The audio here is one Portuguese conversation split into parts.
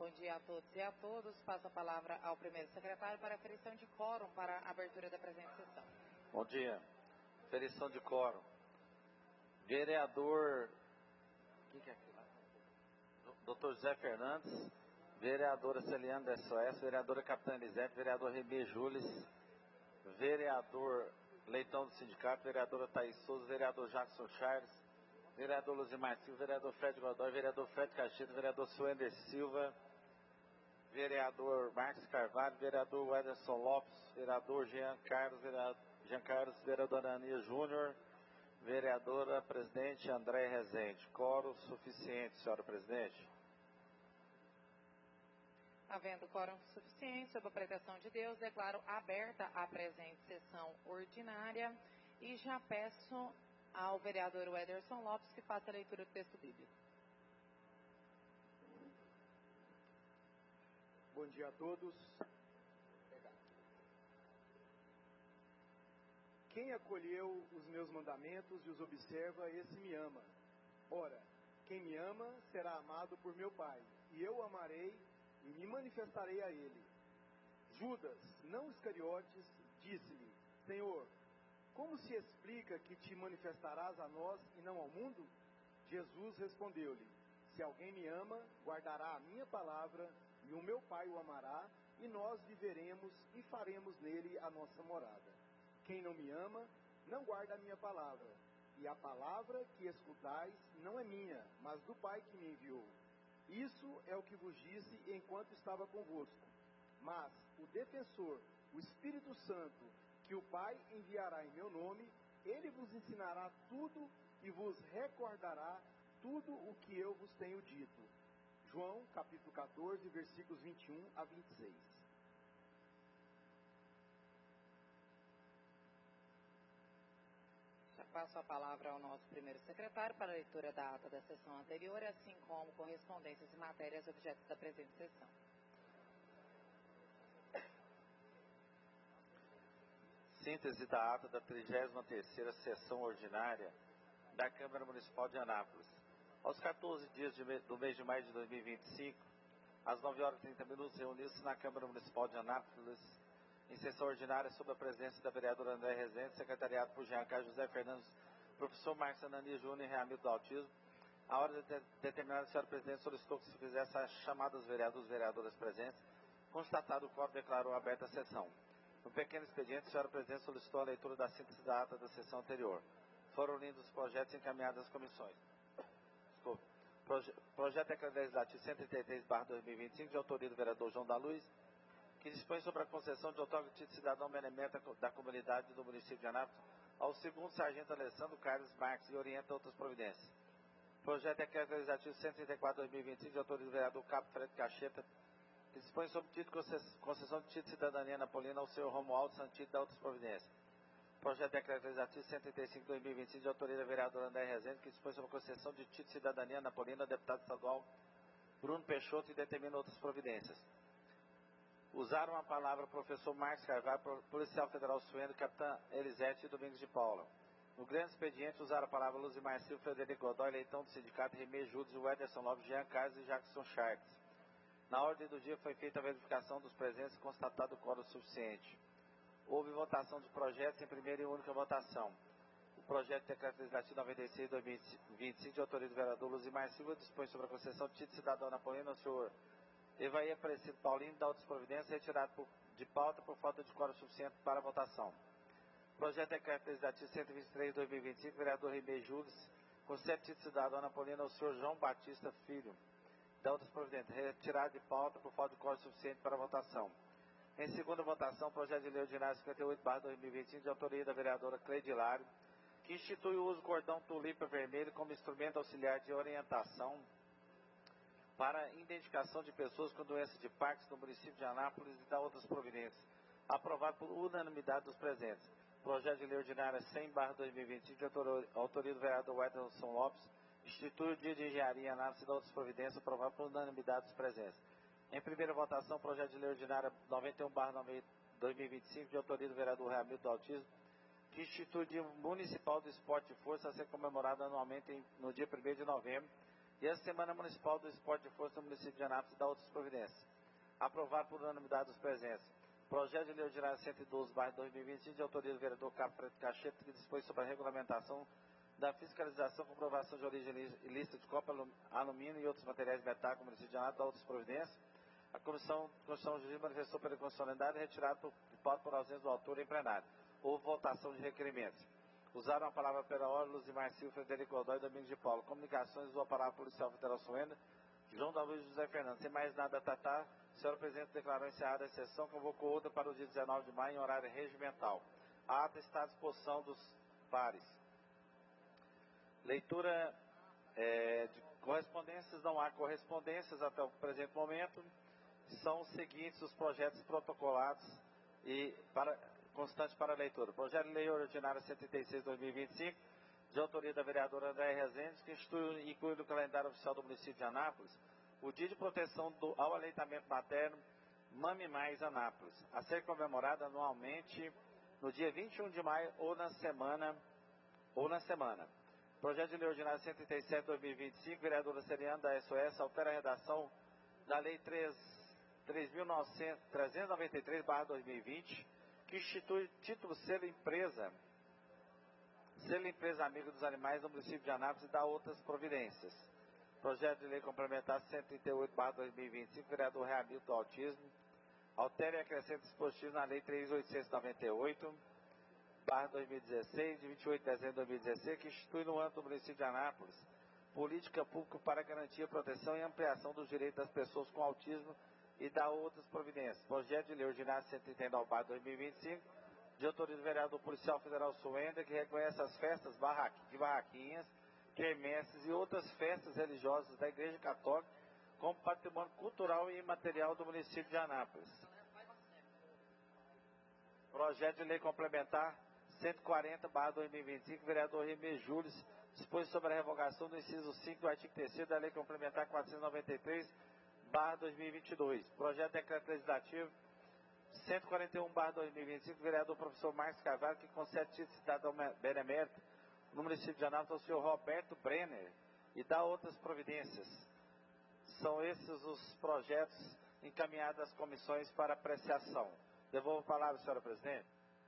Bom dia a todos e a todos. Passo a palavra ao primeiro secretário para a aferição de quórum para a abertura da presente sessão. Bom dia. Aferição de quórum. Vereador... Quem que é aqui lá? Dr. José Fernandes, vereadora Celiane da SOS, vereadora Capitã Elisete, vereador Remir Jules, vereador Leitão do Sindicato, vereadora Thaís Souza, vereador Jackson Charles, vereador Luzimar Silva, vereador Fred Godoy, vereador Fred Caxeta, vereador Suender Silva, vereador Marcos Carvalho, vereador Ederson Lopes, vereador Jean Carlos, vereadora Ania Júnior, vereadora presidente André Rezende. Quórum suficiente, senhora presidente. Havendo quórum suficiente, sob a proteção de Deus, declaro aberta a presente sessão ordinária e já peço ao vereador Ederson Lopes que faça a leitura do texto bíblico. Bom dia a todos. Quem acolheu os meus mandamentos e os observa, esse me ama. Ora, quem me ama será amado por meu Pai, e eu o amarei e me manifestarei a ele. Judas, não Iscariotes, disse-lhe: Senhor, como se explica que te manifestarás a nós e não ao mundo? Jesus respondeu-lhe: Se alguém me ama, guardará a minha palavra, e o meu Pai o amará, e nós viveremos e faremos nele a nossa morada. Quem não me ama, não guarda a minha palavra, e a palavra que escutais não é minha, mas do Pai que me enviou. Isso é o que vos disse enquanto estava convosco. Mas o defensor, o Espírito Santo, que o Pai enviará em meu nome, ele vos ensinará tudo e vos recordará tudo o que eu vos tenho dito. João, capítulo 14, versículos 21 a 26. Já passo a palavra ao nosso primeiro secretário para a leitura da ata da sessão anterior, assim como correspondências e matérias objetos da presente sessão. Síntese da ata da 33ª sessão ordinária da Câmara Municipal de Anápolis. Aos 14 dias do mês de maio de 2025, às 9h30, reuniu-se na Câmara Municipal de Anápolis, em sessão ordinária, sob a presença da vereadora André Rezende, secretariado por Jean Carlos, José Fernandes, professor Marcos Anani Júnior e Reamildo do Autismo. A hora determinada, a senhora presidente solicitou que se fizesse a chamada dos vereadores e vereadoras presentes. Constatado o quórum, declarou aberta a sessão. No pequeno expediente, a senhora presidente solicitou a leitura da síntese da ata da sessão anterior. Foram unidos os projetos encaminhados às comissões. Projeto Decreto Legislativo 133/2025, de autoria do vereador João da Luz, que dispõe sobre a concessão de outorga de título de cidadão benemérita da comunidade do município de Anápolis ao segundo sargento Alessandro Carlos Marques e orienta outras providências. Projeto Decreto Legislativo 134/2025, de autoria do vereador Cabo Fred Caxeta, que dispõe sobre o título de concessão de título de cidadania napolina ao senhor Romualdo Santilli da outras providências. Projeto Decreto Legislativo 135/2025, de autoria da vereadora André Rezende, que dispõe sobre a concessão de título de cidadania napolina ao deputado estadual Bruno Peixoto e determina outras providências. Usaram a palavra professor Marcos Carvalho, policial federal Suendo, capitã Elisete e Domingos de Paula. No grande expediente, usaram a palavra Luzimar Silva, Frederico Godoy, Leitão do Sindicato, Remir Judes, Ederson Lopes, Jean Carlos e Jackson Charles. Na ordem do dia foi feita a verificação dos presentes e constatado o quórum suficiente. Houve votação dos projetos em primeira e única votação. O projeto de decreto legislativo 96/2025, de autoria do vereador Luzimar Silva, dispõe sobre a concessão de título de cidadão napolino ao senhor Evaí Aparecido Paulino, da outras providências, retirado de pauta por falta de quórum suficiente para a votação. Projeto de decreto legislativo 123/2025, vereador Remir Jules, concede título de cidadão napolino ao senhor João Batista Filho, da outras providências, retirado de pauta por falta de quórum suficiente para a votação. Em segunda votação, projeto de lei ordinário 58/2025, de autoria da vereadora Cleide Hilário, que institui o uso do cordão tulipa vermelho como instrumento auxiliar de orientação para a identificação de pessoas com doença de Parkinson no município de Anápolis e da outras providências. Aprovado por unanimidade dos presentes. Projeto de lei ordinária 100/2025, de autoria do vereador Ederson Lopes, institui o dia de engenharia, análise e da outras providências, aprovado por unanimidade dos presentes. Em primeira votação, projeto de lei ordinária 91/2025, de autoria do vereador Reamildo do Autismo, que institui o Dia Municipal do Esporte de Força a ser comemorado anualmente no dia 1º de novembro e a Semana Municipal do Esporte de Força no município de Anápolis e da outras providências. Aprovado por unanimidade dos presentes. Projeto de Lei Ordinária 112/2025, de autoria do vereador Carlos Preto Cacheta, que dispõe sobre a regulamentação da fiscalização, comprovação de origem ilícita de copa, alumínio e outros materiais metálicos no município de Anápolis, da outras providências. A Comissão de Constituição e Justiça manifestou pela inconstitucionalidade e retirado por ausência do autor em plenário. Houve votação de requerimentos. Usaram a palavra pela ordem Luzimar Silva, Frederico Godoy e Domingos de Paulo. Comunicações, usou a palavra policial Federal Suenda, João da Luz e José Fernando. Sem mais nada a tratar, o senhor presidente declarou encerrada a sessão, convocou outra para o dia 19 de maio em horário regimental. A ata está à disposição dos pares. Leitura de correspondências. Não há correspondências até o presente momento. São os seguintes os projetos protocolados e constantes para a leitura. Projeto de Lei Ordinária 136/2025, de autoria da vereadora Andréa Rezende, que institui e inclui no calendário oficial do município de Anápolis o Dia de Proteção ao Aleitamento Materno Mame Mais Anápolis, a ser comemorada anualmente no dia 21 de maio ou na semana. Projeto de Lei Ordinária 137/2025, vereadora Seriana da SOS, altera a redação da Lei 3.393/2020, que institui título Selo Empresa Amigo dos Animais no município de Anápolis e dá outras providências. Projeto de Lei Complementar 138/2025, vereador Reamilton Autismo, altera e acrescenta dispositivos na Lei 3.898/2016, de 28 de dezembro de 2016, que institui no âmbito do município de Anápolis política pública para garantia, proteção e ampliação dos direitos das pessoas com autismo e dá outras providências. Projeto de Lei Ordinária 139/2025, de autoria do vereador policial Federal Suenda, que reconhece as festas de barraquinhas, quermesses e outras festas religiosas da Igreja Católica como patrimônio cultural e imaterial do município de Anápolis. Projeto de Lei Complementar 140/2025, vereador Remê Júlio, dispõe sobre a revogação do inciso 5 do artigo 3º da Lei Complementar 493/2022. Projeto de Decreto Legislativo 141/2025, vereador professor Marcos Carvalho, que concede título de cidadão benemérito no município de Anápolis ao senhor Roberto Brenner e dá outras providências. São esses os projetos encaminhados às comissões para apreciação. Devolvo a palavra, senhora presidente.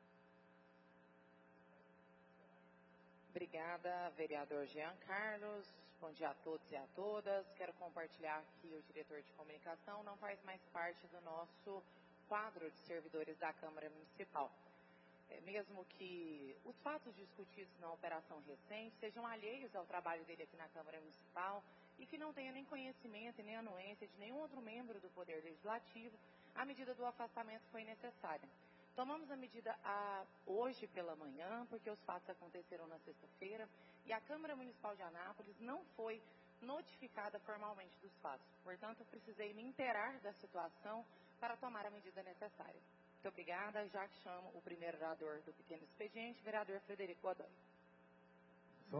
Obrigada, vereador Jean Carlos. Bom dia a todos e a todas. Quero compartilhar que o diretor de comunicação não faz mais parte do nosso quadro de servidores da Câmara Municipal. Mesmo que os fatos discutidos na operação recente sejam alheios ao trabalho dele aqui na Câmara Municipal e que não tenha nem conhecimento e nem anuência de nenhum outro membro do Poder Legislativo, a medida do afastamento foi necessária. Tomamos a medida hoje pela manhã, porque os fatos aconteceram na sexta-feira e a Câmara Municipal de Anápolis não foi notificada formalmente dos fatos. Portanto, eu precisei me inteirar da situação para tomar a medida necessária. Muito obrigada. Já chamo o primeiro orador do pequeno expediente, vereador Frederico Godoy. São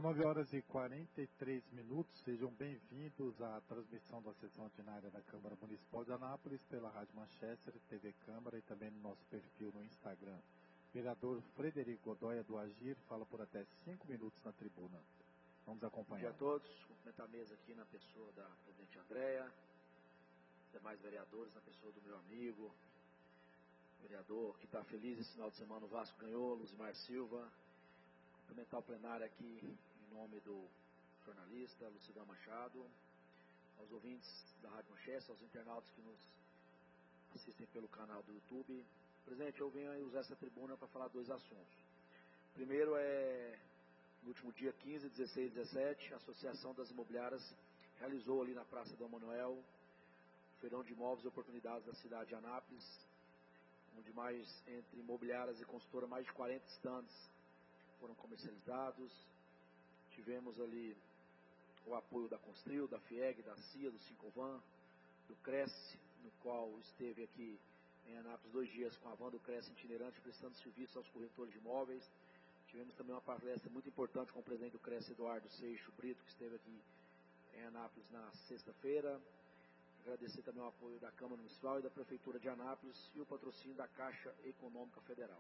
9h43. Sejam bem-vindos à transmissão da sessão ordinária da Câmara Municipal de Anápolis pela Rádio Manchester, TV Câmara e também no nosso perfil no Instagram. Vereador Frederico Godoy, do Agir, fala por até 5 minutos na tribuna. Vamos acompanhar. Bom dia a todos. Cumprimentar a mesa aqui na pessoa da presidente Andréa, demais vereadores, na pessoa do meu amigo, vereador que está feliz esse final de semana, o Vasco ganhou, Luzimar Silva. Cumprimentar o plenário aqui em nome do jornalista Lucidão Machado, aos ouvintes da Rádio Manchester, aos internautas que nos assistem pelo canal do YouTube. Presidente, eu venho usar essa tribuna para falar 2 assuntos. Primeiro no último dia 15, 16 e 17, a Associação das Imobiliárias realizou ali na Praça Dom Manuel o feirão de imóveis e oportunidades da cidade de Anápolis, onde entre imobiliárias e consultora, mais de 40 stands foram comercializados. Tivemos ali o apoio da Constril, da FIEG, da CIA, do Sincovan, do Cresce, no qual esteve aqui em Anápolis 2 dias com a van do Cresce itinerante, prestando serviço aos corretores de imóveis. Tivemos também uma palestra muito importante com o presidente do Cresce, Eduardo Seixo Brito, que esteve aqui em Anápolis na sexta-feira. Agradecer também o apoio da Câmara Municipal e da Prefeitura de Anápolis e o patrocínio da Caixa Econômica Federal.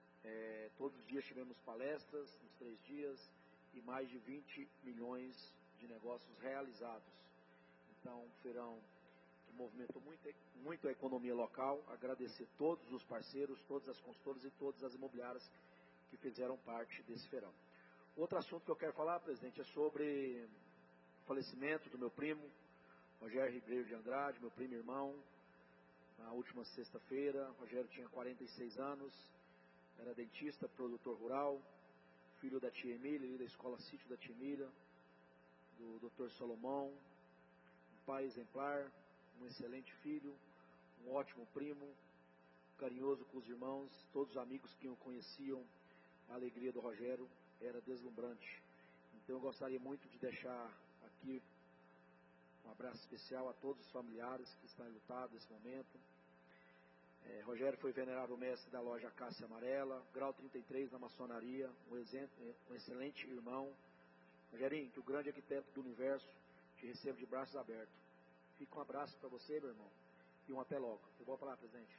Todos os dias tivemos palestras, nos 3 dias, e mais de 20 milhões de negócios realizados. Então, um feirão que movimentou muito a economia local. Agradecer todos os parceiros, todas as consultoras e todas as imobiliárias que fizeram parte desse feirão. Outro assunto que eu quero falar, presidente, é sobre o falecimento do meu primo, Rogério Ribeiro de Andrade, meu primo irmão, na última sexta-feira. Rogério tinha 46 anos, era dentista, produtor rural, filho da tia Emília, ali da escola Sítio da tia Emília, do Dr. Salomão, um pai exemplar, um excelente filho, um ótimo primo, carinhoso com os irmãos, todos os amigos que o conheciam. A alegria do Rogério era deslumbrante. Então eu gostaria muito de deixar aqui um abraço especial a todos os familiares que estão enlutados nesse momento. Rogério foi venerável mestre da loja Cássia Amarela, grau 33 na maçonaria, um excelente irmão. Rogerinho, que o grande arquiteto do universo te receba de braços abertos. Fica um abraço para você, meu irmão, e um até logo. Eu vou falar, presidente.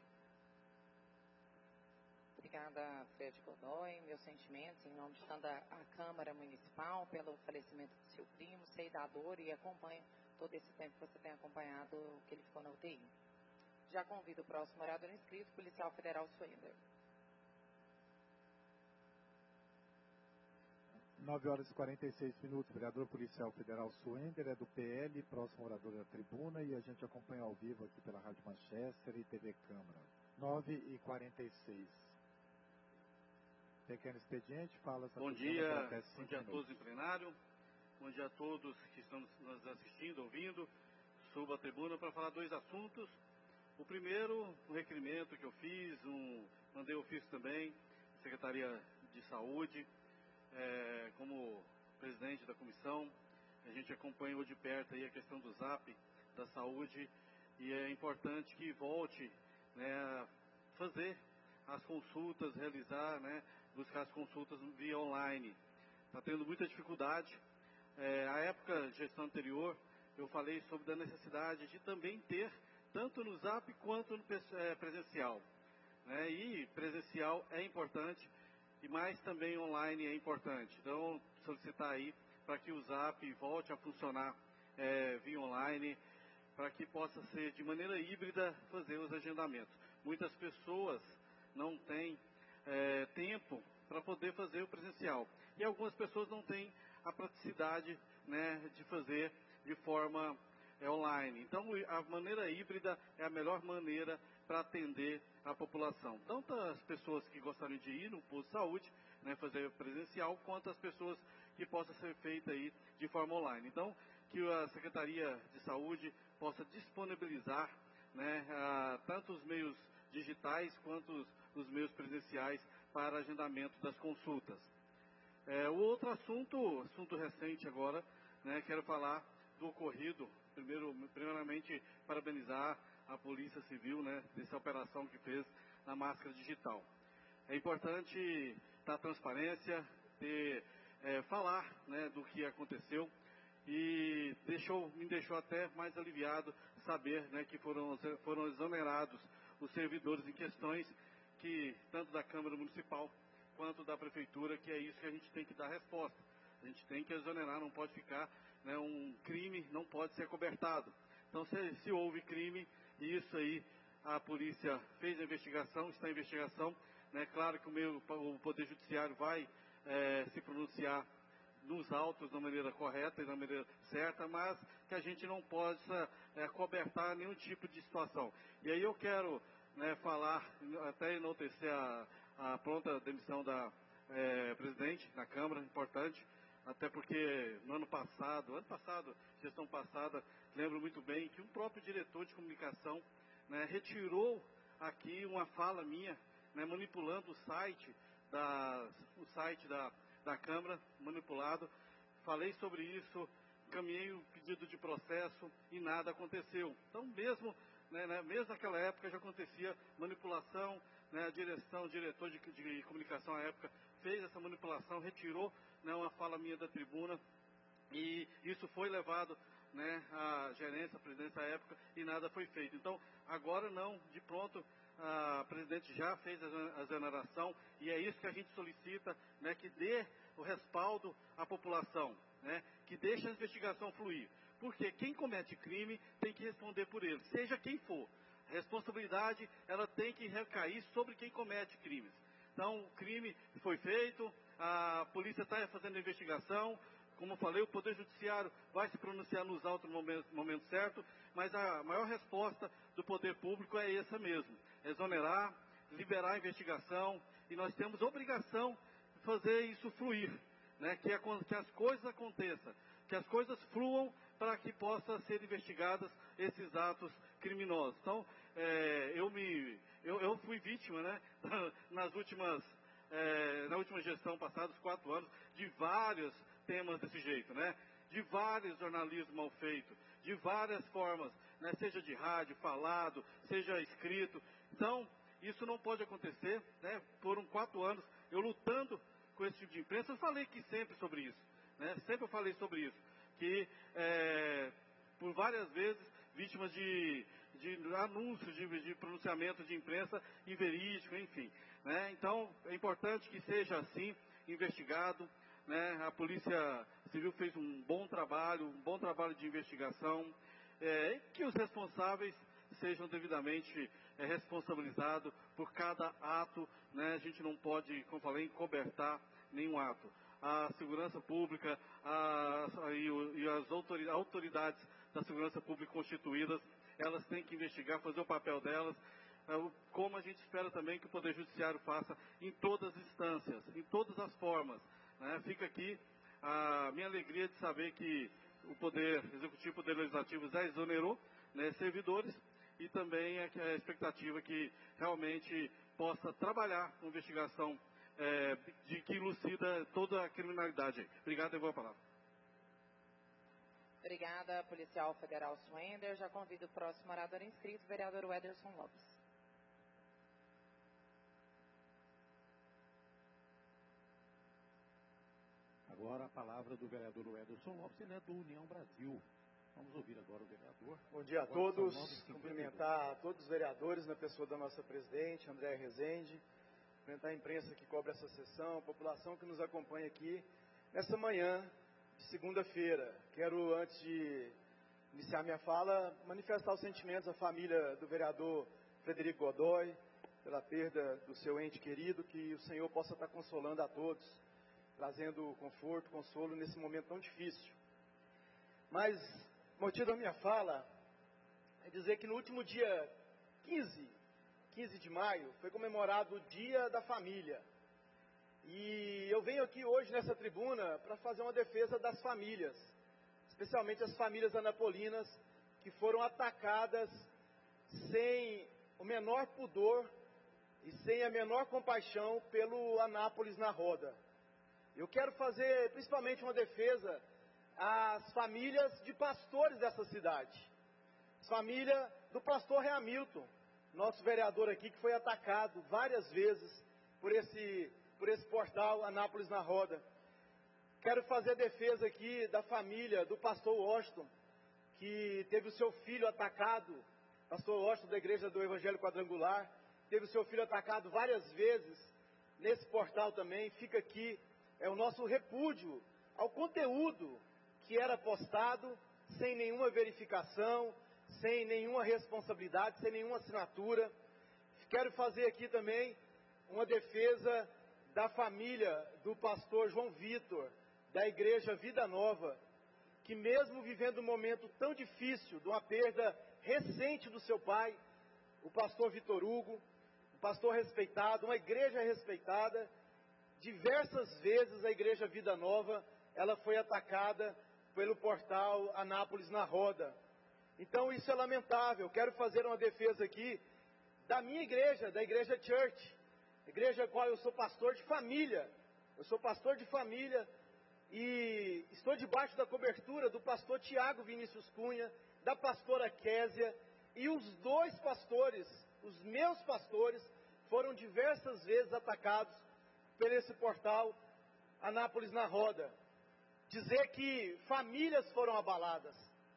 Obrigada, Fred Godoy. Meus sentimentos em nome de toda a Câmara Municipal pelo falecimento do seu primo. Sei da dor e acompanho todo esse tempo que você tem acompanhado que ele ficou na UTI. Já convido o próximo orador inscrito, Policial Federal Suender. 9h46, vereador Policial Federal Suender, é do PL, próximo orador da tribuna, e a gente acompanha ao vivo aqui pela Rádio Manchester e TV Câmara. 9h46. Pequeno expediente, fala essa Bom dia a todos em plenário, bom dia a todos que estão nos assistindo, ouvindo. Subo à tribuna para falar dois assuntos. O primeiro, um requerimento que eu fiz, mandei ofício também, Secretaria de Saúde, como presidente da comissão. A gente acompanhou de perto aí a questão do ZAP, da saúde, e é importante que volte, né, a fazer as consultas, realizar, né, buscar as consultas via online. Está tendo muita dificuldade. A época, gestão anterior, eu falei sobre a necessidade de também ter, tanto no ZAP quanto no presencial. Né? E presencial é importante, e mais também online é importante. Então, solicitar aí para que o ZAP volte a funcionar via online, para que possa ser de maneira híbrida fazer os agendamentos. Muitas pessoas não têm tempo para poder fazer o presencial. E algumas pessoas não têm a praticidade, né, de fazer de forma online. Então, a maneira híbrida é a melhor maneira para atender a população. Tanto as pessoas que gostariam de ir no posto de saúde, né, fazer presencial, quanto as pessoas que possa ser feita aí de forma online. Então, que a Secretaria de Saúde possa disponibilizar, né, tanto os meios digitais quanto os meios presenciais para agendamento das consultas. O outro assunto recente agora, né, quero falar do ocorrido. Primeiramente, parabenizar a Polícia Civil, né, dessa operação que fez na máscara digital. É importante dar transparência, falar, né, do que aconteceu, e me deixou até mais aliviado saber, né, que foram exonerados os servidores em questões que, tanto da Câmara Municipal quanto da Prefeitura, que é isso que a gente tem que dar resposta. A gente tem que exonerar, não pode ficar, né, um crime não pode ser cobertado. Então, se houve crime, e isso aí a polícia fez a investigação, está em investigação, né, claro que o Poder Judiciário vai se pronunciar nos autos da maneira correta e da maneira certa, mas que a gente não possa cobertar nenhum tipo de situação. E aí eu quero, né, falar, até enaltecer a pronta demissão da presidente na Câmara, importante, até porque no ano passado, gestão passada, lembro muito bem que um próprio diretor de comunicação, né, retirou aqui uma fala minha, né, manipulando o site da Câmara, manipulado. Falei sobre isso, encaminhei o pedido de processo e nada aconteceu. Então, mesmo naquela época já acontecia manipulação, né, o diretor de comunicação à época fez essa manipulação, retirou, né, uma fala minha da tribuna, e isso foi levado, né, à gerência, à presidência à época, e nada foi feito. Então, agora não, de pronto, a presidente já fez a exoneração, e é isso que a gente solicita, né, que dê o respaldo à população. né, que deixa a investigação fluir. Porque quem comete crime tem que responder por ele, seja quem for. A responsabilidade, ela tem que recair sobre quem comete crimes. Então, o crime foi feito, a polícia está fazendo a investigação. Como eu falei, o Poder Judiciário vai se pronunciar nos autos no momento certo, mas a maior resposta do Poder Público é essa mesmo. Exonerar, liberar a investigação, e nós temos obrigação de fazer isso fluir, né? Que as coisas aconteçam, que as coisas fluam para que possam ser investigados esses atos criminosos. Então, eu fui vítima, né, na última gestão passada, os 4 anos, de vários temas desse jeito, né? De vários jornalismo mal feito, de várias formas, né? Seja de rádio, falado, seja escrito. Então, isso não pode acontecer, né? Foram 4 anos eu lutando com esse tipo de imprensa. Eu falei aqui sempre sobre isso, né? Sempre eu falei sobre isso, que por várias vezes vítimas de anúncios, de pronunciamentos de imprensa inverídico, enfim, né? Então, é importante que seja assim, investigado, né? A Polícia Civil fez um bom trabalho de investigação, que os responsáveis sejam devidamente responsabilizados por cada ato, né? A gente não pode, como falei, encobertar nenhum ato. A segurança pública e as autoridades da segurança pública constituídas, elas têm que investigar, fazer o papel delas, como a gente espera também que o Poder Judiciário faça em todas as instâncias, em todas as formas, né? Fica aqui a minha alegria de saber que o Poder Executivo e o Poder Legislativo já exonerou, né, servidores, e também a expectativa que realmente possa trabalhar com investigação de que elucida toda a criminalidade. Obrigado, eu vou a palavra. Obrigada, policial federal Swender. Já convido o próximo orador inscrito, vereador Ederson Lopes. Agora a palavra do vereador Ederson Lopes, ele é do União Brasil. Vamos ouvir agora o vereador. Bom dia a todos, cumprimentar a todos os vereadores, na pessoa da nossa presidente, Andréa Rezende, cumprimentar a imprensa que cobre essa sessão, a população que nos acompanha aqui nessa manhã de segunda-feira. Quero, antes de iniciar minha fala, manifestar os sentimentos da família do vereador Frederico Godoy, pela perda do seu ente querido, que o Senhor possa estar consolando a todos, trazendo conforto, consolo nesse momento tão difícil. Mas o motivo da minha fala é dizer que no último dia 15 de maio, foi comemorado o Dia da Família. E eu venho aqui hoje nessa tribuna para fazer uma defesa das famílias, especialmente as famílias anapolinas que foram atacadas sem o menor pudor e sem a menor compaixão pelo Anápolis na Roda. Eu quero fazer principalmente uma defesa às famílias de pastores dessa cidade. Família do pastor Hamilton, nosso vereador aqui, que foi atacado várias vezes por esse portal Anápolis na Roda. Quero fazer a defesa aqui da família do pastor Washington, que teve o seu filho atacado, pastor Washington da Igreja do Evangelho Quadrangular, teve o seu filho atacado várias vezes nesse portal também. Fica aqui o nosso repúdio ao conteúdo que era postado sem nenhuma verificação, sem nenhuma responsabilidade, sem nenhuma assinatura. Quero fazer aqui também uma defesa da família do pastor João Vitor, da Igreja Vida Nova, que mesmo vivendo um momento tão difícil, de uma perda recente do seu pai, o pastor Vitor Hugo, um pastor respeitado, uma igreja respeitada, diversas vezes a Igreja Vida Nova, ela foi atacada pelo portal Anápolis na Roda. Então isso é lamentável. Quero fazer uma defesa aqui da minha igreja, da Igreja Church, igreja a qual eu sou pastor de família. Eu sou pastor de família e estou debaixo da cobertura do pastor Tiago Vinícius Cunha, da pastora Késia, e os dois pastores, os meus pastores, foram diversas vezes atacados por esse portal Anápolis na Roda. Dizer que famílias foram abaladas.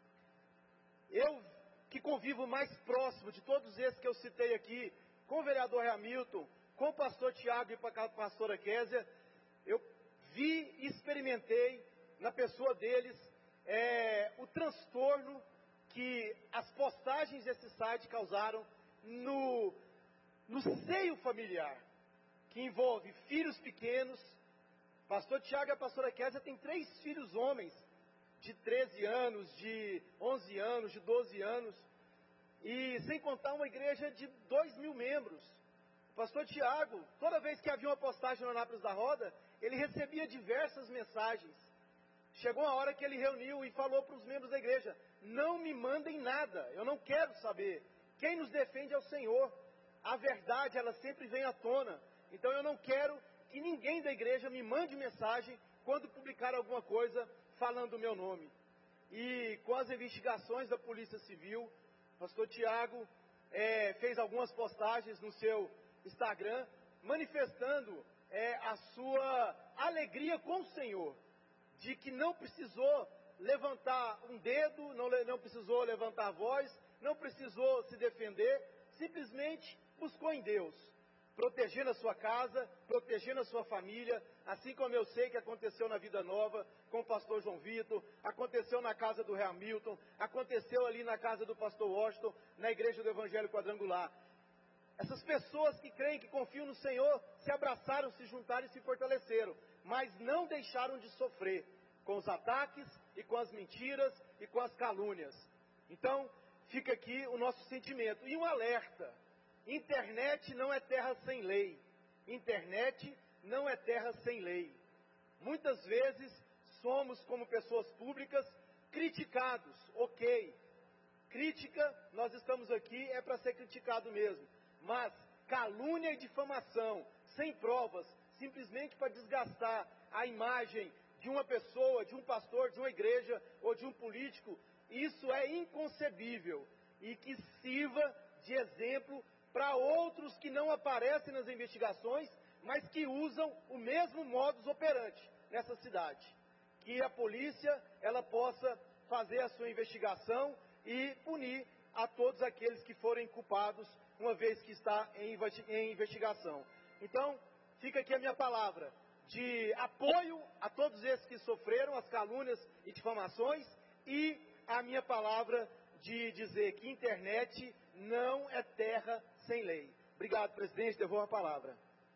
Eu, que convivo mais próximo de todos esses que eu citei aqui, com o vereador Hamilton, com o pastor Tiago e com a pastora Késia, eu vi e experimentei na pessoa deles o transtorno que as postagens desse site causaram no seio familiar, que envolve filhos pequenos. Pastor Tiago e a pastora Kézia têm 3 filhos homens, de 13 anos, de 11 anos, de 12 anos, e sem contar uma igreja de 2.000 membros. O pastor Tiago, toda vez que havia uma postagem no Anápolis da Roda, ele recebia diversas mensagens. Chegou a hora que ele reuniu e falou para os membros da igreja: não me mandem nada, eu não quero saber. Quem nos defende é o Senhor. A verdade, ela sempre vem à tona. Então eu não quero que ninguém da igreja me mande mensagem quando publicar alguma coisa falando o meu nome. E com as investigações da Polícia Civil, o pastor Tiago fez algumas postagens no seu Instagram, manifestando a sua alegria com o Senhor, de que não precisou levantar um dedo, não precisou levantar a voz, não precisou se defender, simplesmente buscou em Deus, protegendo a sua casa, protegendo a sua família, assim como eu sei que aconteceu na Vida Nova, com o pastor João Vitor, aconteceu na casa do Rei Hamilton, aconteceu ali na casa do pastor Washington, na igreja do Evangelho Quadrangular. Essas pessoas que creem, que confiam no Senhor, se abraçaram, se juntaram e se fortaleceram, mas não deixaram de sofrer com os ataques e com as mentiras e com as calúnias. Então, fica aqui o nosso sentimento. E um alerta: internet não é terra sem lei. Internet não é terra sem lei. Muitas vezes somos, como pessoas públicas, criticados. Ok, crítica, nós estamos aqui, é para ser criticado mesmo. Mas calúnia e difamação, sem provas, simplesmente para desgastar a imagem de uma pessoa, de um pastor, de uma igreja ou de um político, isso é inconcebível. E que sirva de exemplo para outros que não aparecem nas investigações, mas que usam o mesmo modus operandi nessa cidade. Que a polícia, ela possa fazer a sua investigação e punir a todos aqueles que forem culpados, uma vez que está em investigação. Então, fica aqui a minha palavra de apoio a todos esses que sofreram as calúnias e difamações, e a minha palavra de dizer que internet não é terra sem lei. Obrigado, presidente. Devolvo a palavra.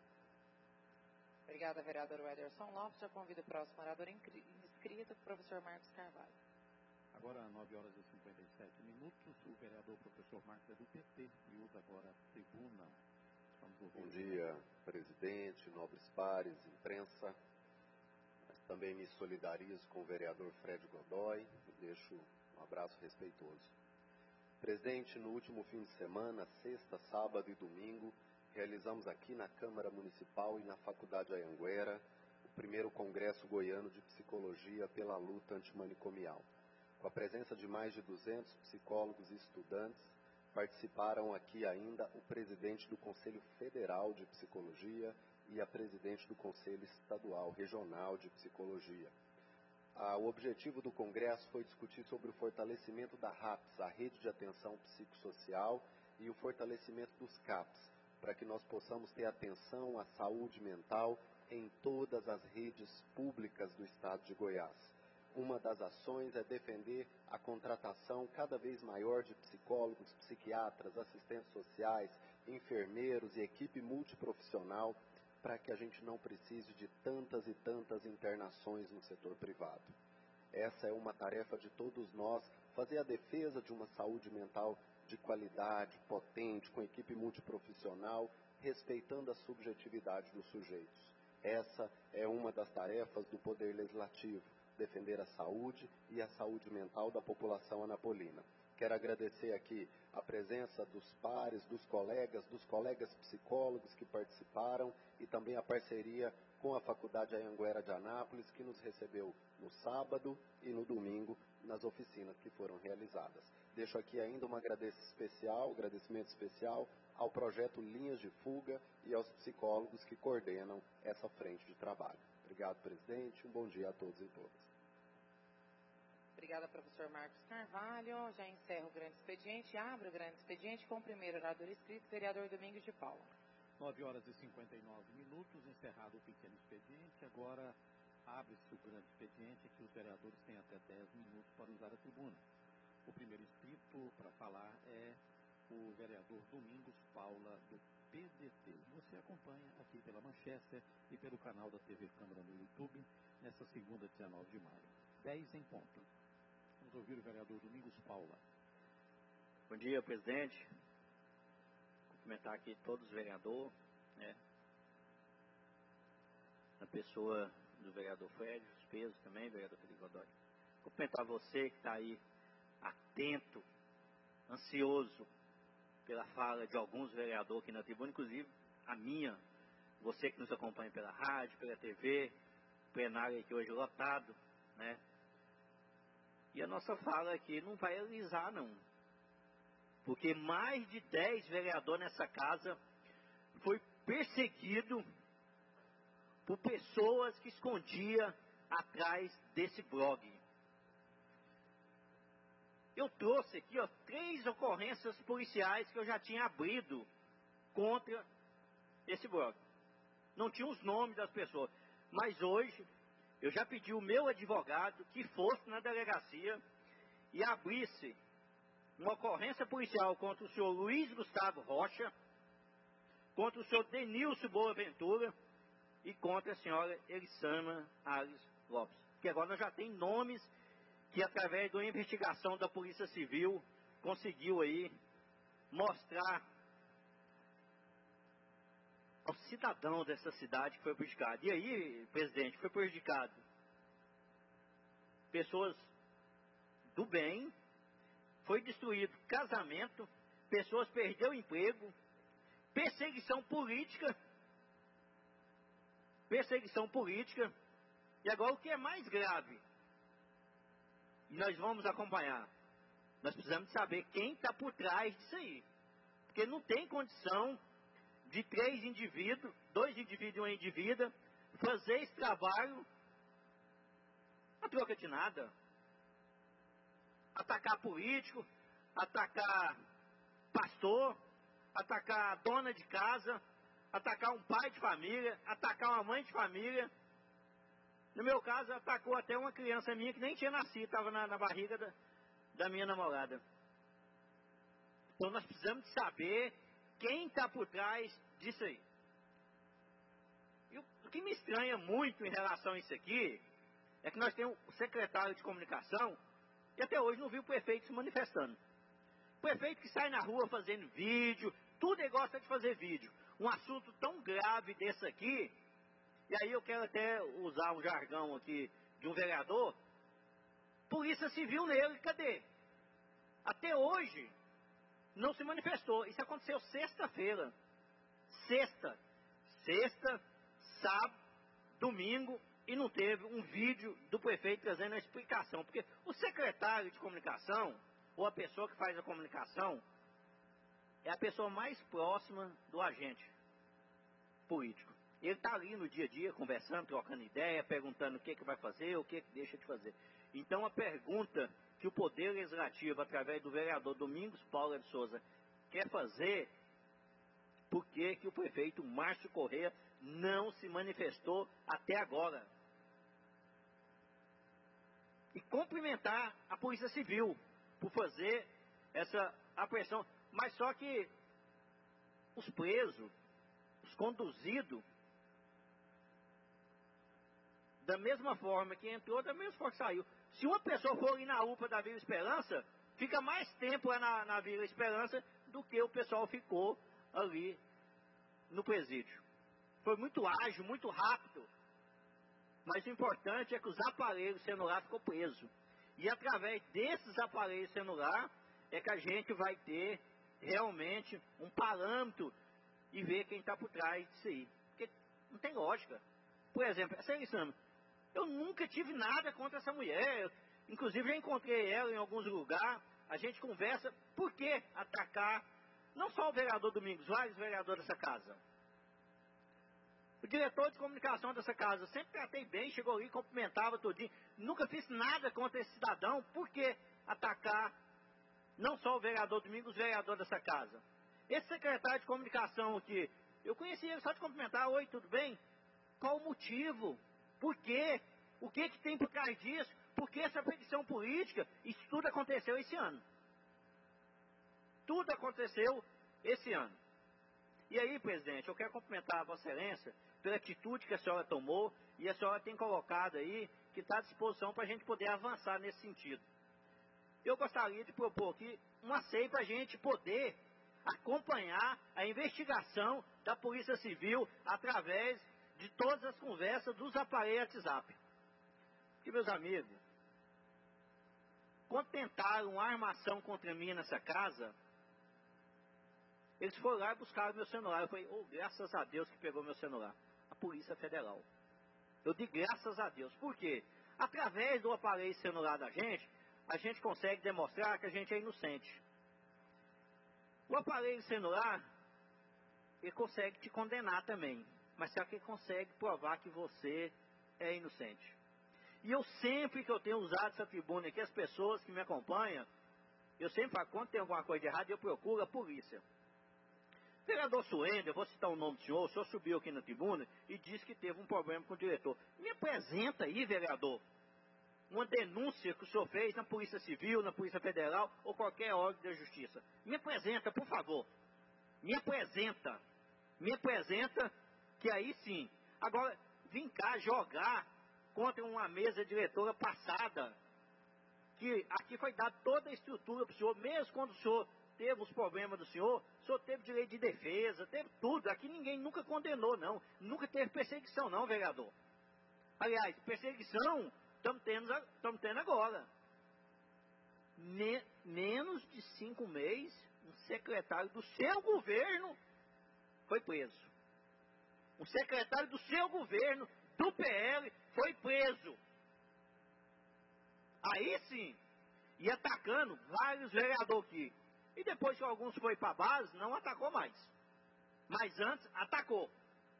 Obrigada, vereador Ederson Lopes. Já convido o próximo orador inscrito, o professor Marcos Carvalho. Agora, 9h57, o vereador professor Marcos é do PT e usa agora a tribuna. Bom dia, presidente, nobres pares, imprensa. Mas também me solidarizo com o vereador Fred Godoy e deixo um abraço respeitoso. Presidente, no último fim de semana, sexta, sábado e domingo, realizamos aqui na Câmara Municipal e na Faculdade Anhanguera o primeiro Congresso Goiano de Psicologia pela Luta Antimanicomial. Com a presença de mais de 200 psicólogos e estudantes, participaram aqui ainda o presidente do Conselho Federal de Psicologia e a presidente do Conselho Estadual Regional de Psicologia. O objetivo do congresso foi discutir sobre o fortalecimento da RAPS, a Rede de Atenção Psicossocial, e o fortalecimento dos CAPS, para que nós possamos ter atenção à saúde mental em todas as redes públicas do estado de Goiás. Uma das ações é defender a contratação cada vez maior de psicólogos, psiquiatras, assistentes sociais, enfermeiros e equipe multiprofissional, para que a gente não precise de tantas e tantas internações no setor privado. Essa é uma tarefa de todos nós, fazer a defesa de uma saúde mental de qualidade, potente, com equipe multiprofissional, respeitando a subjetividade dos sujeitos. Essa é uma das tarefas do Poder Legislativo, defender a saúde e a saúde mental da população anapolina. Quero agradecer aqui a presença dos pares, dos colegas psicólogos que participaram e também a parceria com a Faculdade Anhanguera de Anápolis, que nos recebeu no sábado e no domingo nas oficinas que foram realizadas. Deixo aqui ainda um agradecimento especial ao projeto Linhas de Fuga e aos psicólogos que coordenam essa frente de trabalho. Obrigado, presidente. Um bom dia a todos e todas. Obrigada, professor Marcos Carvalho. Já encerro o grande expediente. Abro o grande expediente com o primeiro orador inscrito, vereador Domingos de Paula. 9h59, encerrado o pequeno expediente. Agora, Abre-se o grande expediente que os vereadores têm até 10 minutos para usar a tribuna. O primeiro inscrito para falar é o vereador Domingos Paula, do PDT. Você acompanha aqui pela Manchester e pelo canal da TV Câmara no YouTube, nesta segunda, 19 de maio. 10 em ponto. Vamos ouvir o vereador Domingos Paula. Bom dia, presidente. Cumprimentar aqui todos os vereadores, né? Na pessoa do vereador Fred, os pesos também, vereador Frederico Godoy. Cumprimentar você que está aí atento, ansioso pela fala de alguns vereadores aqui na tribuna, inclusive a minha, você que nos acompanha pela rádio, pela TV, plenário aqui hoje lotado, né? E a nossa fala aqui não vai alisar, não. Porque mais de 10 vereadores nessa casa foi perseguido por pessoas que escondiam atrás desse blog. Eu trouxe aqui, 3 ocorrências policiais que eu já tinha abrido contra esse blog. Não tinha os nomes das pessoas. Mas hoje, eu já pedi o meu advogado que fosse na delegacia e abrisse uma ocorrência policial contra o senhor Luiz Gustavo Rocha, contra o senhor Denilson Boaventura e contra a senhora Elisana Ares Lopes. Porque agora nós já temos nomes que, através de uma investigação da Polícia Civil, conseguiu aí mostrar ao cidadão dessa cidade que foi prejudicado. E aí, presidente, foi prejudicado pessoas do bem, foi destruído casamento, pessoas perderam emprego, perseguição política, e agora o que é mais grave, e nós vamos acompanhar, nós precisamos saber quem está por trás disso aí, porque não tem condição de 3 indivíduos, 2 indivíduos e uma indivídua, fazer esse trabalho a troca de nada. Atacar político, atacar pastor, atacar dona de casa, atacar um pai de família, atacar uma mãe de família. No meu caso, atacou até uma criança minha que nem tinha nascido, estava na barriga da minha namorada. Então nós precisamos de saber quem está por trás disso aí. E o que me estranha muito em relação a isso aqui é que nós temos o secretário de comunicação e até hoje não viu o prefeito se manifestando. O prefeito que sai na rua fazendo vídeo, tudo ele gosta de fazer vídeo. Um assunto tão grave desse aqui, e aí eu quero até usar um jargão aqui de um vereador, Polícia Civil nele, cadê? Até hoje não se manifestou. Isso aconteceu sexta-feira. Sexta, sábado, domingo, e não teve um vídeo do prefeito trazendo a explicação. Porque o secretário de comunicação, ou a pessoa que faz a comunicação, é a pessoa mais próxima do agente político. Ele está ali no dia a dia, conversando, trocando ideia, perguntando o que vai fazer, o que deixa de fazer. Então a pergunta que o Poder Legislativo, através do vereador Domingos Paula de Souza, quer fazer, por que o prefeito Márcio Corrêa não se manifestou até agora? E cumprimentar a Polícia Civil por fazer essa apreensão. Mas só que os presos, os conduzidos, da mesma forma que entrou, da mesma forma que saiu. Se uma pessoa for ali na UPA da Vila Esperança, fica mais tempo lá na Vila Esperança do que o pessoal ficou ali no presídio. Foi muito ágil, muito rápido. Mas o importante é que os aparelhos celular ficou preso. E através desses aparelhos celular é que a gente vai ter realmente um parâmetro e ver quem está por trás disso aí. Porque não tem lógica. Por exemplo, essa Elisana, eu nunca tive nada contra essa mulher. Inclusive já encontrei ela em alguns lugares. A gente conversa. Por que atacar não só o vereador Domingos, vários vereadores dessa casa? O diretor de comunicação dessa casa, sempre tratei bem, chegou ali, cumprimentava todinho. Nunca fiz nada contra esse cidadão. Por que atacar não só o vereador Domingos, os vereadores dessa casa? Esse secretário de comunicação aqui, eu conheci ele só de cumprimentar. Oi, tudo bem? Qual o motivo? Por quê? O que tem por trás disso? Porque essa perseguição política, isso tudo aconteceu esse ano. Tudo aconteceu esse ano. E aí, presidente, eu quero cumprimentar a Vossa Excelência pela atitude que a senhora tomou e a senhora tem colocado aí, que está à disposição para a gente poder avançar nesse sentido. Eu gostaria de propor aqui uma SEI para a gente poder acompanhar a investigação da Polícia Civil através de todas as conversas dos aparelhos WhatsApp. Porque, meus amigos, quando tentaram uma armação contra mim nessa casa, eles foram lá e buscaram meu celular. Eu falei, graças a Deus que pegou meu celular. A Polícia Federal. Eu digo graças a Deus. Por quê? Através do aparelho celular da gente, a gente consegue demonstrar que a gente é inocente. O aparelho celular, ele consegue te condenar também. Mas será que ele consegue provar que você é inocente? E eu sempre que eu tenho usado essa tribuna aqui, as pessoas que me acompanham, eu sempre falo, quando tem alguma coisa de errada, eu procuro a polícia. Vereador Suender, eu vou citar o nome do senhor subiu aqui na tribuna e disse que teve um problema com o diretor. Me apresenta aí, vereador, uma denúncia que o senhor fez na Polícia Civil, na Polícia Federal ou qualquer órgão da Justiça. Me apresenta, por favor. Me apresenta, que aí sim. Agora, vim cá jogar contra uma mesa diretora passada, que aqui foi dada toda a estrutura para o senhor, mesmo quando o senhor teve os problemas do senhor teve direito de defesa, teve tudo. Aqui ninguém nunca condenou, não. Nunca teve perseguição, não, vereador. Aliás, perseguição estamos tendo agora. Menos de 5 meses, um secretário do seu governo foi preso. Um secretário do seu governo, do PL, foi preso. Aí sim, e atacando vários vereadores aqui. E depois que alguns foi para a base, não atacou mais. Mas antes, atacou.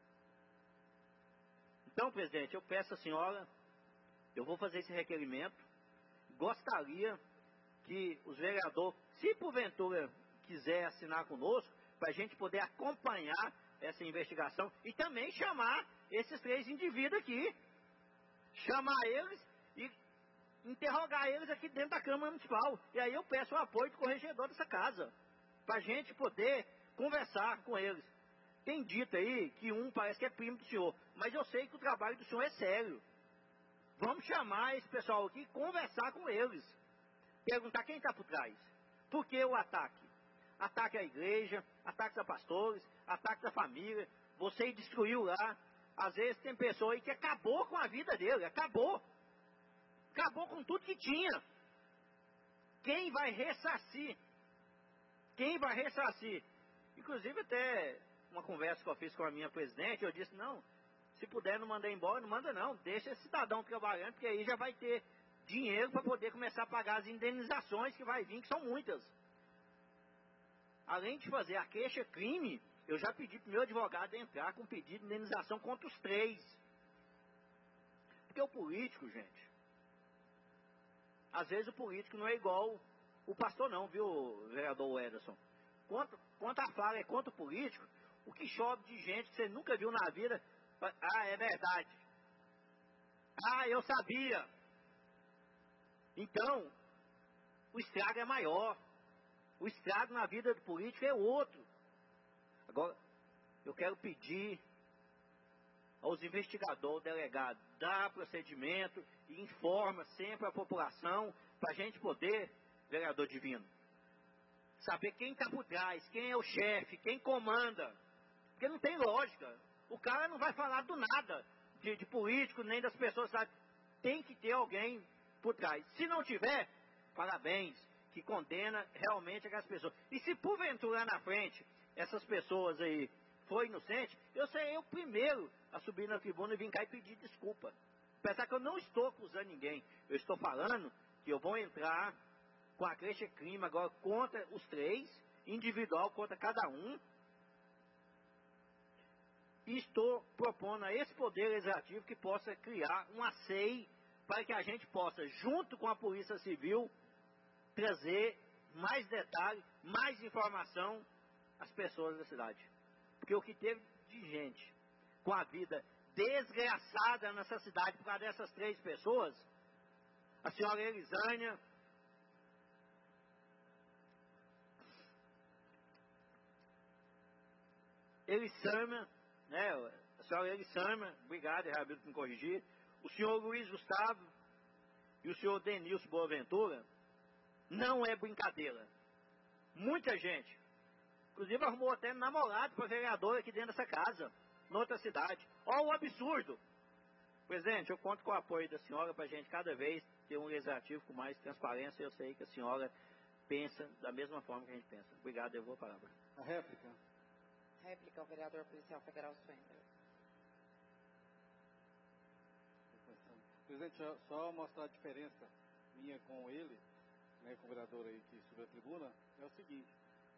Então, presidente, eu peço à senhora, eu vou fazer esse requerimento. Gostaria que os vereadores, se porventura quiser assinar conosco, para a gente poder acompanhar essa investigação e também chamar esses 3 indivíduos aqui. Chamar eles e interrogar eles aqui dentro da Câmara Municipal. E aí eu peço o apoio do corregedor dessa casa, para a gente poder conversar com eles. Tem dito aí que um parece que é primo do senhor, mas eu sei que o trabalho do senhor é sério. Vamos chamar esse pessoal aqui e conversar com eles. Perguntar quem está por trás. Por que o ataque? Ataque à igreja, ataque a pastores, ataque à família. Você destruiu lá. Às vezes tem pessoa aí que acabou com a vida dele, acabou com tudo que tinha. Quem vai ressarcir? Inclusive até uma conversa que eu fiz com a minha presidente, eu disse, não, se puder não mandar embora, não manda não, deixa esse cidadão trabalhando, porque aí já vai ter dinheiro para poder começar a pagar as indenizações que vai vir, que são muitas. Além de fazer a queixa-crime, eu já pedi para o meu advogado entrar com pedido de indenização contra os 3. Porque o político, gente, às vezes o político não é igual o pastor não, viu, vereador Ederson? Quanto a fala é contra o político, o que chove de gente que você nunca viu na vida, é verdade. Eu sabia. Então, o estrago é maior. O estrago na vida do político é outro. Agora, eu quero pedir aos investigadores, delegados, dá procedimento e informa sempre a população para a gente poder, vereador Divino, saber quem está por trás, quem é o chefe, quem comanda. Porque não tem lógica. O cara não vai falar do nada de político, nem das pessoas, sabe? Tem que ter alguém por trás. Se não tiver, parabéns, que condena realmente aquelas pessoas. E se porventura na frente, essas pessoas aí foi inocente, eu serei o primeiro a subir na tribuna e vir cá e pedir desculpa. Apesar que eu não estou acusando ninguém, eu estou falando que eu vou entrar com a queixa-crime agora contra os 3, individual contra cada um, e estou propondo a esse Poder Legislativo que possa criar uma SEI para que a gente possa, junto com a Polícia Civil, trazer mais detalhes, mais informação às pessoas da cidade. Porque o que teve de gente com a vida desgraçada nessa cidade por causa dessas 3 pessoas. A senhora Elisânia, Elissama, né? A senhora Elissama, obrigado, Rabino, por me corrigir. O senhor Luiz Gustavo e o senhor Denilson Boaventura, não é brincadeira. Muita gente, inclusive arrumou até namorado para vereador aqui dentro dessa casa, noutra cidade. Olha o absurdo. Presidente, eu conto com o apoio da senhora para a gente cada vez ter um legislativo com mais transparência. Eu sei que a senhora pensa da mesma forma que a gente pensa. Obrigado, eu vou a palavra. A réplica. Réplica ao vereador policial federal Swender. Presidente, só mostrar a diferença minha com ele, né, com o vereador aí que subiu a tribuna, é o seguinte,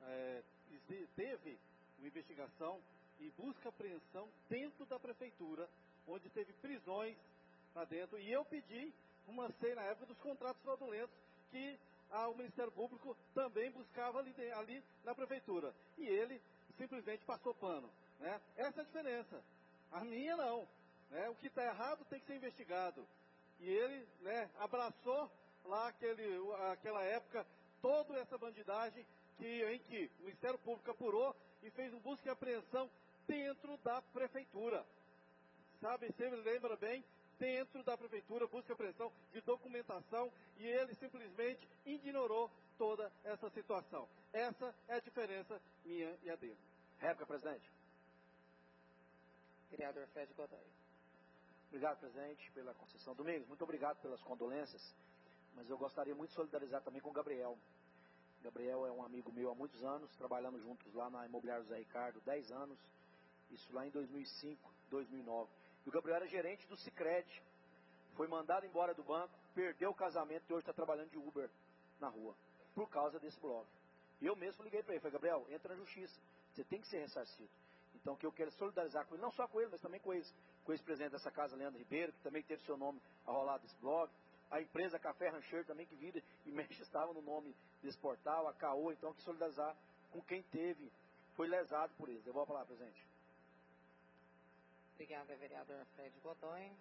teve uma investigação e busca e apreensão dentro da prefeitura, onde teve prisões lá dentro, e eu pedi uma CEI na época dos contratos fraudulentos que o Ministério Público também buscava ali na prefeitura, e ele simplesmente passou pano, né? Essa é a diferença. A minha não, né? O que está errado tem que ser investigado. E ele, né, abraçou lá aquela época toda essa bandidagem em que o Ministério Público apurou e fez um busca e apreensão dentro da prefeitura. Sabe, você lembra bem, dentro da prefeitura, busca e apreensão de documentação, e ele simplesmente ignorou toda essa situação. Essa é a diferença minha e a dele. Réplica, presidente. Vereador Fred Godoy. Obrigado, presidente, pela concessão. Domingos, muito obrigado pelas condolências, mas eu gostaria muito de solidarizar também com o Gabriel. Gabriel é um amigo meu há muitos anos, trabalhando juntos lá na Imobiliária José Ricardo, 10 anos, isso lá em 2005, 2009. E o Gabriel era gerente do Sicredi, foi mandado embora do banco, perdeu o casamento e hoje está trabalhando de Uber na rua, por causa desse bloco. E eu mesmo liguei para ele, falei, Gabriel, entra na justiça, você tem que ser ressarcido. Então, que eu quero solidarizar com ele, não só com ele, mas também com o ex-presidente dessa casa, Leandro Ribeiro, que também teve seu nome arrolado desse blog, a empresa Café Rancher também, que vira e mexe, estava no nome desse portal, a CAO, então, que solidarizar com quem foi lesado por isso. Devolvo a palavra, presidente. Obrigada, vereador Fred Godoy.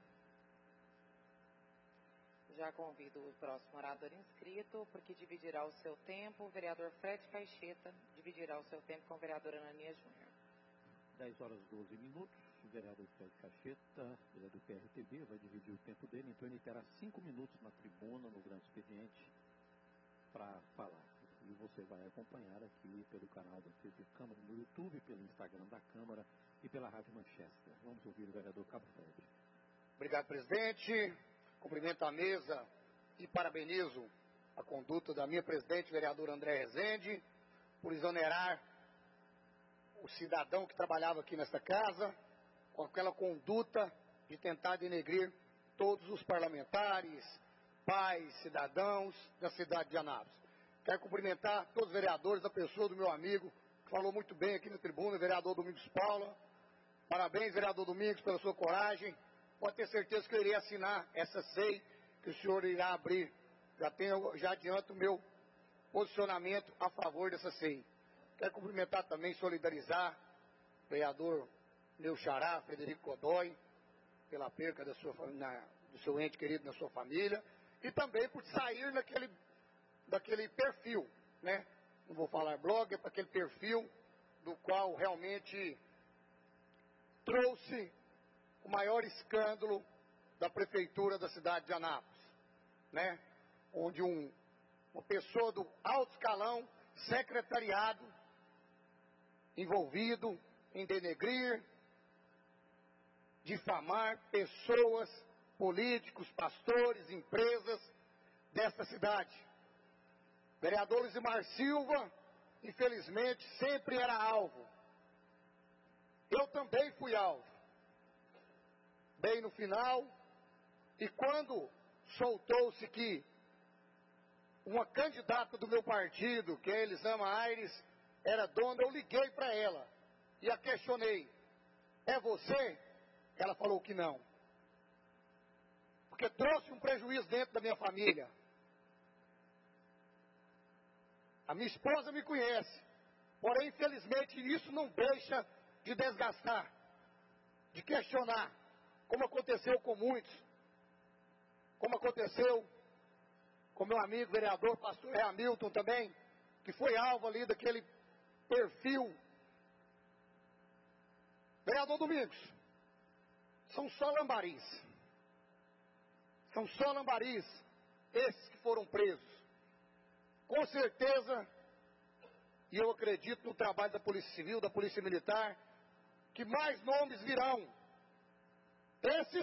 Já convido o próximo orador inscrito, porque dividirá o seu tempo. O vereador Fred Caixeta dividirá o seu tempo com o vereador Ananias Júnior. 10 horas e 12 minutos. O vereador Fred Caixeta, ele é do PRTB, vai dividir o tempo dele, então ele terá 5 minutos na tribuna, no grande expediente, para falar. E você vai acompanhar aqui pelo canal da TV Câmara no YouTube, pelo Instagram da Câmara e pela Rádio Manchester. Vamos ouvir o vereador Cabo Fred. Obrigado, presidente. Cumprimento a mesa e parabenizo a conduta da minha presidente, vereador André Rezende, por exonerar o cidadão que trabalhava aqui nesta casa, com aquela conduta de tentar denegrir todos os parlamentares, pais, cidadãos da cidade de Anápolis. Quero cumprimentar todos os vereadores, a pessoa do meu amigo, que falou muito bem aqui na tribuna, vereador Domingos Paula. Parabéns, vereador Domingos, pela sua coragem. Pode ter certeza que eu irei assinar essa CEI que o senhor irá abrir. Já adianto o meu posicionamento a favor dessa CEI. Quero cumprimentar também, solidarizar o vereador meu xará, Frederico Godoy, pela perca do seu ente querido na sua família, e também por sair daquele perfil, né? Não vou falar blog, é para aquele perfil do qual realmente trouxe o maior escândalo da prefeitura da cidade de Anápolis, né? Onde uma pessoa do alto escalão, secretariado, envolvido em denegrir, difamar pessoas, políticos, pastores, empresas desta cidade. Vereador Isimar Silva, infelizmente, sempre era alvo. Eu também fui alvo. Bem no final, e quando soltou-se que uma candidata do meu partido, que é Elisama Aires, era dona, eu liguei para ela e a questionei. É você? Ela falou que não. Porque trouxe um prejuízo dentro da minha família. A minha esposa me conhece. Porém, infelizmente, isso não deixa de desgastar, de questionar. como aconteceu com muitos, como aconteceu com meu amigo vereador pastor Hamilton também, que foi alvo ali daquele perfil. Vereador Domingos, são só lambaris. São só lambaris esses que foram presos. Com certeza, e eu acredito no trabalho da Polícia Civil, da Polícia Militar, que mais nomes virão. Esses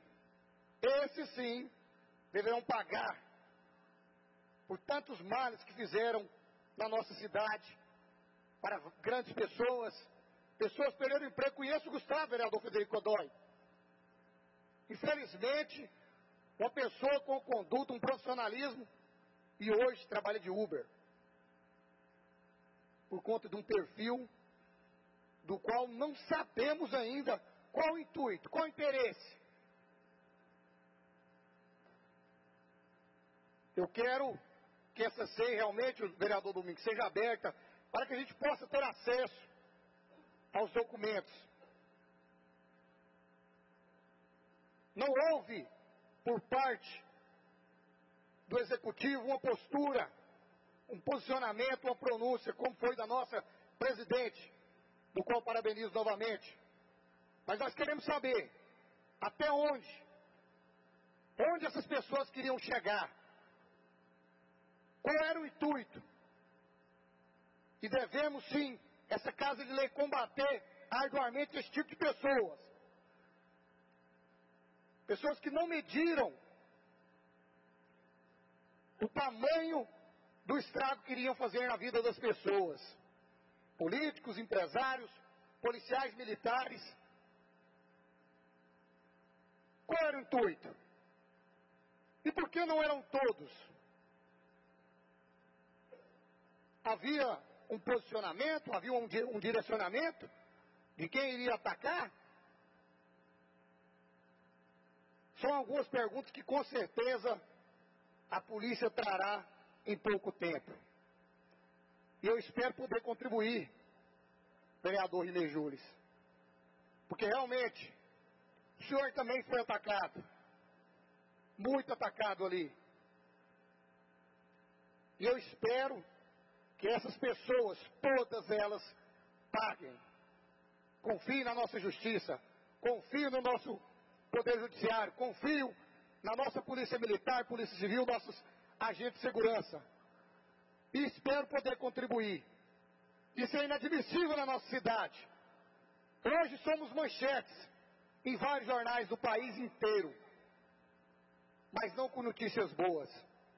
sim, deverão pagar por tantos males que fizeram na nossa cidade, para grandes pessoas perderam emprego. Conheço o Gustavo, vereador Frederico Godoy. Infelizmente, uma pessoa com conduta, um profissionalismo, e hoje trabalha de Uber. Por conta de um perfil do qual não sabemos ainda qual o intuito, qual o interesse. Eu quero que essa CEI realmente, o vereador Domingos, seja aberta para que a gente possa ter acesso aos documentos. Não houve, por parte do Executivo, uma postura, um posicionamento, uma pronúncia, como foi da nossa presidente, do qual parabenizo novamente. Mas nós queremos saber até onde essas pessoas queriam chegar. Qual era o intuito? E devemos sim, essa Casa de Lei, combater arduamente esse tipo de pessoas. Pessoas que não mediram o tamanho do estrago que iriam fazer na vida das pessoas. Políticos, empresários, policiais militares. Qual era o intuito? E por que não eram todos? Havia um posicionamento, havia um direcionamento de quem iria atacar? São algumas perguntas que com certeza a polícia trará em pouco tempo. E eu espero poder contribuir, vereador Rinei Júlis. Porque realmente, o senhor também foi atacado. Muito atacado ali. E eu espero que essas pessoas, todas elas, paguem. Confio na nossa justiça. Confio no nosso Poder Judiciário. Confio na nossa Polícia Militar, Polícia Civil, nossos agentes de segurança. E espero poder contribuir. Isso é inadmissível na nossa cidade. Hoje somos manchetes em vários jornais do país inteiro. Mas não com notícias boas.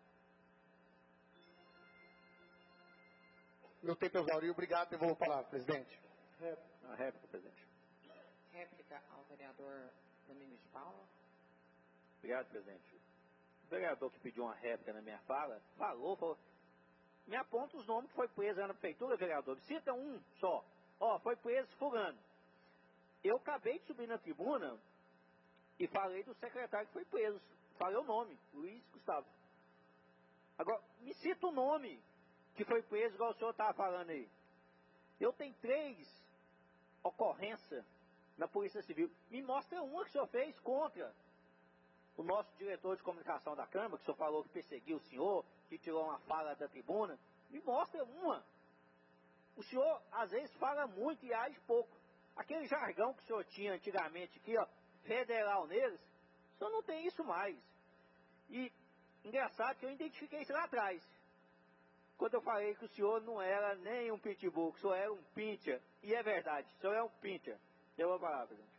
Meu tempo é exaurido. Obrigado. Devolvo a palavra, presidente. A réplica, presidente. Réplica ao vereador Domingos de Paula. Obrigado, presidente. O vereador que pediu uma réplica na minha fala, falou, me aponta os nomes que foi preso na prefeitura, vereador. Me cita um só. Foi preso fulano. Eu acabei de subir na tribuna e falei do secretário que foi preso. Falei o nome, Luiz Gustavo. Agora, me cita o nome que foi preso, igual o senhor estava falando aí. Eu tenho 3 ocorrências na Polícia Civil. Me mostra uma que o senhor fez contra o nosso diretor de comunicação da Câmara, que o senhor falou que perseguiu o senhor, que tirou uma fala da tribuna. Me mostra uma. O senhor, às vezes, fala muito e age pouco. Aquele jargão que o senhor tinha antigamente aqui, federal neles, o senhor não tem isso mais. E, engraçado que eu identifiquei isso lá atrás. Quando eu falei que o senhor não era nem um pitbull, que o senhor era um pincher. E é verdade, o senhor é um pincher. Eu vou falar, presidente.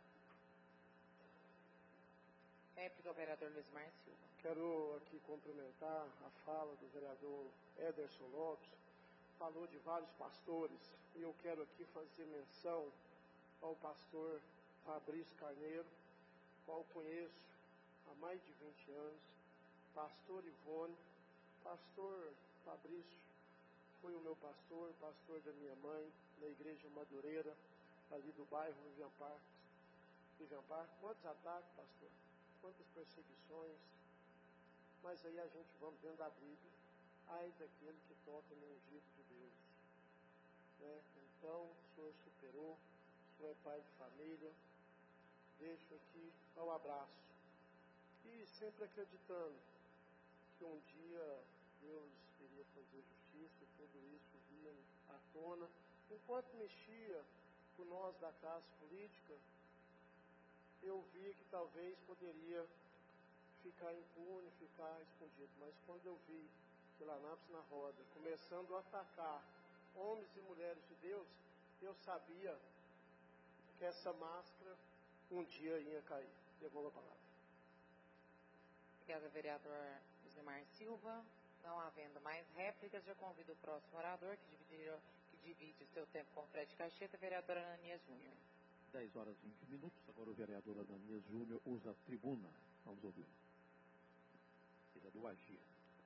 Réplica ao vereador Luizmar Silva. Quero aqui complementar a fala do vereador Ederson Lopes. Falou de vários pastores. E eu quero aqui fazer menção ao pastor Fabrício Carneiro, qual conheço há mais de 20 anos. Pastor Ivone, pastor Fabrício foi o meu pastor da minha mãe, na igreja Madureira, ali do bairro Vivian Park. Quantos ataques, pastor? Quantas perseguições? Mas aí a gente vamos dentro da Bíblia. Ai daquele que toca no ungido de Deus. Né? Então, o senhor superou, o senhor é pai de família. deixo aqui ao abraço. E sempre acreditando que um dia Deus iria fazer justiça, tudo isso vinha à tona. Enquanto mexia com nós da classe política, eu vi que talvez poderia ficar impune, ficar escondido. Mas quando eu vi que Lanápolis na Roda, começando a atacar homens e mulheres de Deus, eu sabia que essa máscara um dia ia cair. Devolvo a palavra. Obrigada, vereador Josimar Silva. Não havendo mais réplicas, já convido o próximo orador, que divide o seu tempo com o Fred Cacheta, vereador Ananias Júnior. 10 horas e 20 minutos. Agora o vereador Ananias Júnior usa a tribuna. Vamos ouvir. Vereador Agir.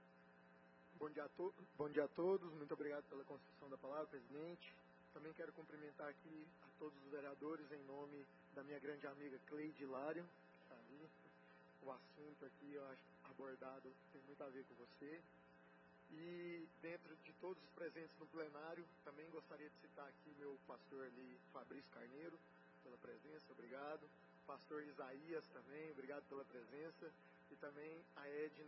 Bom dia a todos. Muito obrigado pela concessão da palavra, presidente. Também quero cumprimentar aqui a todos os vereadores em nome da minha grande amiga Cleide Hilário, que está ali. O assunto aqui, eu acho, abordado tem muito a ver com você. E dentro de todos os presentes no plenário, também gostaria de citar aqui meu pastor ali, Fabrício Carneiro, pela presença, obrigado. Pastor Isaías também, obrigado pela presença. E também a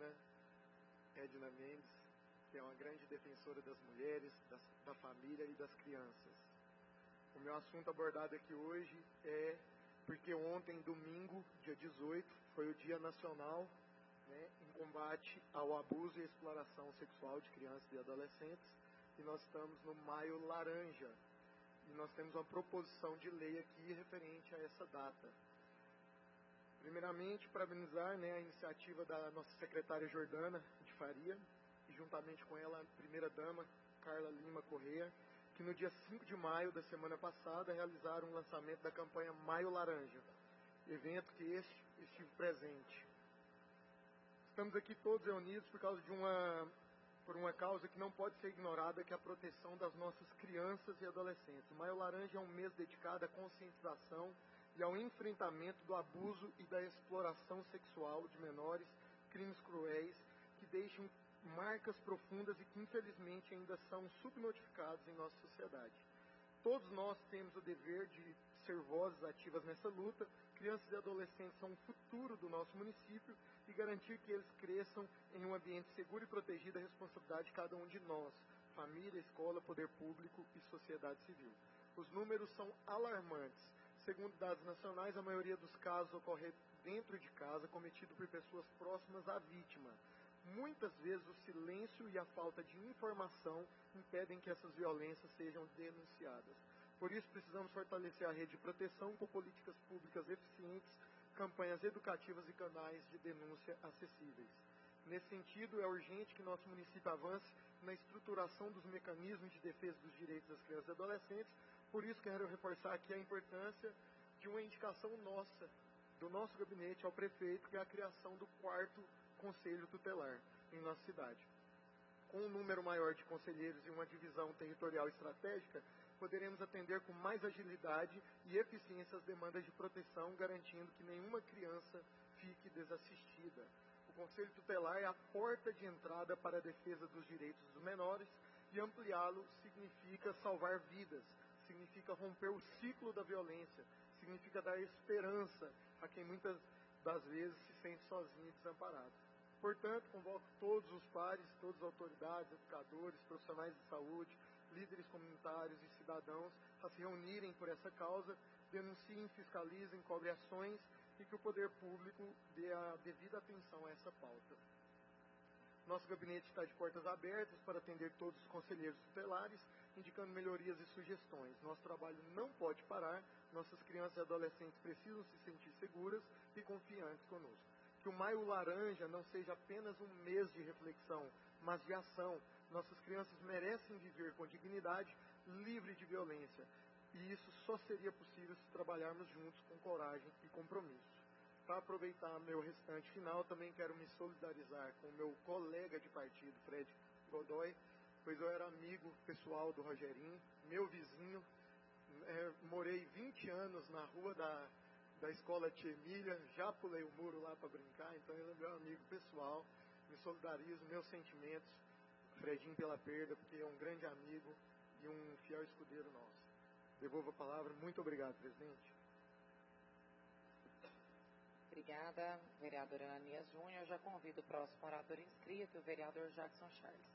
Edna Mendes, que é uma grande defensora das mulheres, da família e das crianças. O meu assunto abordado aqui hoje é porque ontem, domingo, dia 18, foi o Dia Nacional, né, em combate ao abuso e exploração sexual de crianças e adolescentes, e nós estamos no Maio Laranja, e nós temos uma proposição de lei aqui referente a essa data. Primeiramente, parabenizar, né, a iniciativa da nossa secretária Jordana de Faria, e juntamente com ela a primeira-dama, Carla Lima Corrêa, que no dia 5 de maio da semana passada realizaram o lançamento da campanha Maio Laranja, evento que estive presente. Estamos aqui todos reunidos por uma causa que não pode ser ignorada, que é a proteção das nossas crianças e adolescentes. O Maio Laranja é um mês dedicado à conscientização e ao enfrentamento do abuso e da exploração sexual de menores, crimes cruéis que deixam marcas profundas e que infelizmente ainda são subnotificados em nossa sociedade. Todos nós temos o dever de ser vozes ativas nessa luta. Crianças e adolescentes são o futuro do nosso município e garantir que eles cresçam em um ambiente seguro e protegido é a responsabilidade de cada um de nós, família, escola, poder público e sociedade civil. Os números são alarmantes. Segundo dados nacionais, a maioria dos casos ocorre dentro de casa, cometido por pessoas próximas à vítima. Muitas vezes o silêncio e a falta de informação impedem que essas violências sejam denunciadas. Por isso, precisamos fortalecer a rede de proteção com políticas públicas eficientes, campanhas educativas e canais de denúncia acessíveis. Nesse sentido, é urgente que nosso município avance na estruturação dos mecanismos de defesa dos direitos das crianças e adolescentes. Por isso, quero reforçar aqui a importância de uma indicação nossa, do nosso gabinete ao prefeito, que é a criação do 4º Conselho Tutelar em nossa cidade. Com um número maior de conselheiros e uma divisão territorial estratégica, poderemos atender com mais agilidade e eficiência as demandas de proteção, garantindo que nenhuma criança fique desassistida. O Conselho Tutelar é a porta de entrada para a defesa dos direitos dos menores, e ampliá-lo significa salvar vidas, significa romper o ciclo da violência, significa dar esperança a quem muitas das vezes se sente sozinho e desamparado. Portanto, convoco todos os pares, todas as autoridades, educadores, profissionais de saúde, líderes comunitários e cidadãos a se reunirem por essa causa, denunciem, fiscalizem, cobrem ações e que o poder público dê a devida atenção a essa pauta. Nosso gabinete está de portas abertas para atender todos os conselheiros tutelares, indicando melhorias e sugestões. Nosso trabalho não pode parar, nossas crianças e adolescentes precisam se sentir seguras e confiantes conosco. Que o Maio Laranja não seja apenas um mês de reflexão, mas de ação. Nossas crianças merecem viver com dignidade, livre de violência. E isso só seria possível se trabalharmos juntos com coragem e compromisso. Para aproveitar meu restante final, também quero me solidarizar com o meu colega de partido, Fred Godoy, pois eu era amigo pessoal do Rogerinho, meu vizinho. Morei 20 anos na rua da escola Tia Emília, já pulei o muro lá para brincar, então ele é meu amigo pessoal. Me solidarizo, meus sentimentos, Fredinho, pela perda, porque é um grande amigo e um fiel escudeiro nosso. Devolvo a palavra. Muito obrigado, presidente. Obrigada, vereador Ananias Júnior. Já convido o próximo orador inscrito, o vereador Jackson Charles.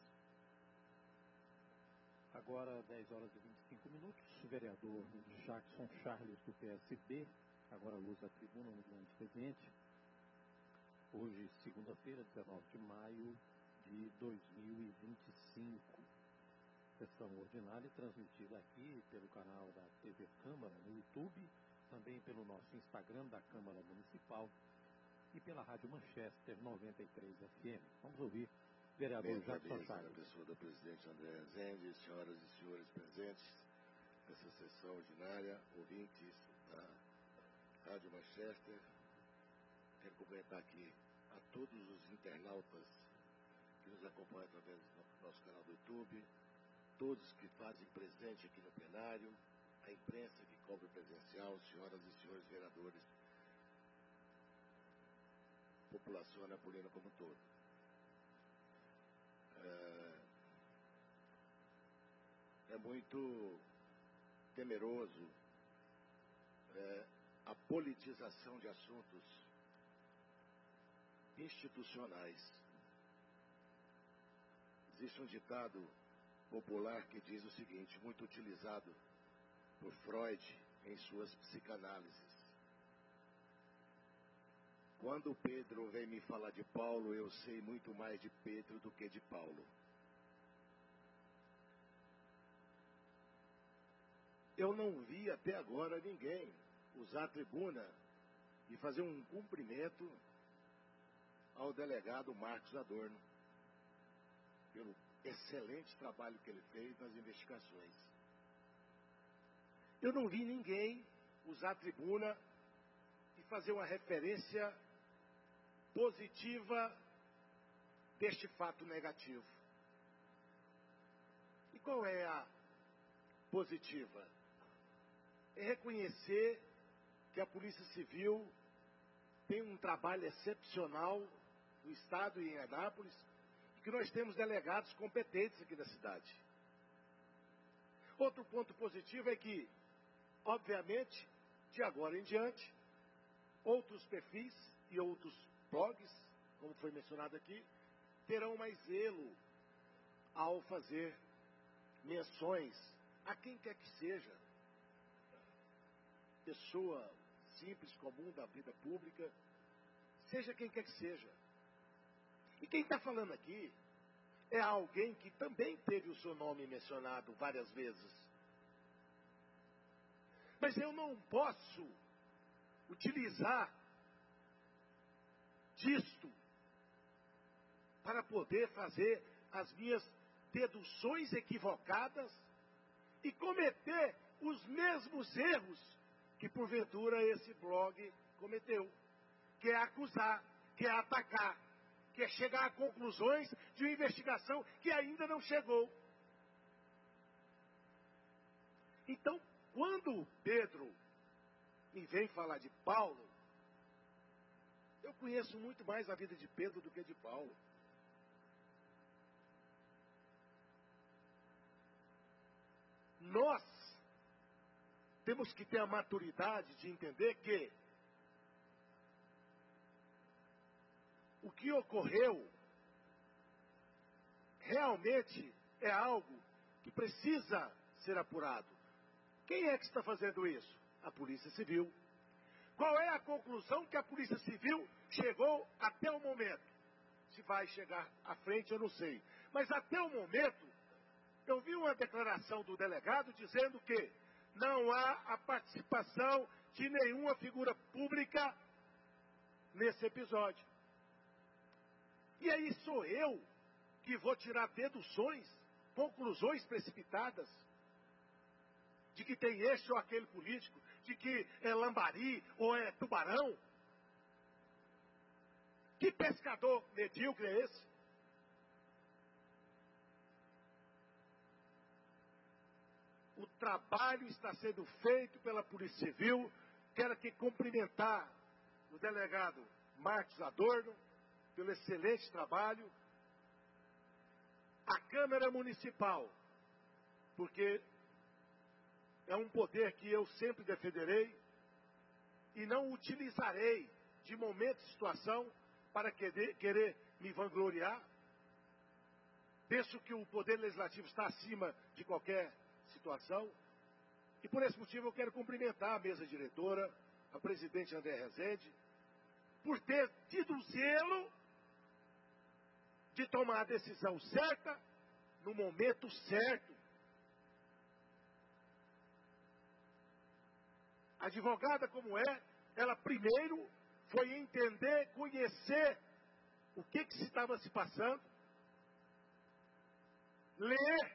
Agora, 10 horas e 25 minutos, o vereador Jackson Charles, do PSB, agora usa a tribuna no grande expediente. Hoje, segunda-feira, 19 de maio de 2025. Sessão ordinária transmitida aqui pelo canal da TV Câmara no YouTube, também pelo nosso Instagram da Câmara Municipal e pela Rádio Manchester 93 FM. Vamos ouvir o vereador Jackson Charles. Na pessoa do presidente André Rezende, senhoras e senhores presentes nessa sessão ordinária, ouvintes da Rádio Manchester, quero cumprimentar aqui a todos os internautas que nos acompanham através do nosso canal do YouTube, todos que fazem presente aqui no plenário, a imprensa que cobre presencial, senhoras e senhores vereadores, população anapolina como um todo. É muito temeroso a politização de assuntos institucionais. Existe um ditado popular que diz o seguinte, muito utilizado por Freud em suas psicanálises. Quando Pedro vem me falar de Paulo, eu sei muito mais de Pedro do que de Paulo. Eu não vi até agora ninguém usar a tribuna e fazer um cumprimento ao delegado Marcos Adorno pelo excelente trabalho que ele fez nas investigações. Eu não vi ninguém usar a tribuna e fazer uma referência positiva deste fato negativo. E qual é a positiva? É reconhecer que a Polícia Civil tem um trabalho excepcional no Estado e em Anápolis, e que nós temos delegados competentes aqui da cidade. Outro ponto positivo é que, obviamente, de agora em diante, outros perfis e outros blogs, como foi mencionado aqui, terão mais zelo ao fazer menções a quem quer que seja, pessoa simples, comum da vida pública, seja quem quer que seja. E quem está falando aqui é alguém que também teve o seu nome mencionado várias vezes. Mas eu não posso utilizar disto para poder fazer as minhas deduções equivocadas e cometer os mesmos erros que porventura esse blog cometeu, que é acusar, que é atacar, que é chegar a conclusões de uma investigação que ainda não chegou. Então, quando Pedro me vem falar de Paulo, eu conheço muito mais a vida de Pedro do que de Paulo. Nós temos que ter a maturidade de entender que o que ocorreu realmente é algo que precisa ser apurado. Quem é que está fazendo isso? A Polícia Civil. Qual é a conclusão que a Polícia Civil chegou até o momento? Se vai chegar à frente, eu não sei. Mas até o momento, eu vi uma declaração do delegado dizendo que não há a participação de nenhuma figura pública nesse episódio. E aí sou eu que vou tirar deduções, conclusões precipitadas, de que tem este ou aquele político, de que é lambari ou é tubarão. Que pescador medíocre é esse? O trabalho está sendo feito pela Polícia Civil. Quero aqui cumprimentar o delegado Marcos Adorno pelo excelente trabalho. A Câmara Municipal, porque é um poder que eu sempre defenderei e não utilizarei de momento e situação para querer me vangloriar. Penso que o Poder Legislativo está acima de qualquer situação. E por esse motivo eu quero cumprimentar a mesa diretora, a presidente André Rezende, por ter tido o zelo de tomar a decisão certa, no momento certo. Advogada como é, ela primeiro foi entender, conhecer o que se estava se passando, ler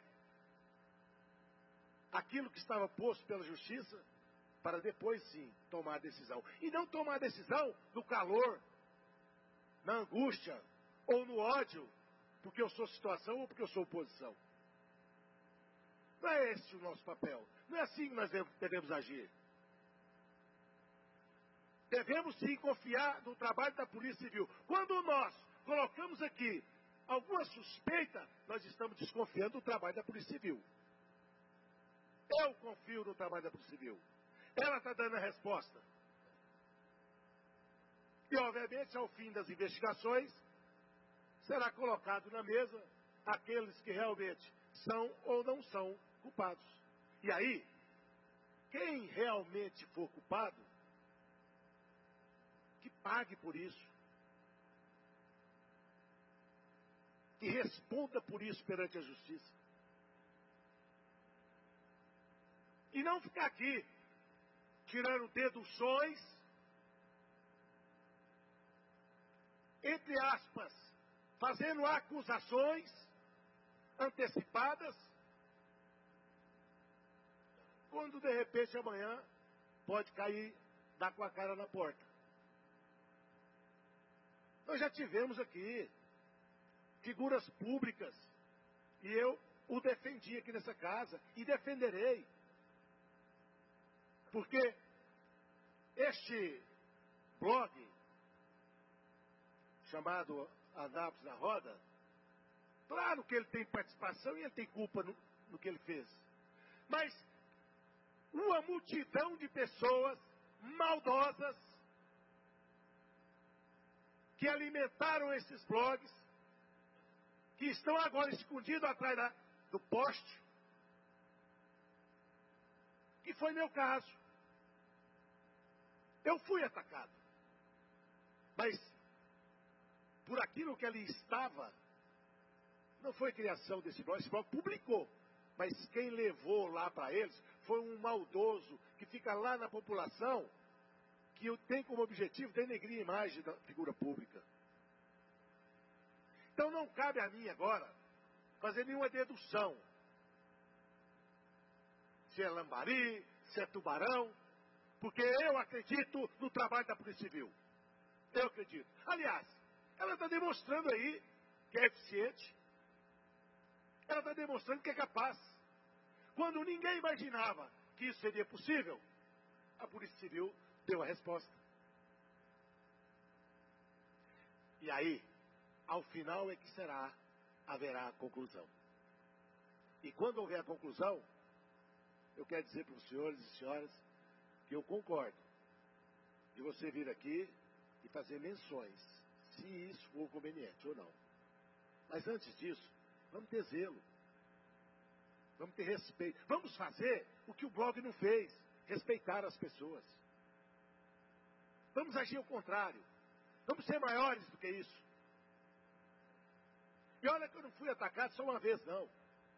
aquilo que estava posto pela justiça, para depois sim tomar a decisão. E não tomar a decisão no calor, na angústia ou no ódio, porque eu sou situação ou porque eu sou oposição. Não é esse o nosso papel. Não é assim que nós devemos agir. Devemos sim confiar no trabalho da Polícia Civil. Quando nós colocamos aqui alguma suspeita, nós estamos desconfiando do trabalho da Polícia Civil. Eu confio no trabalho da Polícia Civil. Ela está dando a resposta. E, obviamente, ao fim das investigações, será colocado na mesa aqueles que realmente são ou não são culpados. E aí, quem realmente for culpado, que pague por isso. Que responda por isso perante a justiça. E não ficar aqui tirando deduções, entre aspas, fazendo acusações antecipadas, quando de repente amanhã pode cair, dar com a cara na porta. Nós já tivemos aqui figuras públicas, e eu o defendi aqui nessa casa, e defenderei. Porque este blog, chamado Anápolis na Roda, claro que ele tem participação e ele tem culpa no que ele fez. Mas uma multidão de pessoas maldosas que alimentaram esses blogs, que estão agora escondidos atrás do poste, que foi meu caso. Eu fui atacado. Mas, por aquilo que ali estava, não foi criação desse blog. Esse blog publicou. Mas quem levou lá para eles foi um maldoso que fica lá na população, que tem como objetivo denegrir a imagem da figura pública. Então não cabe a mim agora fazer nenhuma dedução. Se é lambari, se é tubarão, porque eu acredito no trabalho da Polícia Civil. Eu acredito. Aliás, ela está demonstrando aí que é eficiente. Ela está demonstrando que é capaz. Quando ninguém imaginava que isso seria possível, a Polícia Civil deu a resposta. E aí, ao final é que haverá a conclusão. E quando houver a conclusão, eu quero dizer para os senhores e senhoras que eu concordo de você vir aqui e fazer menções, se isso for conveniente ou não. Mas antes disso, vamos ter zelo. Vamos ter respeito. Vamos fazer o que o blog não fez, respeitar as pessoas. Vamos agir ao contrário. Vamos ser maiores do que isso. E olha que eu não fui atacado só uma vez, não.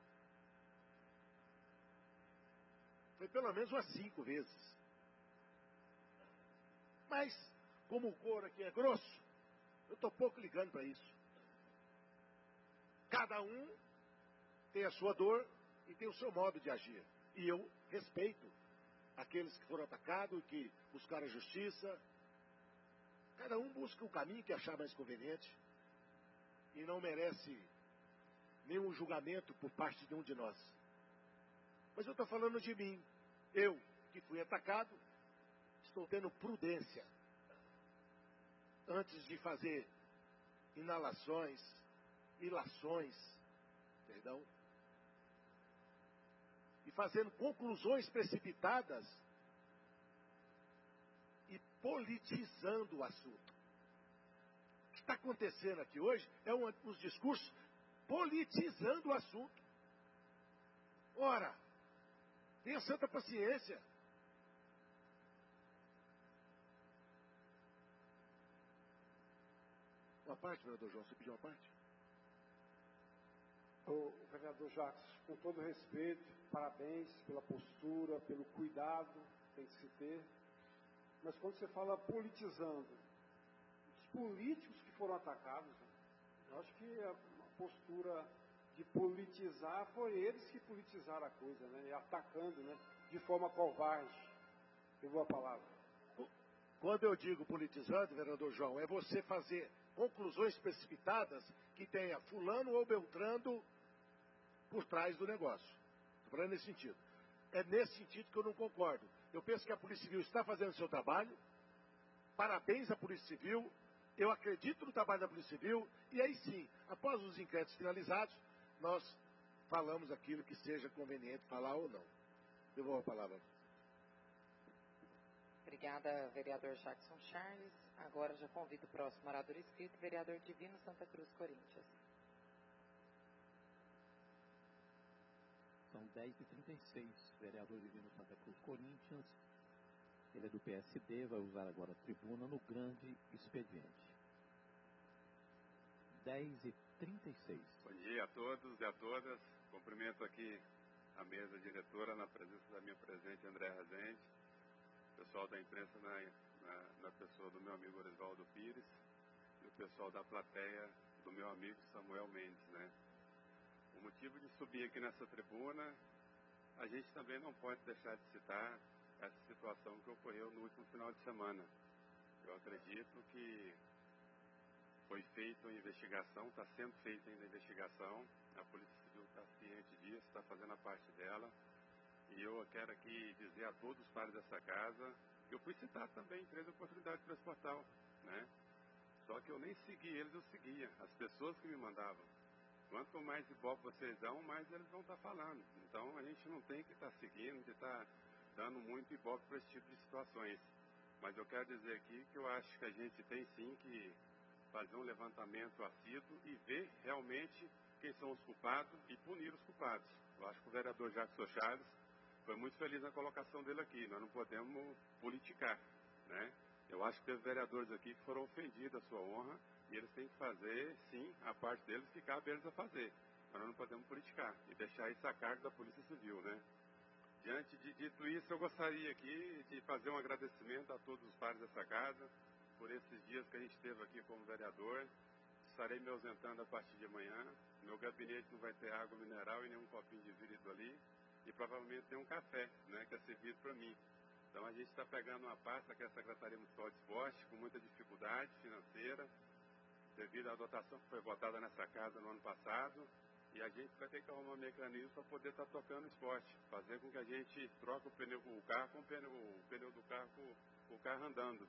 Foi pelo menos umas 5 vezes. Mas, como o couro aqui é grosso, eu estou pouco ligando para isso. Cada um tem a sua dor e tem o seu modo de agir. E eu respeito aqueles que foram atacados, que buscaram a justiça. Cada um busca o caminho que achar mais conveniente. E não merece nenhum julgamento por parte de um de nós. Mas eu estou falando de mim. Eu, que fui atacado, estou tendo prudência. Antes de fazer inalações, ilações, perdão, e fazendo conclusões precipitadas e politizando o assunto. O que está acontecendo aqui hoje é os discursos politizando o assunto. Ora, tenha santa paciência. Uma parte, vereador João, você pediu uma parte? O vereador Jacques, com todo respeito, parabéns pela postura, pelo cuidado que tem que se ter. Mas quando você fala politizando, os políticos que foram atacados, eu acho que a postura de politizar foi eles que politizaram a coisa, né? Atacando, né? De forma covarde. Eu vou a palavra. Quando eu digo politizando, vereador João, é você fazer conclusões precipitadas que tenha fulano ou beltrano por trás do negócio. Estou falando nesse sentido. É nesse sentido que eu não concordo. Eu penso que a Polícia Civil está fazendo o seu trabalho. Parabéns à Polícia Civil. Eu acredito no trabalho da Polícia Civil. E aí sim, após os inquéritos finalizados, nós falamos aquilo que seja conveniente falar ou não. Devolvo a palavra. Obrigada, vereador Jackson Charles. Agora já convido o próximo orador inscrito, vereador Divino Santa Cruz, Corinthians. São 10h36, vereador Divino Santa Cruz, Corinthians. Ele é do PSD, vai usar agora a tribuna no grande expediente. 10h36. Bom dia a todos e a todas. Cumprimento aqui a mesa diretora na presença da minha presidente André Rezende, pessoal da imprensa na pessoa do meu amigo Orisvaldo Pires e o pessoal da plateia do meu amigo Samuel Mendes, né? O motivo de subir aqui nessa tribuna, a gente também não pode deixar de citar essa situação que ocorreu no último final de semana. Eu acredito que foi feita uma investigação, está sendo feita ainda a investigação, a Polícia Civil está ciente disso, está fazendo a parte dela, e eu quero aqui dizer a todos os pares dessa casa, eu fui citar também em 3 oportunidades para esse portal, né? Só que eu nem segui eles, eu seguia as pessoas que me mandavam. Quanto mais ibope vocês dão, mais eles vão estar falando. Então a gente não tem que estar seguindo, de estar dando muito ibope para esse tipo de situações. Mas eu quero dizer aqui que eu acho que a gente tem sim que fazer um levantamento assíduo e ver realmente quem são os culpados e punir os culpados. Eu acho que o vereador Jackson Charles foi muito feliz na colocação dele aqui. Nós não podemos politicar, né? Eu acho que teve vereadores aqui que foram ofendidos a sua honra e eles têm que fazer, sim, a parte deles que cabe eles a fazer. Mas nós não podemos politicar e deixar isso a cargo da Polícia Civil, né? Diante de dito isso, eu gostaria aqui de fazer um agradecimento a todos os pares dessa casa por esses dias que a gente esteve aqui como vereador. Estarei me ausentando a partir de amanhã. Meu gabinete não vai ter água mineral e nenhum copinho de vidro ali. E provavelmente tem um café, né, que é servido para mim. Então a gente está pegando uma pasta que é a Secretaria Municipal de Esporte, com muita dificuldade financeira, devido à dotação que foi votada nessa casa no ano passado. E a gente vai ter que arrumar um mecanismo para poder estar tocando o esporte. Fazer com que a gente troque o pneu com o carro com o pneu do carro com o carro andando.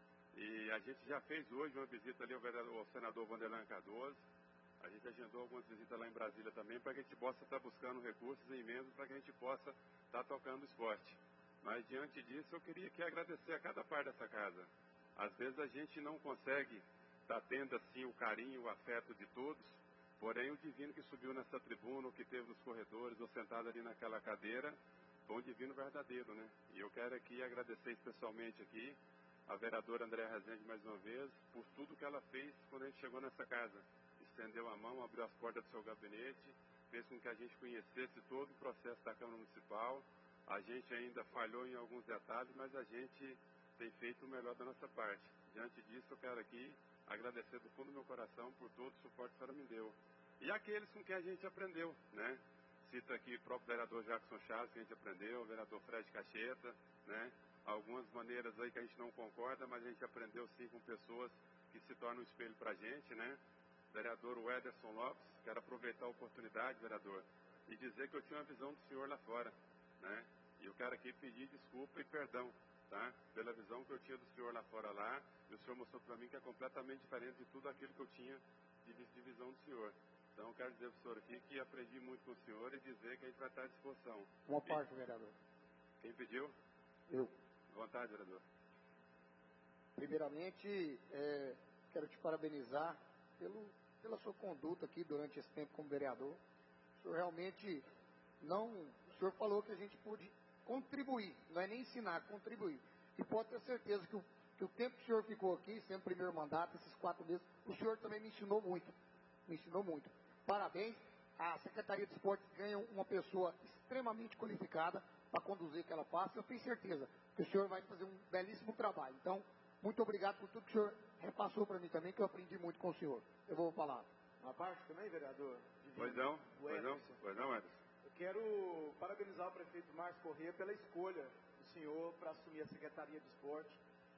E a gente já fez hoje uma visita ali ao senador Vanderlan Cardoso. A gente agendou algumas visitas lá em Brasília também para que a gente possa estar buscando recursos e emendas para que a gente possa estar tocando o esporte. Mas diante disso eu queria aqui agradecer a cada parte dessa casa. Às vezes a gente não consegue estar tendo assim o carinho, o afeto de todos, porém o divino que subiu nessa tribuna, o que teve nos corredores, ou sentado ali naquela cadeira, foi um divino verdadeiro, né? E eu quero aqui agradecer especialmente aqui a vereadora André Rezende mais uma vez, por tudo que ela fez quando a gente chegou nessa casa. Estendeu a mão, abriu as portas do seu gabinete, fez com que a gente conhecesse todo o processo da Câmara Municipal. A gente ainda falhou em alguns detalhes, mas a gente tem feito o melhor da nossa parte. Diante disso, eu quero aqui agradecer do fundo do meu coração por todo o suporte que a senhora me deu. E aqueles com quem a gente aprendeu, né? Cito aqui o próprio vereador Jackson Charles, que a gente aprendeu, o vereador Fred Cacheta, né? Algumas maneiras aí que a gente não concorda, mas a gente aprendeu sim com pessoas que se tornam um espelho pra gente, né? Vereador Ederson Lopes, quero aproveitar a oportunidade, vereador, e dizer que eu tinha uma visão do senhor lá fora, né? E eu quero aqui pedir desculpa e perdão, tá? Pela visão que eu tinha do senhor lá fora lá, e o senhor mostrou para mim que é completamente diferente de tudo aquilo que eu tinha de visão do senhor. Então eu quero dizer para o senhor aqui que aprendi muito com o senhor e dizer que a gente vai estar à disposição. Uma parte, vereador. Quem pediu? Eu. À vontade, vereador. Primeiramente, quero te parabenizar pela sua conduta aqui durante esse tempo como vereador. O senhor realmente o senhor falou que a gente pôde contribuir, não é nem ensinar, contribuir. E pode ter certeza que o tempo que o senhor ficou aqui, sendo primeiro mandato, esses 4 meses, o senhor também me ensinou muito. Me ensinou muito. Parabéns. A Secretaria de Esportes ganha uma pessoa extremamente qualificada para conduzir aquela pasta. Eu tenho certeza que o senhor vai fazer um belíssimo trabalho. Então, muito obrigado por tudo que o senhor repassou para mim também, que eu aprendi muito com o senhor. Eu vou falar. Uma parte também, vereador? Pois não, Anderson. Eu quero parabenizar o prefeito Márcio Corrêa pela escolha do senhor para assumir a Secretaria de Esporte.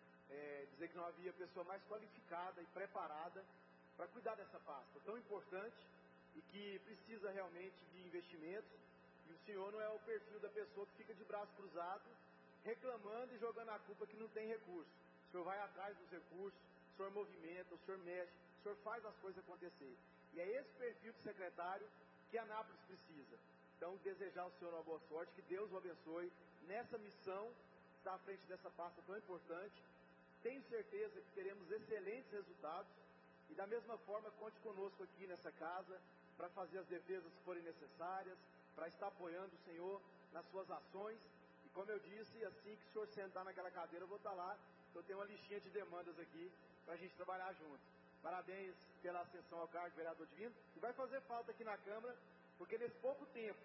Dizer que não havia pessoa mais qualificada e preparada para cuidar dessa pasta tão importante e que precisa realmente de investimentos. E o senhor não é o perfil da pessoa que fica de braço cruzado, reclamando e jogando a culpa que não tem recurso. O senhor vai atrás dos recursos, o senhor movimenta, o senhor mexe, o senhor faz as coisas acontecer. E é esse perfil de secretário que Anápolis precisa. Então, desejar ao senhor uma boa sorte, que Deus o abençoe nessa missão, está à frente dessa pasta tão importante. Tenho certeza que teremos excelentes resultados e, da mesma forma, conte conosco aqui nessa casa para fazer as defesas que forem necessárias, para estar apoiando o senhor nas suas ações. E, como eu disse, assim que o senhor sentar naquela cadeira, eu vou estar lá. Eu tenho uma listinha de demandas aqui para a gente trabalhar junto. Parabéns pela ascensão ao cargo de vereador divino. E vai fazer falta aqui na Câmara, porque nesse pouco tempo,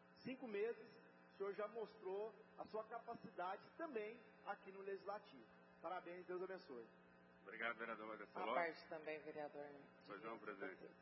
5 meses, o senhor já mostrou a sua capacidade também aqui no Legislativo. Parabéns, Deus abençoe. Obrigado, vereador Anderson. A parte também, vereador. Pois não, presidente.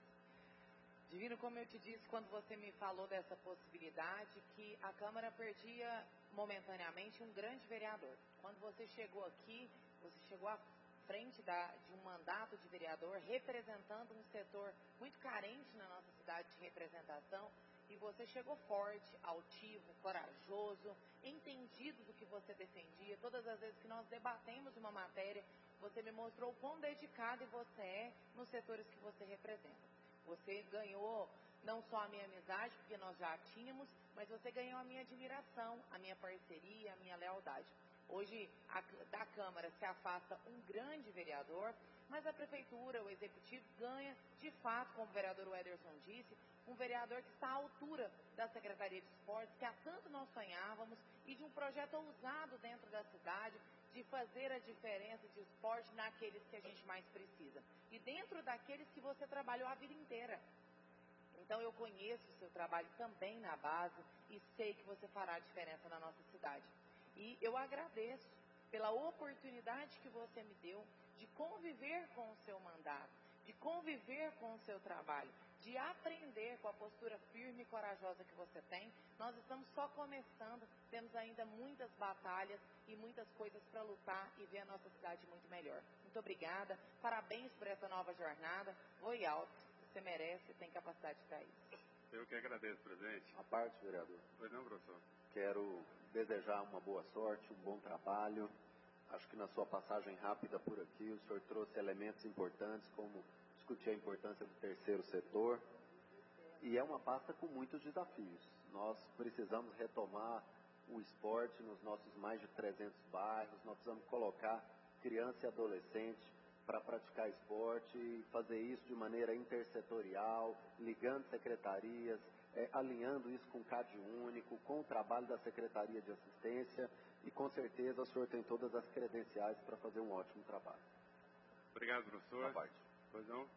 Divino, como eu te disse quando você me falou dessa possibilidade, que a Câmara perdia momentaneamente um grande vereador. Quando você chegou aqui, você chegou à frente de um mandato de vereador, representando um setor muito carente na nossa cidade de representação, e você chegou forte, altivo, corajoso, entendido do que você defendia. Todas as vezes que nós debatemos uma matéria, você me mostrou o quão dedicado você é nos setores que você representa. Você ganhou não só a minha amizade, porque nós já a tínhamos, mas você ganhou a minha admiração, a minha parceria, a minha lealdade. Hoje, da Câmara se afasta um grande vereador, mas a Prefeitura, o Executivo, ganha, de fato, como o vereador Ederson disse, um vereador que está à altura da Secretaria de Esportes, que há tanto nós sonhávamos, e de um projeto ousado dentro da cidade, de fazer a diferença de esporte naqueles que a gente mais precisa. E dentro daqueles que você trabalhou a vida inteira. Então, eu conheço o seu trabalho também na base e sei que você fará a diferença na nossa cidade. E eu agradeço pela oportunidade que você me deu de conviver com o seu mandato, de conviver com o seu trabalho, de aprender com a postura firme e corajosa que você tem. Nós estamos só começando, temos ainda muitas batalhas e muitas coisas para lutar e ver a nossa cidade muito melhor. Muito obrigada, parabéns por essa nova jornada. Voe alto, você merece, tem capacidade para isso. Eu que agradeço, presidente. A parte, vereador. Pois não, professor. Quero desejar uma boa sorte, um bom trabalho. Acho que na sua passagem rápida por aqui, o senhor trouxe elementos importantes, como discutir a importância do terceiro setor. E é uma pasta com muitos desafios. Nós precisamos retomar o esporte nos nossos mais de 300 bairros. Nós precisamos colocar criança e adolescente para praticar esporte e fazer isso de maneira intersetorial, ligando secretarias, alinhando isso com o CAD único, com o trabalho da Secretaria de Assistência, e com certeza o senhor tem todas as credenciais para fazer um ótimo trabalho. Obrigado, professor. Pois não?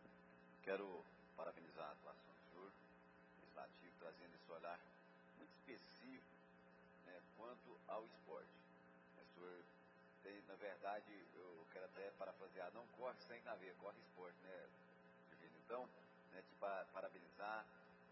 Quero parabenizar a atuação do senhor legislativo, trazendo esse olhar muito específico, né, quanto ao esporte. O senhor tem, na verdade, eu quero até parafrasear, não corre sem na veia, corre esporte, né, Divino? Então, né, te parabenizar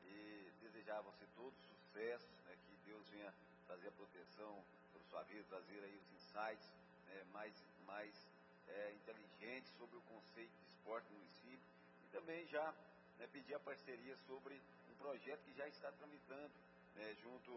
e desejar a você todo sucesso, né, que Deus venha trazer a proteção para sua vida, trazer aí os insights, né, mais inteligentes sobre o conceito de esporte no município, e também já, né, pedir a parceria sobre um projeto que já está tramitando, né, junto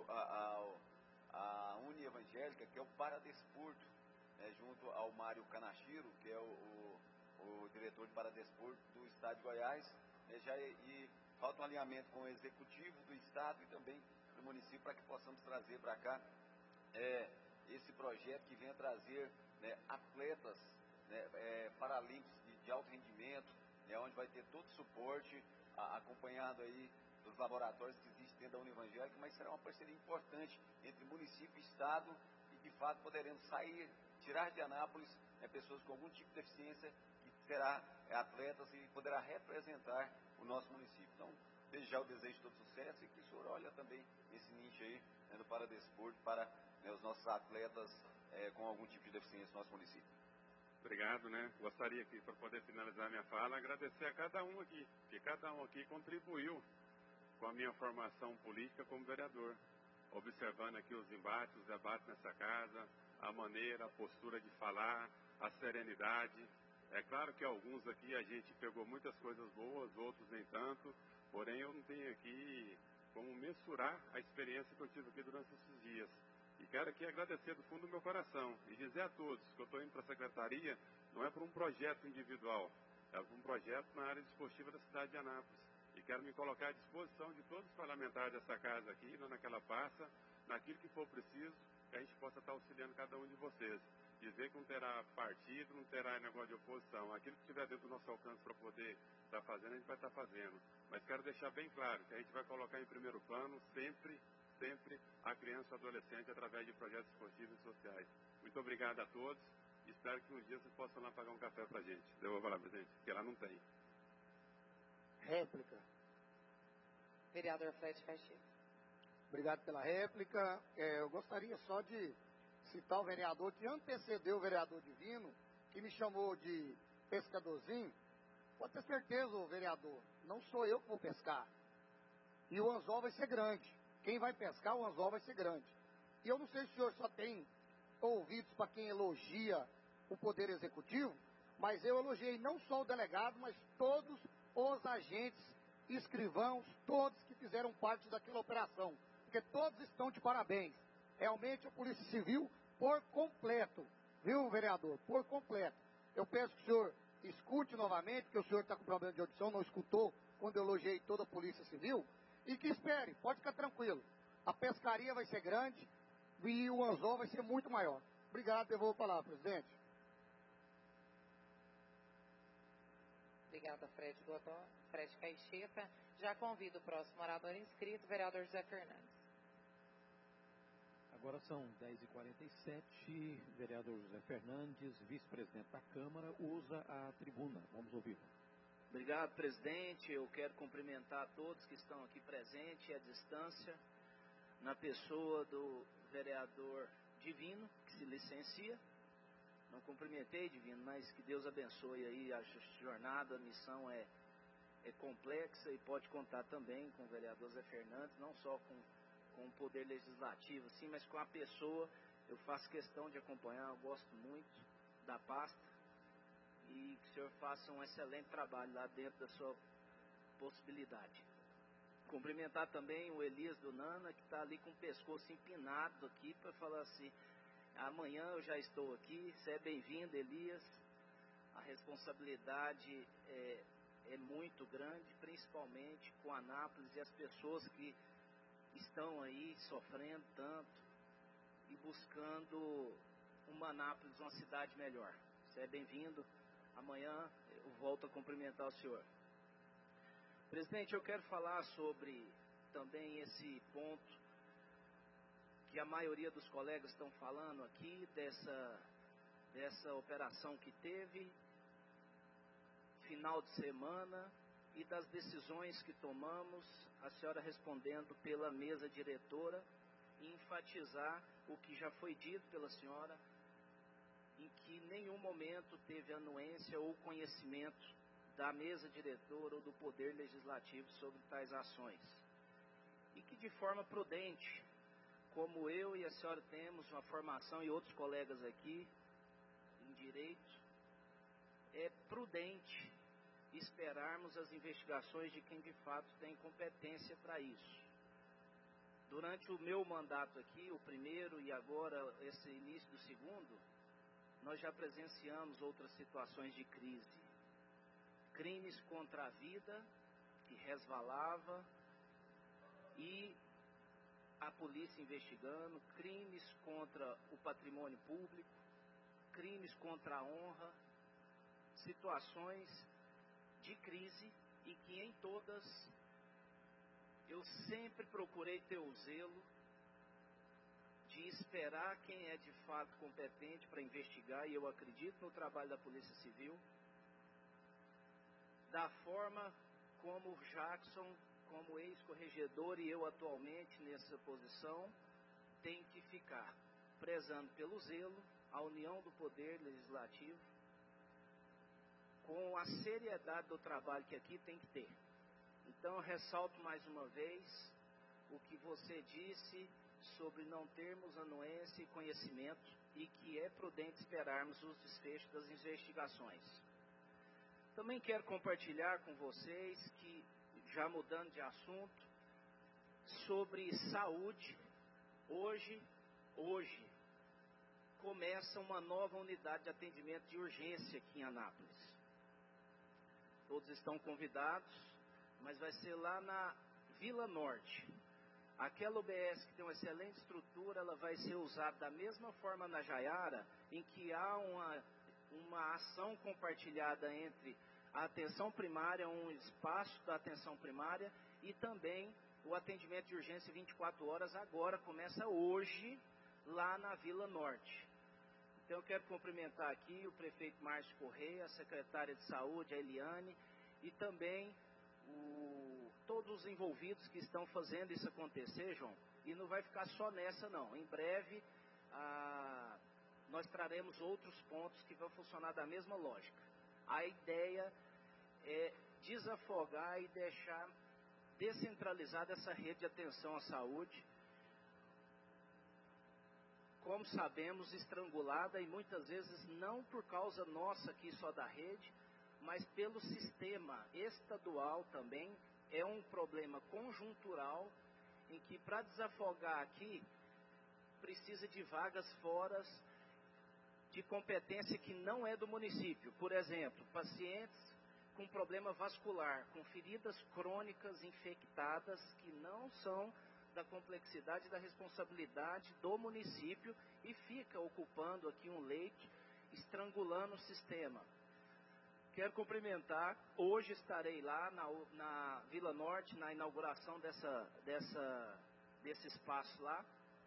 à Uni Evangélica, que é o Paradesporto, né, junto ao Mário Canachiro, que é o diretor de Paradesporto do Estado de Goiás, né, e falta um alinhamento com o Executivo do Estado e também do município para que possamos trazer para cá esse projeto que venha trazer, né, atletas né, paralímpicos de alto rendimento, né, onde vai ter todo o suporte, acompanhado aí dos laboratórios que existem dentro da Univangélica, mas será uma parceria importante entre município e Estado, e de fato poderemos tirar de Anápolis, né, pessoas com algum tipo de deficiência, que será atletas e poderá representar o nosso município. Então, desde já eu desejo todo sucesso e que o senhor olha também esse nicho aí, né, do Paradesporto para, né, os nossos atletas com algum tipo de deficiência no nosso município. Obrigado, né? Gostaria aqui, para poder finalizar minha fala, agradecer a cada um aqui, que cada um aqui contribuiu com a minha formação política como vereador, observando aqui os embates, os debates nessa casa, a maneira, a postura de falar, a serenidade. É claro que alguns aqui a gente pegou muitas coisas boas, outros nem tanto, porém eu não tenho aqui como mensurar a experiência que eu tive aqui durante esses dias. E quero aqui agradecer do fundo do meu coração e dizer a todos que eu estou indo para a secretaria não é por um projeto individual, é por um projeto na área desportiva da cidade de Anápolis. E quero me colocar à disposição de todos os parlamentares dessa casa aqui, lá naquela pasta, naquilo que for preciso, que a gente possa estar auxiliando cada um de vocês. Dizer que não terá partido, não terá negócio de oposição. Aquilo que estiver dentro do nosso alcance para poder estar fazendo, a gente vai estar fazendo. Mas quero deixar bem claro que a gente vai colocar em primeiro plano sempre a criança e o adolescente através de projetos esportivos e sociais. Muito obrigado a todos. Espero que um dia vocês possam lá pagar um café para a gente. Devolva lá, presidente, porque lá não tem. Réplica. Vereador Fred Caixinha. Obrigado pela réplica. Eu gostaria só de citar o vereador que antecedeu o vereador Divino, que me chamou de pescadorzinho. Pode ter certeza, vereador, não sou eu que vou pescar. E o anzol vai ser grande. Quem vai pescar, o anzol vai ser grande. E eu não sei se o senhor só tem ouvidos para quem elogia o Poder Executivo, mas eu elogiei não só o delegado, mas todos os agentes, escrivãos, todos que fizeram parte daquela operação. Porque todos estão de parabéns. Realmente a Polícia Civil por completo. Viu, vereador? Por completo. Eu peço que o senhor escute novamente, porque o senhor está com problema de audição, não escutou quando eu elogiei toda a Polícia Civil. E que espere, pode ficar tranquilo. A pescaria vai ser grande e o anzol vai ser muito maior. Obrigado, eu vou falar, presidente. Obrigada, Fred Caixeta. Já convido o próximo orador inscrito, vereador José Fernandes. Agora são 10h47. Vereador José Fernandes, vice-presidente da Câmara, usa a tribuna. Vamos ouvir. Obrigado, presidente. Eu quero cumprimentar todos que estão aqui presentes à distância, na pessoa do vereador Divino, que se licencia. Não cumprimentei, Divino, mas que Deus abençoe aí a jornada, a missão é complexa e pode contar também com o vereador Zé Fernandes, não só com o poder legislativo, sim, mas com a pessoa. Eu faço questão de acompanhar, eu gosto muito da pasta e que o senhor faça um excelente trabalho lá dentro da sua possibilidade. Cumprimentar também o Elias do Nana, que está ali com o pescoço empinado aqui para falar assim: amanhã eu já estou aqui, você é bem-vindo, Elias. A responsabilidade é muito grande, principalmente com Anápolis e as pessoas que estão aí sofrendo tanto e buscando uma Anápolis, uma cidade melhor. Você é bem-vindo. Amanhã eu volto a cumprimentar o senhor. Presidente, eu quero falar sobre também esse ponto que a maioria dos colegas estão falando aqui, dessa operação que teve, final de semana, e das decisões que tomamos, a senhora respondendo pela mesa diretora, e enfatizar o que já foi dito pela senhora, em que em nenhum momento teve anuência ou conhecimento da mesa diretora ou do Poder Legislativo sobre tais ações. E que de forma prudente, como eu e a senhora temos uma formação e outros colegas aqui em direito, é prudente esperarmos as investigações de quem de fato tem competência para isso. Durante o meu mandato aqui, o primeiro e agora esse início do segundo, nós já presenciamos outras situações de crise. Crimes contra a vida, que resvalava, e a polícia investigando, crimes contra o patrimônio público, crimes contra a honra, situações de crise e que em todas eu sempre procurei ter o zelo de esperar quem é de fato competente para investigar, e eu acredito no trabalho da Polícia Civil, da forma como o Jackson, como ex-corregedor e eu atualmente nessa posição, tem que ficar prezando pelo zelo, a união do poder legislativo, com a seriedade do trabalho que aqui tem que ter. Então eu ressalto mais uma vez o que você disse sobre não termos anuência e conhecimento e que é prudente esperarmos os desfechos das investigações. Também quero compartilhar com vocês que, já mudando de assunto, sobre saúde, hoje começa uma nova unidade de atendimento de urgência aqui em Anápolis. Todos estão convidados, mas vai ser lá na Vila Norte. Aquela UBS que tem uma excelente estrutura, ela vai ser usada da mesma forma na Jaiara, em que há uma ação compartilhada entre a atenção primária, um espaço da atenção primária e também o atendimento de urgência 24 horas, agora começa hoje, lá na Vila Norte. Então eu quero cumprimentar aqui o prefeito Márcio Correia, a secretária de saúde, a Eliane, e também todos os envolvidos que estão fazendo isso acontecer, João. E não vai ficar só nessa não. Em breve nós traremos outros pontos que vão funcionar da mesma lógica. A ideia é desafogar e deixar descentralizada essa rede de atenção à saúde, como sabemos, estrangulada e muitas vezes não por causa nossa aqui só da rede, mas pelo sistema estadual também. É um problema conjuntural em que para desafogar aqui precisa de vagas fora de competência que não é do município. Por exemplo, pacientes com problema vascular, com feridas crônicas infectadas que não são da complexidade e da responsabilidade do município e fica ocupando aqui um leito, estrangulando o sistema. Quero cumprimentar, hoje estarei lá na Vila Norte, na inauguração desse espaço lá,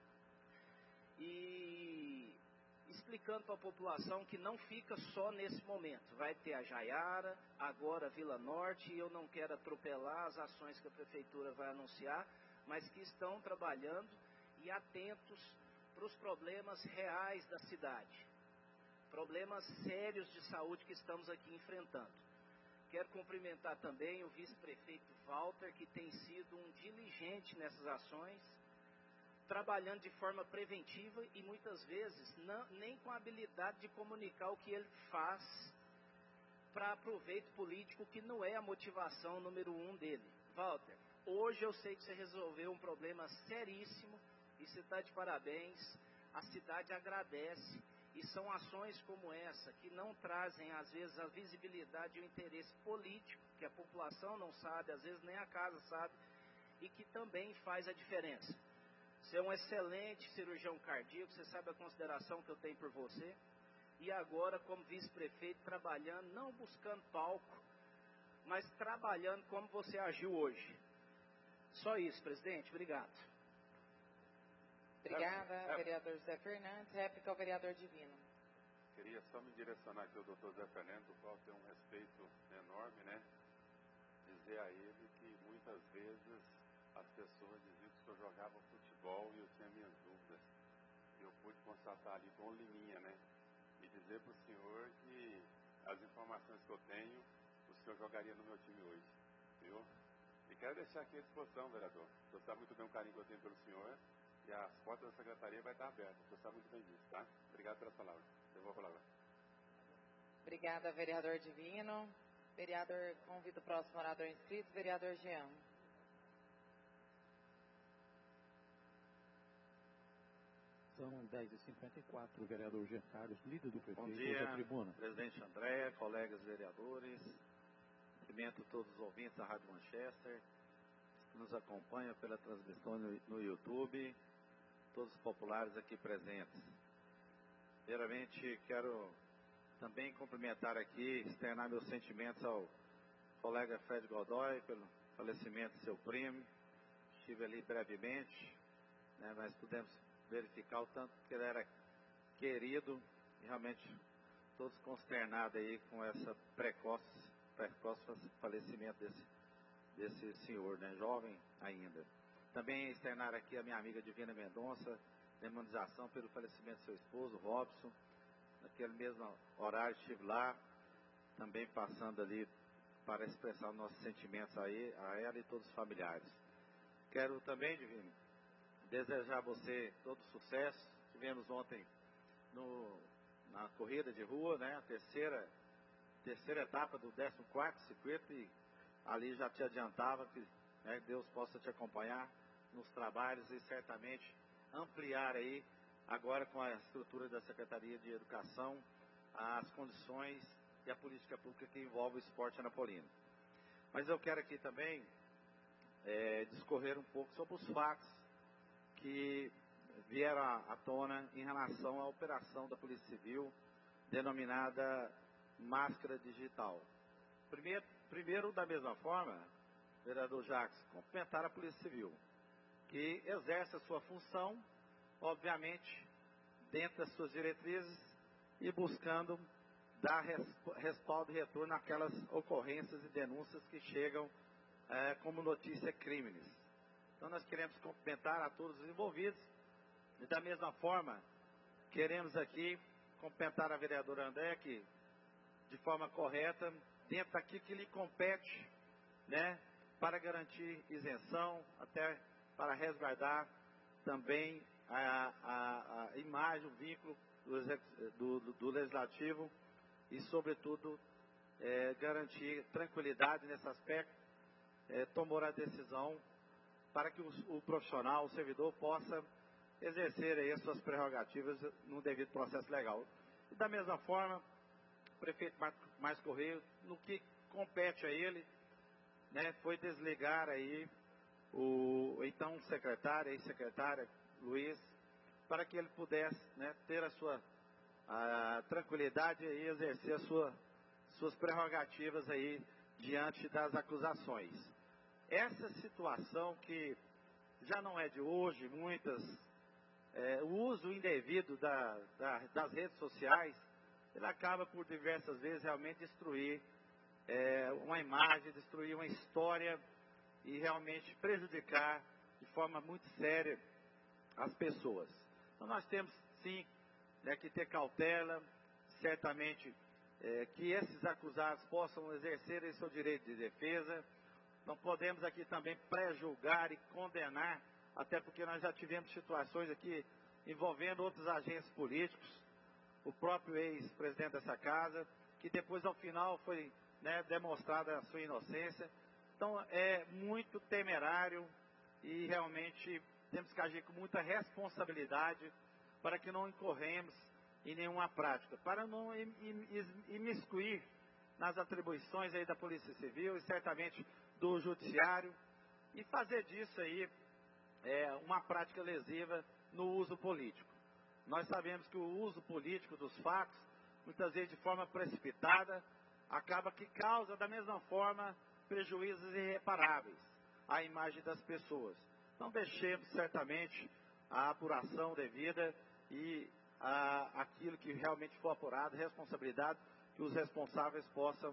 e explicando para a população que não fica só nesse momento. Vai ter a Jaiara, agora a Vila Norte, e eu não quero atropelar as ações que a Prefeitura vai anunciar, mas que estão trabalhando e atentos para os problemas reais da cidade. Problemas sérios de saúde que estamos aqui enfrentando. Quero cumprimentar também o vice-prefeito Walter, que tem sido um diligente nessas ações, trabalhando de forma preventiva e muitas vezes nem com a habilidade de comunicar o que ele faz para proveito político, que não é a motivação número 1 dele. Walter, hoje eu sei que você resolveu um problema seríssimo e você está de parabéns, a cidade agradece. E são ações como essa que não trazem, às vezes, a visibilidade e o interesse político, que a população não sabe, às vezes nem a casa sabe, e que também faz a diferença. Você é um excelente cirurgião cardíaco, você sabe a consideração que eu tenho por você, e agora, como vice-prefeito, trabalhando, não buscando palco, mas trabalhando como você agiu hoje. Só isso, presidente. Obrigado. Obrigada, vereador Zé Fernandes. Réplica ao vereador Divino. Queria só me direcionar aqui ao doutor Zé Fernandes, do qual tenho um respeito enorme, né? Dizer a ele que muitas vezes as pessoas diziam que o senhor jogava futebol e eu tinha minhas dúvidas. Eu pude constatar ali com o Liminha, né? E dizer para o senhor que as informações que eu tenho, o senhor jogaria no meu time hoje, viu? E quero deixar aqui à disposição, vereador. O senhor sabe muito bem o carinho que eu tenho pelo senhor. E as portas da secretaria vai estar abertas. Você sabe muito bem disso, tá? Obrigado pelas palavras. Eu vou falar. Obrigada, vereador Divino. Vereador, convido o próximo orador inscrito, vereador Jean. São 10h54, vereador Jean Carlos, líder do prefeito. Bom dia, da tribuna. presidente Andréa, colegas vereadores. Cumprimento todos os ouvintes da Rádio Manchester, que nos acompanham pela transmissão no YouTube, todos os populares aqui presentes. Primeiramente, quero Também cumprimentar aqui, externar meus sentimentos ao colega Fred Godoy pelo falecimento do seu primo. Estive ali brevemente, né, mas pudemos verificar o tanto que ele era querido e realmente todos consternados aí com essa precoce falecimento desse senhor, né, jovem ainda. Também externar aqui a minha amiga Divina Mendonça, demonização pelo falecimento do seu esposo, Robson. Naquele mesmo horário estive lá, também passando ali para expressar nossos sentimentos a ela e todos os familiares. Quero também, Divino, desejar a você todo sucesso. Tivemos ontem na corrida de rua, né, a terceira etapa do 14º circuito, e ali já te adiantava que, né, Deus possa te acompanhar nos trabalhos e certamente ampliar aí, agora com a estrutura da Secretaria de Educação, as condições e a política pública que envolve o esporte anapolino. Mas eu quero aqui também discorrer um pouco sobre os fatos que vieram à tona em relação à operação da Polícia Civil, denominada Máscara Digital. Primeiro, da mesma forma, vereador Jacques, cumprimentar a Polícia Civil, que exerce a sua função, obviamente, dentro das suas diretrizes e buscando dar respaldo e retorno àquelas ocorrências e denúncias que chegam como notícia crimes. Então nós queremos cumprimentar a todos os envolvidos e da mesma forma queremos aqui cumprimentar a vereadora André, que de forma correta, dentro daquilo que lhe compete, né, para garantir isenção, até para resguardar também a imagem, o vínculo do Legislativo e, sobretudo, garantir tranquilidade nesse aspecto, tomou a decisão para que o profissional, o servidor, possa exercer aí as suas prerrogativas no devido processo legal. E da mesma forma, o prefeito Márcio Correia, no que compete a ele, né, foi desligar aí o então secretário e secretária Luiz, para que ele pudesse, né, ter a sua tranquilidade e exercer as suas prerrogativas aí diante das acusações. Essa situação que já não é de hoje, o uso indevido das redes sociais, ele acaba por diversas vezes realmente destruir uma imagem, destruir uma história e realmente prejudicar de forma muito séria as pessoas. Então nós temos sim, né, que ter cautela, certamente que esses acusados possam exercer esse seu direito de defesa. Não podemos aqui também pré-julgar e condenar, até porque nós já tivemos situações aqui envolvendo outros agentes políticos, o próprio ex-presidente dessa casa, que depois ao final foi, né, demonstrada a sua inocência. Então é muito temerário e realmente temos que agir com muita responsabilidade para que não incorremos em nenhuma prática, para não imiscuir nas atribuições aí da Polícia Civil e certamente do Judiciário e fazer disso aí uma prática lesiva no uso político. Nós sabemos que o uso político dos fatos, muitas vezes de forma precipitada, acaba que causa da mesma forma prejuízos irreparáveis à imagem das pessoas. Então deixemos certamente a apuração devida e aquilo que realmente for apurado, responsabilidade, que os responsáveis possam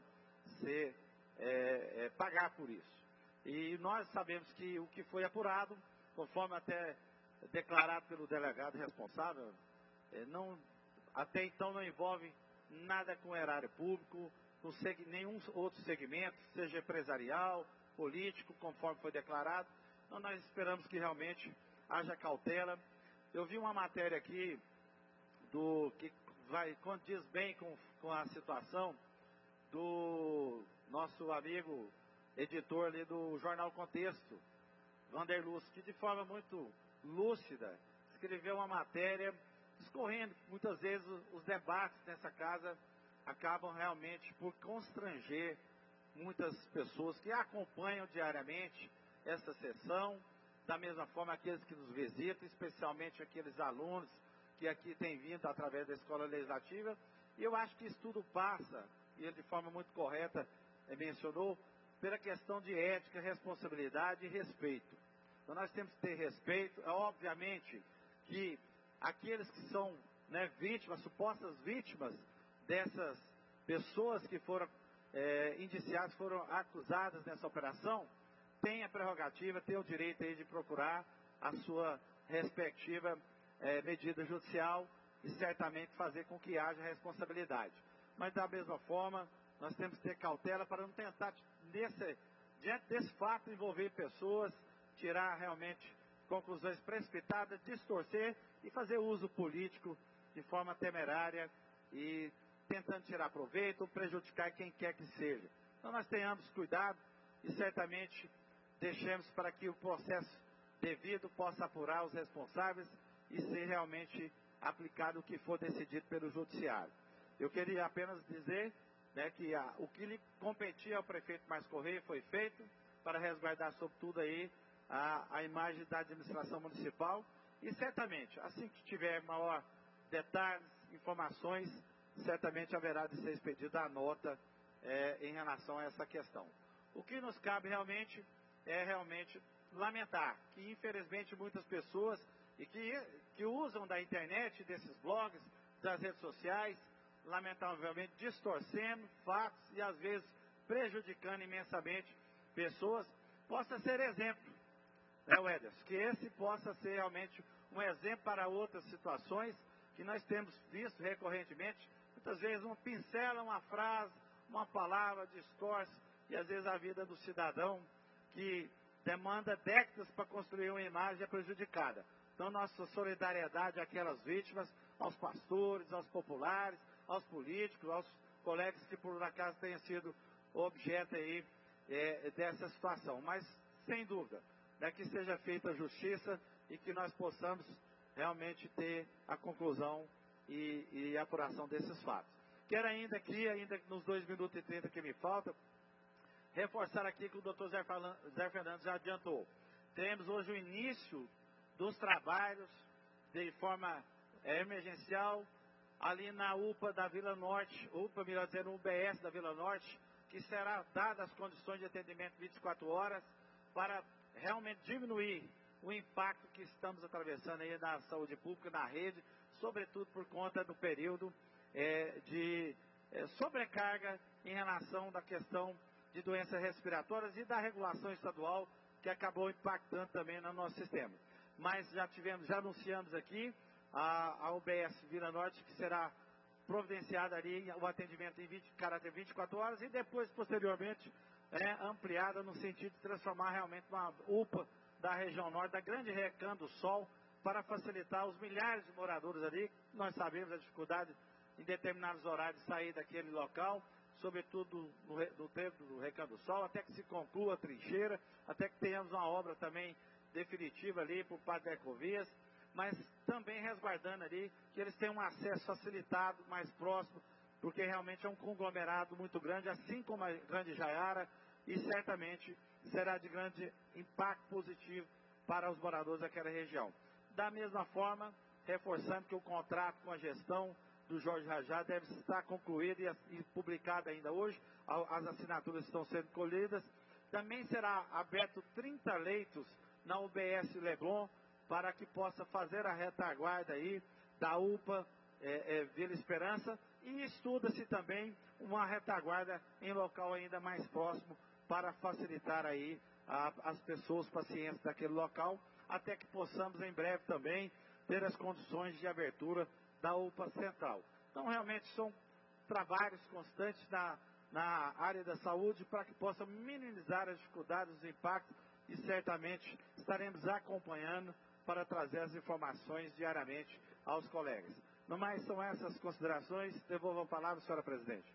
pagar por isso. E nós sabemos que o que foi apurado, conforme até declarado pelo delegado responsável, até então não envolve nada com erário público, com nenhum outro segmento, seja empresarial, político, conforme foi declarado. Então nós esperamos que realmente haja cautela. Eu vi uma matéria aqui que condiz bem com a situação do nosso amigo editor ali do Jornal Contexto, Vander Lúcio, que de forma muito lúcida escreveu uma matéria discorrendo. Muitas vezes os debates nessa casa acabam realmente por constranger muitas pessoas que acompanham diariamente essa sessão, da mesma forma aqueles que nos visitam, especialmente aqueles alunos que aqui têm vindo através da Escola Legislativa E eu acho que isso tudo passa, e ele de forma muito correta mencionou, pela questão de ética, responsabilidade e respeito. Então nós temos que ter respeito. Obviamente que aqueles que são, né, vítimas, supostas vítimas dessas pessoas que foram indiciadas, foram acusadas nessa operação, têm a prerrogativa, têm o direito aí de procurar a sua respectiva medida judicial e certamente fazer com que haja responsabilidade. Mas da mesma forma, nós temos que ter cautela para não tentar, diante desse fato, envolver pessoas, tirar realmente conclusões precipitadas, distorcer e fazer uso político de forma temerária e tentando tirar proveito ou prejudicar quem quer que seja. Então nós tenhamos cuidado e certamente deixemos para que o processo devido possa apurar os responsáveis e ser realmente aplicado o que for decidido pelo Judiciário. Eu queria apenas dizer, né, que o que lhe competia ao prefeito Márcio Correia foi feito para resguardar sobretudo aí a imagem da administração municipal e certamente, assim que tiver maior detalhes, informações, certamente haverá de ser expedida a nota em relação a essa questão. O que nos cabe realmente é lamentar que infelizmente muitas pessoas e que usam da internet, desses blogs, das redes sociais, lamentavelmente distorcendo fatos e às vezes prejudicando imensamente pessoas, possa ser exemplo, né, Wederson? Que esse possa ser realmente um exemplo para outras situações que nós temos visto recorrentemente. Muitas vezes pincela uma frase, uma palavra, distorce, e às vezes a vida do cidadão que demanda décadas para construir uma imagem é prejudicada. Então nossa solidariedade àquelas vítimas, aos pastores, aos populares, aos políticos, aos colegas que por acaso tenham sido objeto aí dessa situação. Mas, sem dúvida, né, que seja feita a justiça e que nós possamos realmente ter a conclusão e a apuração desses fatos. Quero ainda nos 2 minutos e 30 que me faltam, reforçar aqui que o doutor Zé Fernandes já adiantou. Teremos hoje o início dos trabalhos de forma emergencial ali na UPA da Vila Norte, melhor dizendo, UBS da Vila Norte, que será dada as condições de atendimento 24 horas para realmente diminuir o impacto que estamos atravessando aí na saúde pública, na rede, sobretudo por conta do período de sobrecarga em relação da questão de doenças respiratórias e da regulação estadual que acabou impactando também no nosso sistema. Mas já anunciamos aqui a UBS Vila Norte, que será providenciada ali o atendimento em caráter 24 horas e depois, posteriormente, ampliada no sentido de transformar realmente uma UPA da região norte, da grande Recanto do Sol, para facilitar os milhares de moradores ali. Nós sabemos a dificuldade em determinados horários de sair daquele local, sobretudo no tempo do Recanto do Sol, até que se conclua a trincheira, até que tenhamos uma obra também definitiva ali por parte da Ecovias, mas também resguardando ali que eles tenham um acesso facilitado, mais próximo, porque realmente é um conglomerado muito grande, assim como a Grande Jaiara, e certamente será de grande impacto positivo para os moradores daquela região. Da mesma forma, reforçando que o contrato com a gestão do Jorge Rajá deve estar concluído e publicado ainda hoje, as assinaturas estão sendo colhidas. Também será aberto 30 leitos na UBS Leblon, para que possa fazer a retaguarda aí da UPA Vila Esperança, e estuda-se também uma retaguarda em local ainda mais próximo para facilitar aí as pessoas, pacientes daquele local, até que possamos em breve também ter as condições de abertura da UPA Central. Então realmente são trabalhos constantes na área da saúde para que possam minimizar as dificuldades, os impactos, e certamente estaremos acompanhando para trazer as informações diariamente aos colegas. No mais, são essas considerações. Devolvo a palavra, senhora presidente.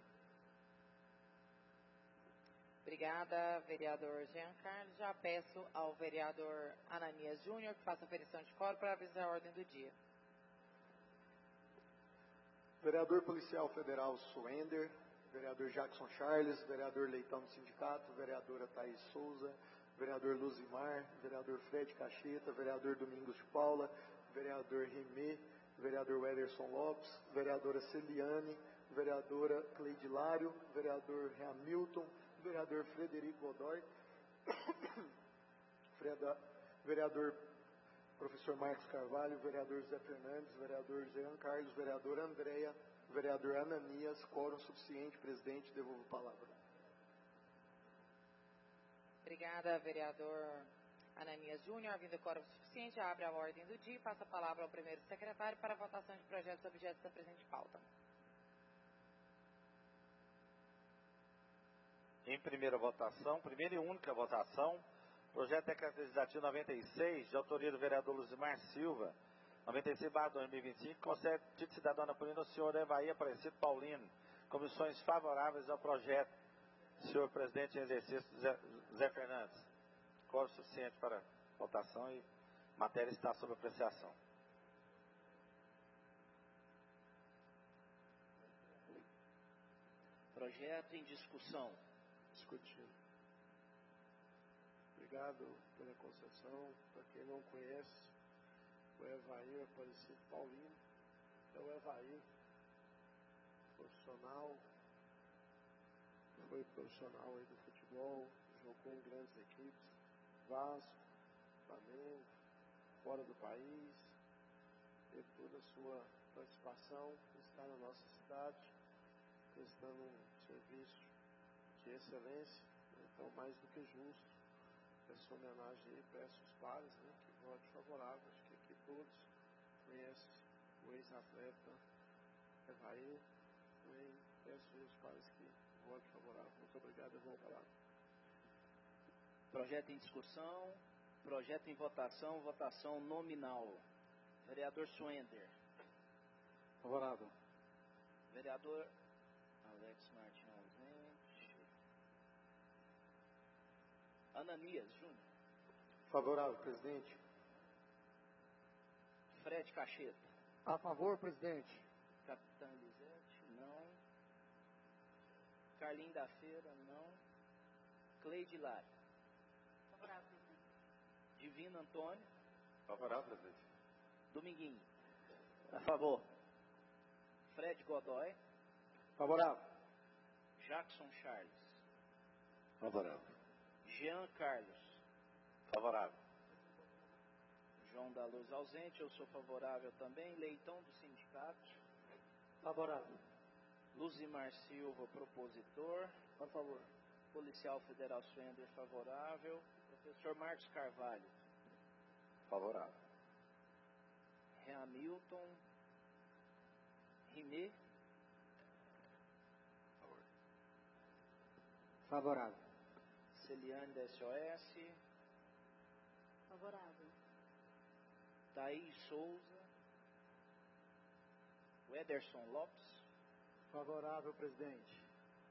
Obrigada, vereador Jean Carlos. Já peço ao vereador Ananias Júnior que faça a aferição de quórum para avisar a ordem do dia. Vereador Policial Federal Suender, vereador Jackson Charles, vereador Leitão do Sindicato, vereadora Thaís Souza, vereador Luzimar, vereador Fred Cacheta, vereador Domingos de Paula, vereador Rimé, vereador Wederson Lopes, vereadora Celiane, vereadora Cleide Lário, vereador Hamilton, vereador Frederico Godoy, vereador professor Marcos Carvalho, vereador Zé Fernandes, vereador Jean Carlos, vereadora Andréia, vereador Ananias, quórum suficiente, presidente, devolvo a palavra. Obrigada, vereador Ananias Júnior. Havendo quórum suficiente, abre a ordem do dia e passa a palavra ao primeiro secretário para a votação de projetos objetos da presente pauta. Em primeira votação, primeira e única votação, projeto decreto legislativo 96, de autoria do vereador Luzimar Silva, 96/2025, concede título de cidadão napolino ao senhor Evaí Aparecido Paulino. Comissões favoráveis ao projeto. Senhor presidente em exercício, Zé Fernandes. Quórum suficiente para votação e matéria está sob apreciação. Projeto em discussão. Discutindo. Obrigado pela concessão. Para quem não conhece, o Evaí Aparecido Paulino é o Evaí, profissional, foi profissional aí do futebol, jogou em grandes equipes, Vasco, Flamengo, fora do país, teve toda a sua participação, está na nossa cidade, prestando um serviço de excelência, então mais do que justo essa homenagem aí, peço os pares, né, que vote favorável, acho que aqui todos conhecem o ex-atleta Evaí, também peço os pares que vote favorável. Muito obrigado, eu vou falar. Projeto em discussão, projeto em votação, votação nominal. Vereador Suender. Favorável. Vereador Alex Martins ausente. Ananias Júnior. Favorável, presidente. Fred Cacheta. A favor, presidente. Capitã Elisete, não. Carlinho da Feira, não. Cleide Lário. Favorável, presidente. Divino Antônio. Favorável, presidente. Dominguinho. A favor. Fred Godoy. Favorável. Jackson Charles. Favorável. Jean Carlos. Favorável. João da Luz ausente, eu sou favorável também. Leitão do sindicato. Favorável. Luzimar Silva, propositor. A favor. Policial Federal Suender, favorável. Professor Marcos Carvalho. Favorável. Hamilton. Rimé. Favorável. Celiane da SOS. Favorável. Thaís Souza. Ederson Lopes. Favorável, presidente.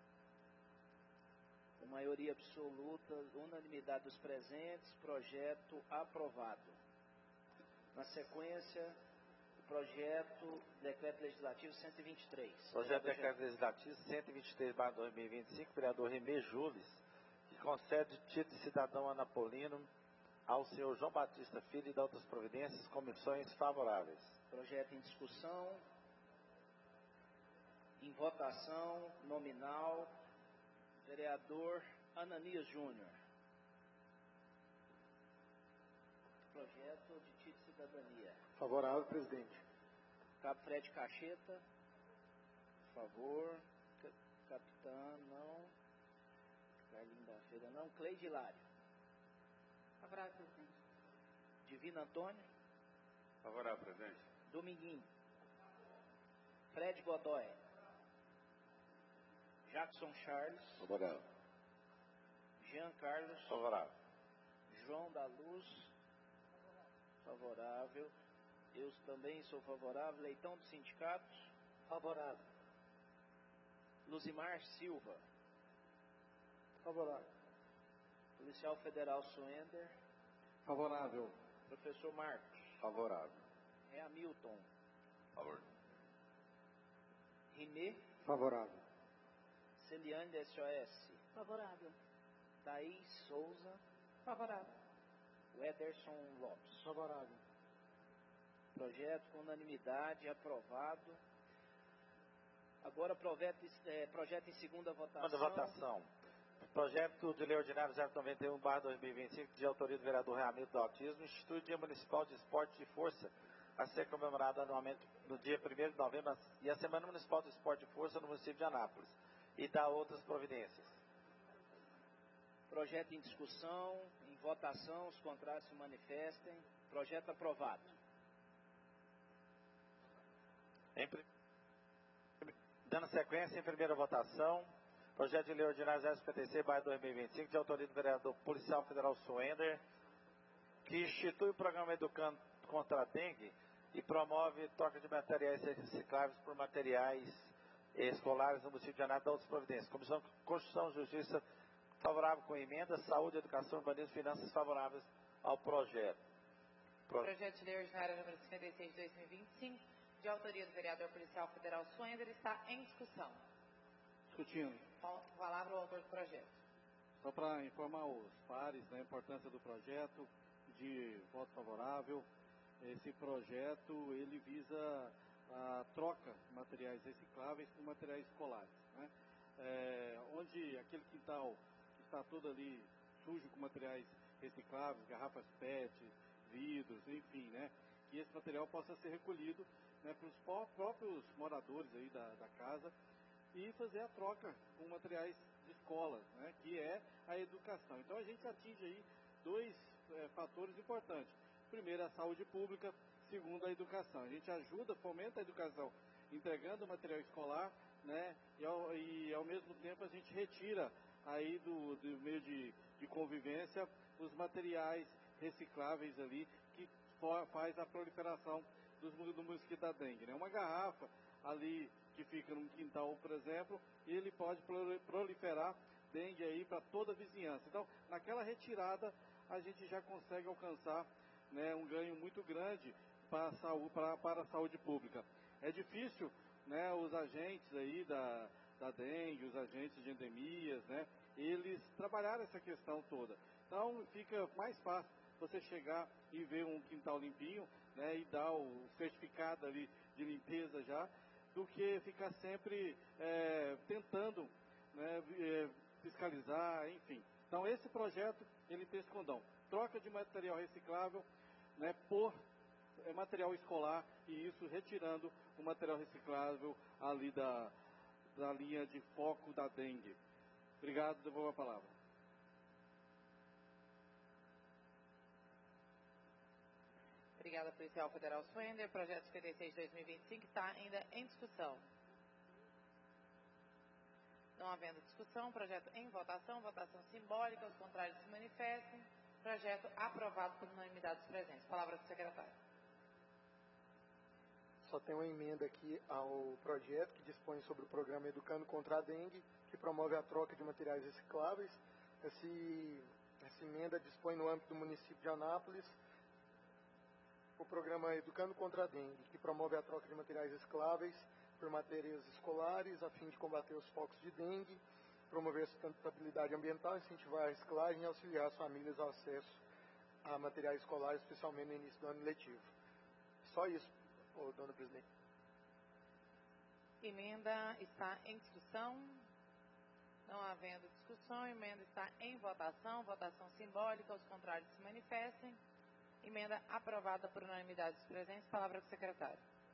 Com maioria absoluta, unanimidade dos presentes, projeto aprovado. Na sequência, o projeto Decreto Legislativo 123. Projeto Decreto Legislativo 123/2025, vereador Rimé Jules, que concede título de cidadão anapolino ao senhor João Batista Filho e da outras providências, comissões favoráveis. Projeto em discussão, em votação, nominal, vereador Ananias Júnior. Projeto de título de cidadania. Favorável, presidente. Cabo Fred Cacheta. Favor. Capitã, não. Carlinho da Feira, não. Cleide Lário. Favorável, presidente. Divino Antônio. Favorável, presidente. Dominguinho. Fred Godoy. Jackson Charles. Favorável. Jean Carlos. Favorável. João da Luz. Favorável. Eu também sou favorável. Leitão do sindicato. Favorável. Luzimar Silva. Favorável. Policial Federal Suender. Favorável. Professor Marcos. Favorável. Hamilton. Favor. Rimé. Favorável. Celiane da SOS. Favorável. Thaís Souza. Favorável. Ederson Lopes. Favorável. Projeto com unanimidade aprovado. Agora projeto em segunda votação. Segunda votação. Projeto de Lei Ordinária 091/2025, de autoria do vereador Ramiro do Autismo, institui o Dia Municipal de Esporte de Força, a ser comemorado anualmente no dia 1º de novembro, e a Semana Municipal do Esporte de Força no município de Anápolis, e dá outras providências. Projeto em discussão, em votação, os contrários se manifestem. Projeto aprovado. Dando sequência, em primeira votação, projeto de Lei Ordinária 056/2025, de autoria do vereador policial federal Suender, que institui o programa Educando contra a Dengue e promove troca de materiais recicláveis por materiais escolares no município de Anápolis e outras providências. Comissão de Constituição e Justiça favorável com emenda, Saúde, Educação, Urbanismo e Finanças favoráveis ao projeto. Projeto de Lei Ordinária número 56 de 2025, de autoria do vereador policial federal Suender, está em discussão. Discutindo. Com a palavra o autor do projeto. Só para informar os pares da importância do projeto, de voto favorável, esse projeto ele visa a troca de materiais recicláveis por materiais escolares, né? Onde aquele quintal que está todo ali sujo com materiais recicláveis, garrafas PET, vidros, enfim, né? Que esse material possa ser recolhido, né, para os próprios moradores aí da casa e fazer a troca com materiais de escola, né, que é a educação. Então a gente atinge aí dois fatores importantes. Primeiro, a saúde pública. Segundo, a educação. A gente ajuda, fomenta a educação, entregando material escolar, né, e ao mesmo tempo a gente retira aí do meio de convivência os materiais recicláveis ali, que faz a proliferação do mosquito da dengue, né? Uma garrafa ali que fica num quintal, por exemplo, ele pode proliferar dengue aí para toda a vizinhança. Então, naquela retirada, a gente já consegue alcançar, né, um ganho muito grande para a saúde pública. É difícil, né, os agentes aí da dengue, os agentes de endemias, né, eles trabalharam essa questão toda. Então, fica mais fácil você chegar e ver um quintal limpinho, né, e dar o certificado ali de limpeza já, do que ficar sempre tentando, né, fiscalizar, enfim. Então, esse projeto, ele tem esse condão. Troca de material reciclável, né, por material escolar, e isso retirando o material reciclável ali da linha de foco da dengue. Obrigado, devolvo a palavra. Obrigada, policial federal Suender. Projeto 56 de 2025 está ainda em discussão. Não havendo discussão, projeto em votação, votação simbólica, os contrários se manifestem. Projeto aprovado por unanimidade dos presentes. Palavra do secretário. Só tem uma emenda aqui ao projeto que dispõe sobre o programa Educando contra a Dengue, que promove a troca de materiais recicláveis. Essa emenda dispõe no âmbito do município de Anápolis o programa Educando contra a Dengue, que promove a troca de materiais recicláveis por matérias escolares, a fim de combater os focos de dengue, promover a sustentabilidade ambiental, incentivar a reciclagem e auxiliar as famílias ao acesso a materiais escolares, especialmente no início do ano letivo. Só isso, dona presidente. Emenda está em discussão. Não havendo discussão, emenda está em votação. Votação simbólica, os contrários se manifestem. Emenda aprovada por unanimidade dos presentes. Palavra do secretário.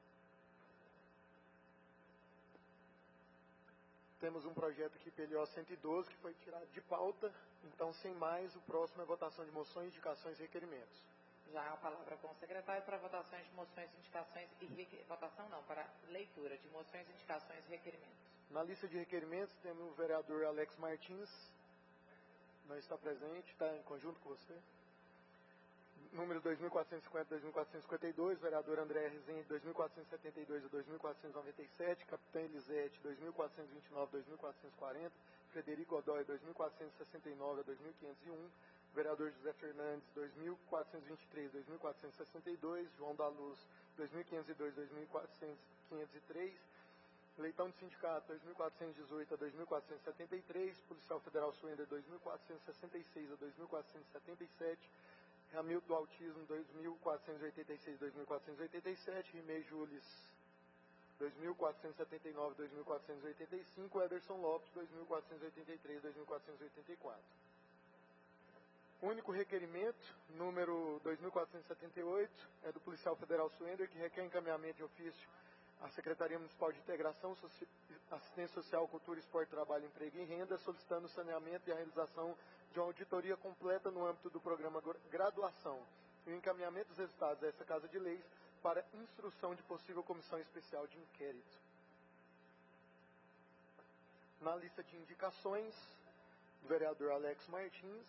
Temos um projeto aqui, PLO 112, que foi tirado de pauta. Então, sem mais, o próximo é votação de moções, indicações e requerimentos. Já a palavra com o secretário para votações de moções, indicações e votação não, para leitura de moções, indicações e requerimentos. Na lista de requerimentos temos o vereador Alex Martins, não está presente, está em conjunto com você. Número 2450-2452, vereador André Rezende, 2472 a 2497, Capitã Elisete, 2429-2440, Frederico Godoy, 2469 a 2501, vereador José Fernandes, 2423-2462, João da Luz, 2502-2403, Leitão de Sindicato, 2418 a 2473, Policial Federal Suender, 2466 a 2477, Ramilton do Autismo, 2486-2487, Rimei Jules, 2479, 2485, Ederson Lopes, 2483, 2484. O único requerimento, número 2478, é do policial federal Suender, que requer encaminhamento de ofício à Secretaria Municipal de Integração, Assistência Social, Cultura, Esporte, Trabalho, Emprego e Renda, solicitando o saneamento e a realização de uma auditoria completa no âmbito do programa Graduação e o encaminhamento dos resultados dessa Casa de Leis para instrução de possível comissão especial de inquérito. Na lista de indicações, do vereador Alex Martins,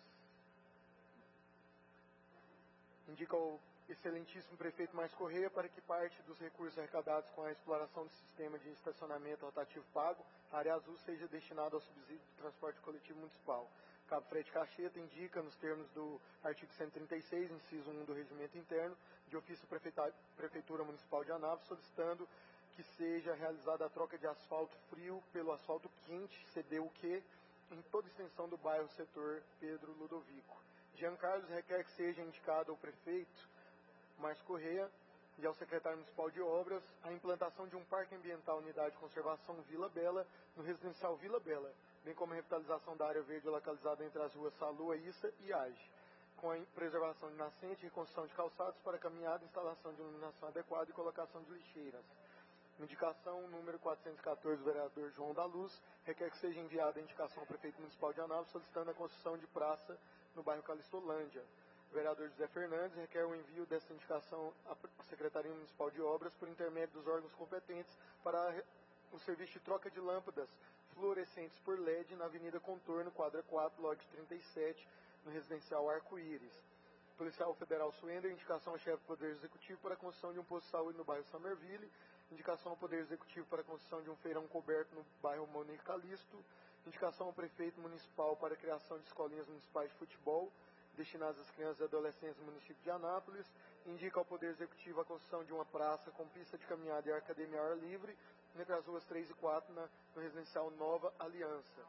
indica o excelentíssimo prefeito Márcio Correia para que parte dos recursos arrecadados com a exploração do sistema de estacionamento rotativo pago, área azul, seja destinado ao subsídio do transporte coletivo municipal. Cabo Fred Cacheta indica, nos termos do artigo 136, inciso 1 do Regimento Interno, de ofício à Prefeitura Municipal de Anápolis, solicitando que seja realizada a troca de asfalto frio pelo asfalto quente, CDUQ, em toda a extensão do bairro Setor Pedro Ludovico. Jean Carlos requer que seja indicado ao prefeito Márcio Correia e ao secretário municipal de obras a implantação de um parque ambiental unidade de conservação Vila Bela, no residencial Vila Bela, bem como a revitalização da área verde localizada entre as ruas Salua, Issa e Age, com a preservação de nascente e construção de calçados para caminhada, instalação de iluminação adequada e colocação de lixeiras. Indicação número 414 do vereador João da Luz requer que seja enviada a indicação ao prefeito municipal de Anápolis solicitando a construção de praça no bairro Calistolândia. O vereador José Fernandes requer o envio dessa indicação à Secretaria Municipal de Obras por intermédio dos órgãos competentes para o serviço de troca de lâmpadas fluorescentes por LED na Avenida Contorno, quadra 4, lote 37, no residencial Arco-Íris. Policial Federal Suender, indicação ao chefe do Poder Executivo para a construção de um posto de saúde no bairro Summerville, indicação ao Poder Executivo para a construção de um feirão coberto no bairro Monir Calisto, indicação ao Prefeito Municipal para a criação de escolinhas municipais de futebol, destinadas às crianças e adolescentes do município de Anápolis, indica ao Poder Executivo a construção de uma praça com pista de caminhada e academia ao ar livre, entre as ruas 3 e 4, no residencial Nova Aliança.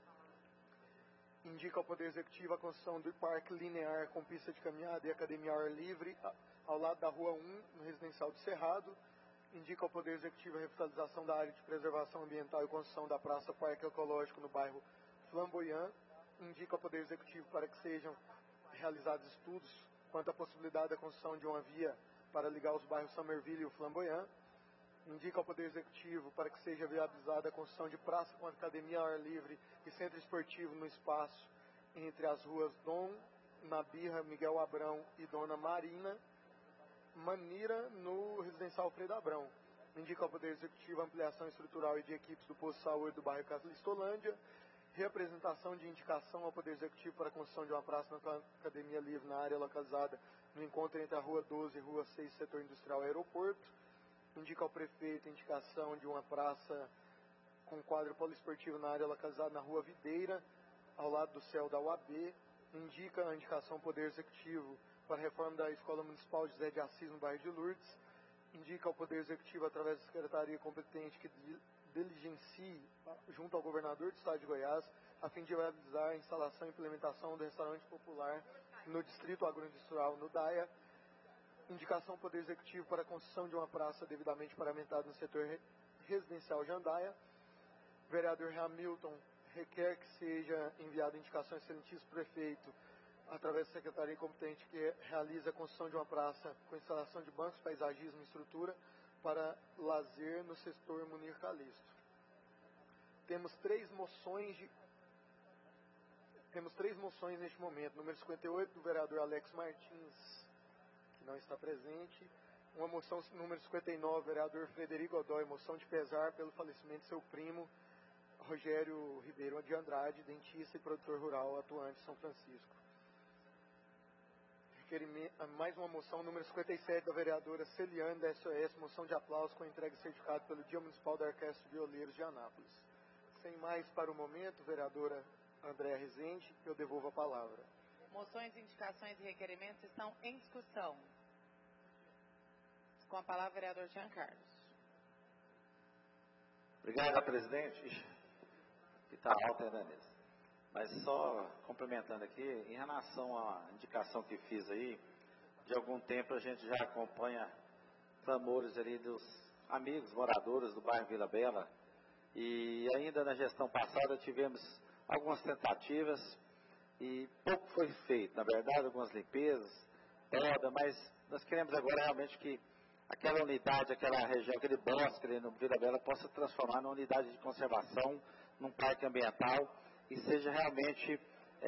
Indica ao Poder Executivo a construção do parque linear com pista de caminhada e academia ao ar livre, ao lado da rua 1, no residencial do Cerrado. Indica ao Poder Executivo a revitalização da área de preservação ambiental e construção da praça Parque Ecológico no bairro Flamboyant. Indica ao Poder Executivo para que sejam realizados estudos quanto à possibilidade da construção de uma via para ligar os bairros Summerville e o Flamboyant. Indica ao Poder Executivo para que seja viabilizada a construção de praça com academia ao ar livre e centro esportivo no espaço entre as ruas Dom Nabirra, Miguel Abrão e Dona Manira, no residencial Alfredo Abrão. Indica ao Poder Executivo a ampliação estrutural e de equipes do posto de saúde do bairro Calistolândia, reapresentação de indicação ao Poder Executivo para a construção de uma praça na academia livre na área localizada no encontro entre a Rua 12 e Rua 6, setor industrial aeroporto. Indica ao prefeito a indicação de uma praça com quadro poliesportivo na área localizada na Rua Videira, ao lado do céu da UAB. Indica a indicação ao Poder Executivo para a reforma da Escola Municipal José de Assis, no bairro de Lourdes. Indica ao Poder Executivo, através da Secretaria competente, que diligencie junto ao governador do Estado de Goiás, a fim de realizar a instalação e implementação do restaurante popular no Distrito Agroindustrial, no DAIA. Indicação ao Poder Executivo para a construção de uma praça devidamente paramentada no setor residencial Jandaia. O vereador Hamilton requer que seja enviada indicação ao excelentíssimo prefeito, através da secretaria competente, que realiza a construção de uma praça com instalação de bancos, paisagismo e estrutura para lazer no setor Munir Calisto. Temos três moções neste momento. Número 58, do vereador Alex Martins, que não está presente. Uma moção número 59, vereador Frederico Godoy, moção de pesar pelo falecimento de seu primo, Rogério Ribeiro de Andrade, dentista e produtor rural atuante em São Francisco. Mais uma moção número 57, da vereadora Celiane, da SOS, moção de aplauso com entrega de certificado pelo Dia Municipal da Orquestra de Violeiros de Anápolis. Sem mais para o momento, vereadora Andréa Rezende, eu devolvo a palavra. Moções, indicações e requerimentos estão em discussão. Com a palavra, vereador Jean Carlos. Obrigado, presidente. Que está alta ainda mesmo. Mas só complementando aqui, em relação à indicação que fiz aí, de algum tempo a gente já acompanha clamores ali dos amigos, moradores do bairro Vila Bela. E ainda na gestão passada tivemos algumas tentativas e pouco foi feito. Na verdade, algumas limpezas, poda, mas nós queremos agora realmente que aquela unidade, aquela região, aquele bosque ali no Vila Bela possa transformar numa unidade de conservação, num parque ambiental e seja realmente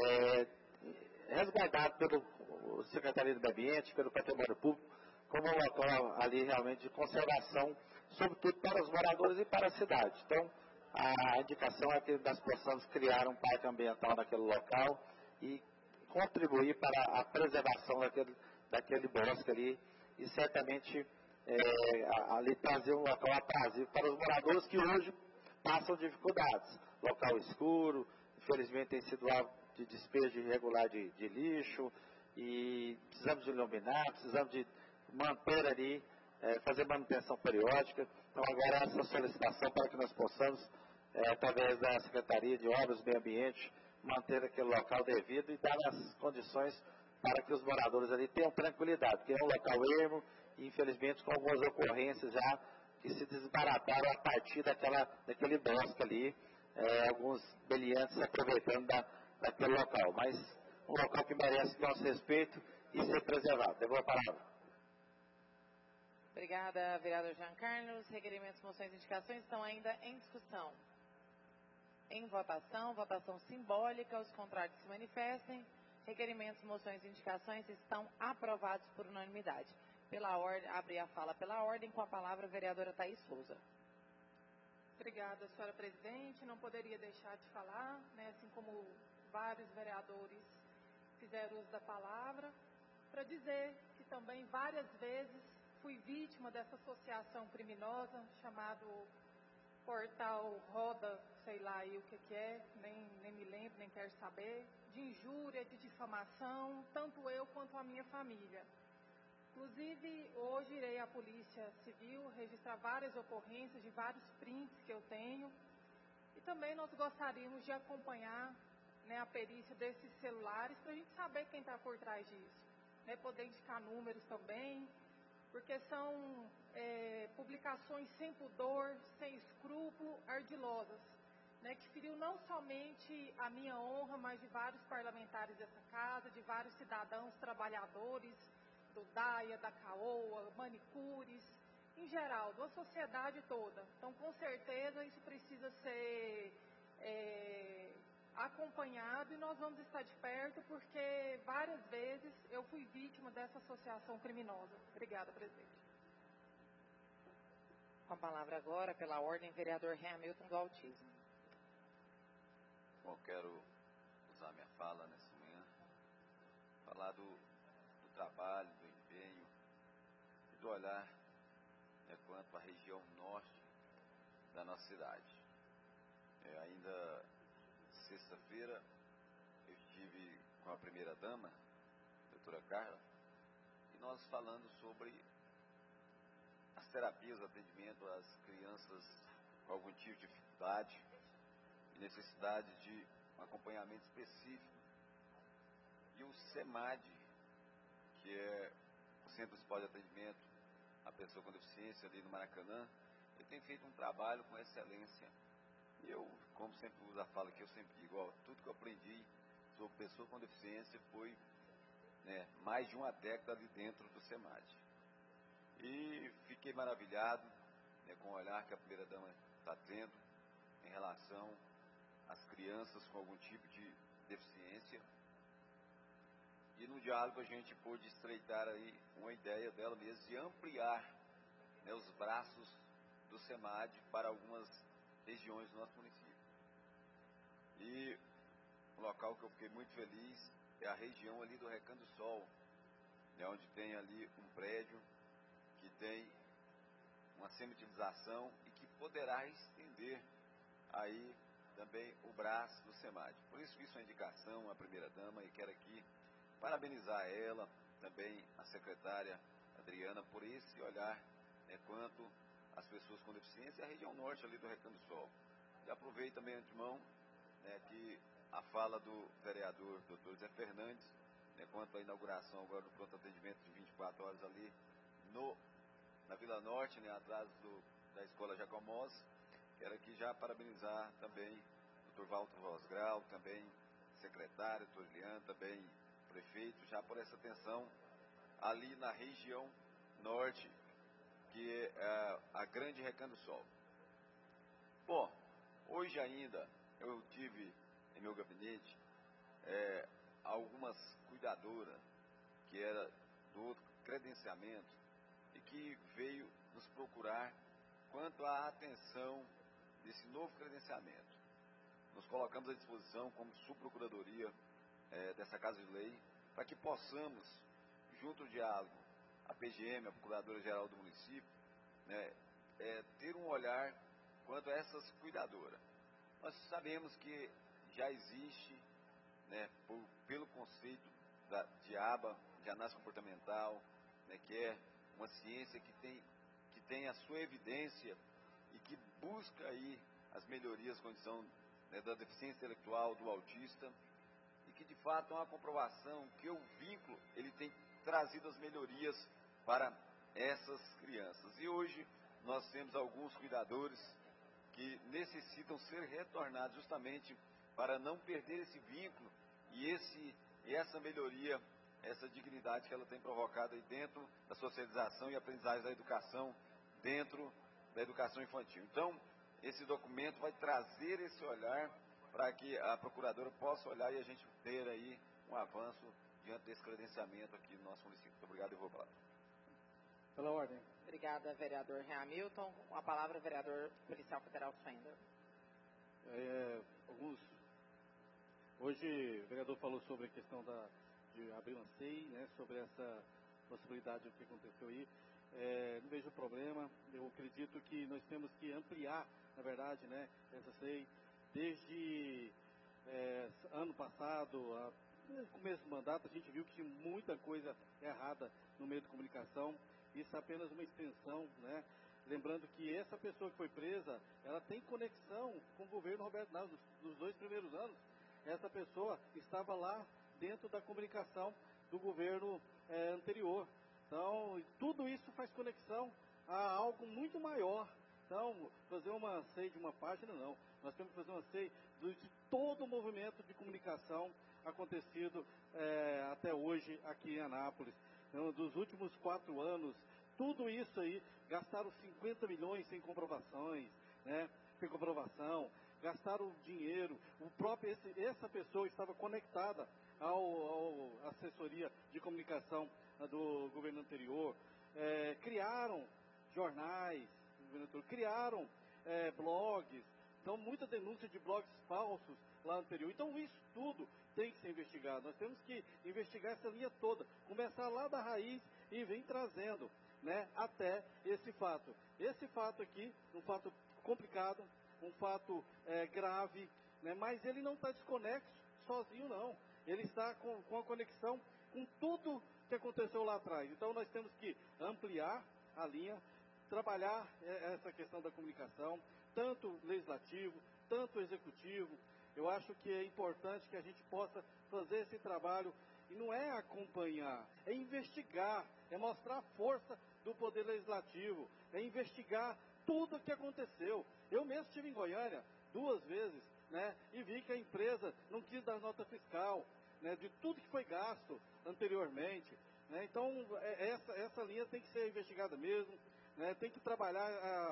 resguardado pelo Secretaria do Meio Ambiente, pelo Patrimônio Público, como um local ali realmente de conservação, sobretudo para os moradores e para a cidade. Então, a indicação é que nós possamos criar um parque ambiental naquele local e contribuir para a preservação daquele bosque ali e certamente ali trazer um local aprazível para os moradores que hoje passam dificuldades. Local escuro, infelizmente tem sido alvo de despejo irregular de lixo e precisamos de iluminar, precisamos de manter ali, fazer manutenção periódica. Então agora essa solicitação para que nós possamos, através da Secretaria de Obras e Meio Ambiente, manter aquele local devido e dar as condições para que os moradores ali tenham tranquilidade, porque é um local ermo e infelizmente com algumas ocorrências já que se desbarataram a partir daquele bosque ali, alguns beliantes se aproveitando daquele local, mas um local que merece nosso respeito e ser preservado. Devolvo a palavra. Obrigada, vereador Jean Carlos. Requerimentos, moções e indicações estão ainda em discussão. Em votação, votação simbólica, os contrários se manifestem. Requerimentos, moções e indicações estão aprovados por unanimidade. Pela ordem, abrir a fala pela ordem, com a palavra a vereadora Thaís Souza. Obrigada, senhora presidente. Não poderia deixar de falar, assim como vários vereadores fizeram uso da palavra, para dizer que também várias vezes fui vítima dessa associação criminosa chamado Portal Roda, sei lá aí o que é, nem me lembro, nem quero saber, de injúria, de difamação, tanto eu quanto a minha família. Inclusive, hoje irei à Polícia Civil registrar várias ocorrências de vários prints que eu tenho. E também nós gostaríamos de acompanhar a perícia desses celulares para a gente saber quem está por trás disso. Poder indicar números também, porque são publicações sem pudor, sem escrúpulo, ardilosas, que feriu não somente a minha honra, mas de vários parlamentares dessa casa, de vários cidadãos, trabalhadores, do DAIA, da CAOA, manicures, em geral, da sociedade toda. Então, com certeza, isso precisa ser acompanhado e nós vamos estar de perto, porque várias vezes eu fui vítima dessa associação criminosa. Obrigada, presidente. Com a palavra agora, pela ordem, vereador Hamilton do Autismo. Bom, quero usar minha fala nessa manhã, falar do trabalho, do empenho e do olhar quanto à região norte da nossa cidade. Ainda sexta-feira eu estive com a primeira-dama, doutora Carla, e nós falando sobre as terapias, atendimento às crianças com algum tipo de dificuldade e necessidade de um acompanhamento específico. E o SEMAD, que é o Centro Municipal de Atendimento à Pessoa com Deficiência ali no Maracanã, ele tem feito um trabalho com excelência. E eu, como sempre uso a fala que eu sempre digo, tudo que eu aprendi sobre pessoa com deficiência foi mais de uma década ali dentro do SEMAD. E fiquei maravilhado com o olhar que a primeira-dama está tendo em relação às crianças com algum tipo de deficiência. E no diálogo a gente pôde estreitar aí uma ideia dela mesmo de ampliar os braços do SEMAD para algumas regiões do nosso município. E um local que eu fiquei muito feliz é a região ali do Recanto do Sol, onde tem ali um prédio que tem uma semi-utilização e que poderá estender aí também o braço do SEMAD. Por isso fiz uma indicação à primeira-dama e quero aqui parabenizar ela, também a secretária Adriana, por esse olhar quanto às pessoas com deficiência e a região norte ali do Recanto do Sol. E aproveito também antemão que a fala do vereador Dr. Zé Fernandes, quanto à inauguração agora do pronto atendimento de 24 horas ali no na Vila Norte, né, atrás da Escola Jacomós. Quero aqui já parabenizar também o Dr. Walter Rosgrau, também secretário, Dr. Eliane, também prefeito, já por essa atenção ali na região norte, que é a Grande Recanto do Sol. Bom, hoje ainda eu tive em meu gabinete algumas cuidadoras que era do credenciamento e que veio nos procurar quanto à atenção desse novo credenciamento. Nos colocamos à disposição como subprocuradoria dessa Casa de Lei para que possamos, junto ao diálogo, a PGM, a Procuradora-Geral do município, né, ter um olhar quanto a essas cuidadoras. Nós sabemos que já existe, né, pelo conceito de ABA, de análise comportamental, né, que é uma ciência que tem a sua evidência e que busca aí as melhorias, condição, né, da deficiência intelectual, do autista, e que de fato é uma comprovação que o vínculo ele tem trazido as melhorias para essas crianças. E hoje nós temos alguns cuidadores que necessitam ser retornados justamente para não perder esse vínculo e essa melhoria, essa dignidade que ela tem provocado aí dentro da socialização e aprendizagem da educação, dentro da educação infantil. Então, esse documento vai trazer esse olhar para que a procuradora possa olhar e a gente ter aí um avanço diante desse credenciamento aqui no nosso município. Muito obrigado e vou falar. Pela ordem. Obrigada, vereador Hamilton. Com a palavra, o vereador policial federal Fender. Hoje o vereador falou sobre a questão de abrir uma SEI, né, sobre essa possibilidade do que aconteceu aí. Não vejo problema. Eu acredito que nós temos que ampliar, na verdade, né, essa SEI. Desde ano passado, no começo do mandato, a gente viu que tinha muita coisa errada no meio de comunicação. Isso é apenas uma extensão, né? Lembrando que essa pessoa que foi presa, ela tem conexão com o governo Roberto Naus. Nos 2 primeiros anos, essa pessoa estava lá dentro da comunicação do governo anterior. Então, tudo isso faz conexão a algo muito maior. Então, fazer uma SEI de uma página, não. Nós temos que fazer uma SEI de todo o movimento de comunicação acontecido até hoje aqui em Anápolis. Então, dos últimos 4 anos, tudo isso aí, gastaram 50 milhões sem comprovações, né? Sem comprovação, gastaram dinheiro. Essa pessoa estava conectada ao assessoria de comunicação do governo anterior, criaram jornais, criaram blogs, então muita denúncia de blogs falsos lá anterior. Então isso tudo tem que ser investigado. Nós temos que investigar essa linha toda, começar lá da raiz e vir trazendo, né, até esse fato. Esse fato aqui, um fato complicado, um fato grave, né, mas ele não está desconexo sozinho, não. Ele está com a conexão com tudo que aconteceu lá atrás. Então nós temos que ampliar a linha, trabalhar essa questão da comunicação, tanto legislativo, tanto executivo. Eu acho que é importante que a gente possa fazer esse trabalho, e não é acompanhar, é investigar, é mostrar a força do poder legislativo, é investigar tudo o que aconteceu. Eu mesmo estive em Goiânia 2 vezes, né, e vi que a empresa não quis dar nota fiscal, né, de tudo que foi gasto anteriormente, né. Então, essa linha tem que ser investigada mesmo, né, tem que trabalhar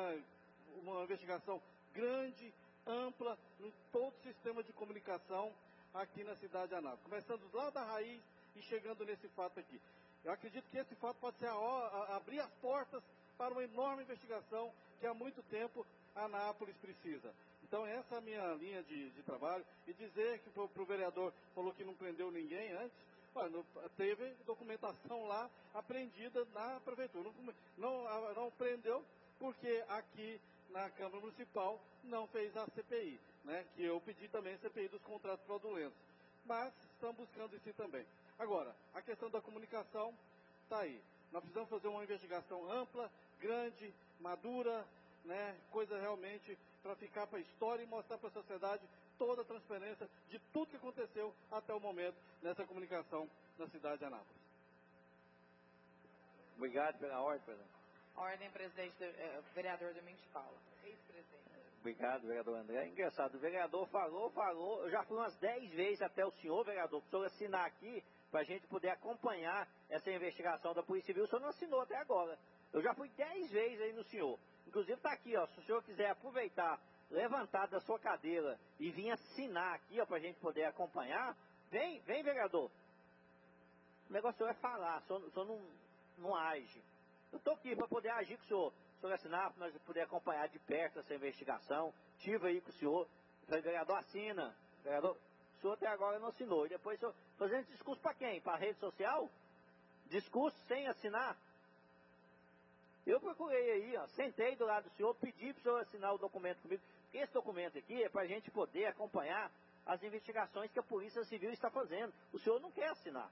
uma investigação grande, ampla, em todo o sistema de comunicação aqui na cidade de Anápolis, começando lá da raiz e chegando nesse fato aqui. Eu acredito que esse fato pode ser abrir as portas para uma enorme investigação que há muito tempo Anápolis precisa. Então essa é a minha linha de trabalho. E dizer que para o vereador falou que não prendeu ninguém antes, olha, teve documentação lá apreendida na prefeitura. Não prendeu porque aqui na Câmara Municipal não fez a CPI, né, que eu pedi também a CPI dos contratos fraudulentos. Mas estamos buscando isso também. Agora, a questão da comunicação está aí. Nós precisamos fazer uma investigação ampla, grande, madura, né, coisa realmente para ficar para a história e mostrar para a sociedade toda a transparência de tudo que aconteceu até o momento nessa comunicação na cidade de Anápolis. Obrigado pela ordem, presidente. Ordem, presidente, vereador Domingos de Paula. Ex-presidente. Obrigado, vereador André. Engraçado, o vereador falou, eu já fui umas 10 vezes até o senhor, vereador, para o senhor assinar aqui, para a gente poder acompanhar essa investigação da Polícia Civil. O senhor não assinou até agora. Eu já fui 10 vezes aí no senhor. Inclusive está aqui, ó, se o senhor quiser aproveitar, levantar da sua cadeira e vir assinar aqui, ó, para a gente poder acompanhar, vem, vereador. O negócio é falar, o senhor não age. Eu estou aqui para poder agir com o senhor assinar, para nós poder acompanhar de perto essa investigação. Estive aí com o senhor, falei, vereador, assina. Vereador, o senhor até agora não assinou. E depois o senhor fazendo discurso para quem? Para a rede social? Discurso sem assinar? Eu procurei aí, ó, sentei do lado do senhor, pedi para o senhor assinar o documento comigo. Porque esse documento aqui é para a gente poder acompanhar as investigações que a Polícia Civil está fazendo. O senhor não quer assinar.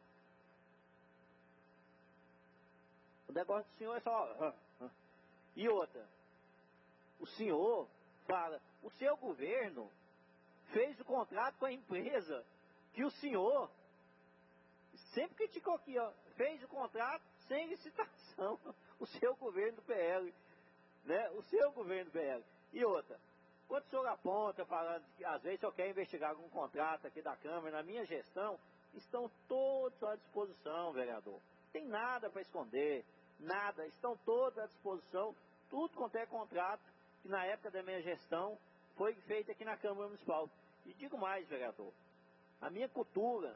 O negócio do senhor é só... E outra, o senhor fala, o seu governo fez o contrato com a empresa que o senhor sempre criticou aqui, ó, fez o contrato sem licitação. O seu governo do PL, né? O seu governo do PL. E outra, quando o senhor aponta, falando que às vezes o senhor quer investigar algum contrato aqui da Câmara, na minha gestão, estão todos à disposição, vereador. Não tem nada para esconder. Nada, estão todos à disposição, tudo quanto é contrato que na época da minha gestão foi feito aqui na Câmara Municipal. E digo mais, vereador, a minha cultura,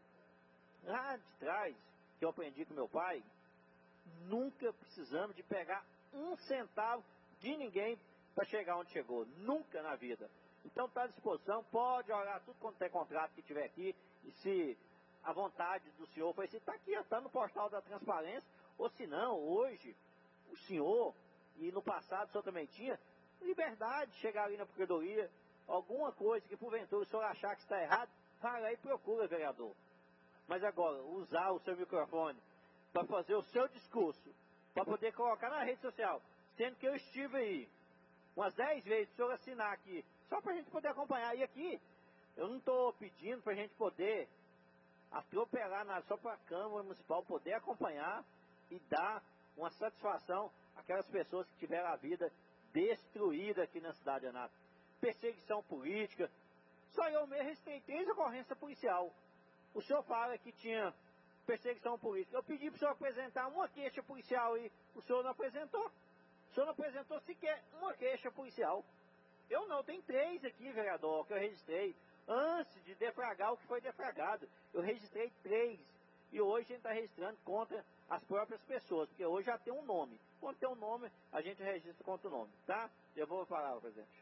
lá de trás, que eu aprendi com meu pai, nunca precisamos de pegar um centavo de ninguém para chegar onde chegou, nunca na vida. Então está à disposição, pode olhar tudo quanto é contrato que tiver aqui, e se a vontade do senhor foi assim, está aqui, está no portal da transparência. Ou se não, hoje, o senhor, e no passado o senhor também tinha, liberdade de chegar ali na Procuradoria, alguma coisa que porventura o senhor achar que está errado, vai lá e procura, vereador. Mas agora, usar o seu microfone para fazer o seu discurso, para poder colocar na rede social, sendo que eu estive aí umas 10 vezes, o senhor assinar aqui, só para a gente poder acompanhar. E aqui, eu não estou pedindo para a gente poder atropelar nada, só para a Câmara Municipal poder acompanhar e dar uma satisfação àquelas pessoas que tiveram a vida destruída aqui na cidade de Anápolis. Perseguição política. Só eu mesmo registrei 3 ocorrências policial. O senhor fala que tinha perseguição política. Eu pedi para o senhor apresentar uma queixa policial e o senhor não apresentou. O senhor não apresentou sequer uma queixa policial. Eu não, tem 3 aqui, vereador, que eu registrei. Antes de defragar o que foi defragado. Eu registrei 3. E hoje a gente está registrando contra as próprias pessoas, porque hoje já tem um nome. Quando tem um nome, a gente registra contra o nome, tá? Eu vou falar, presidente.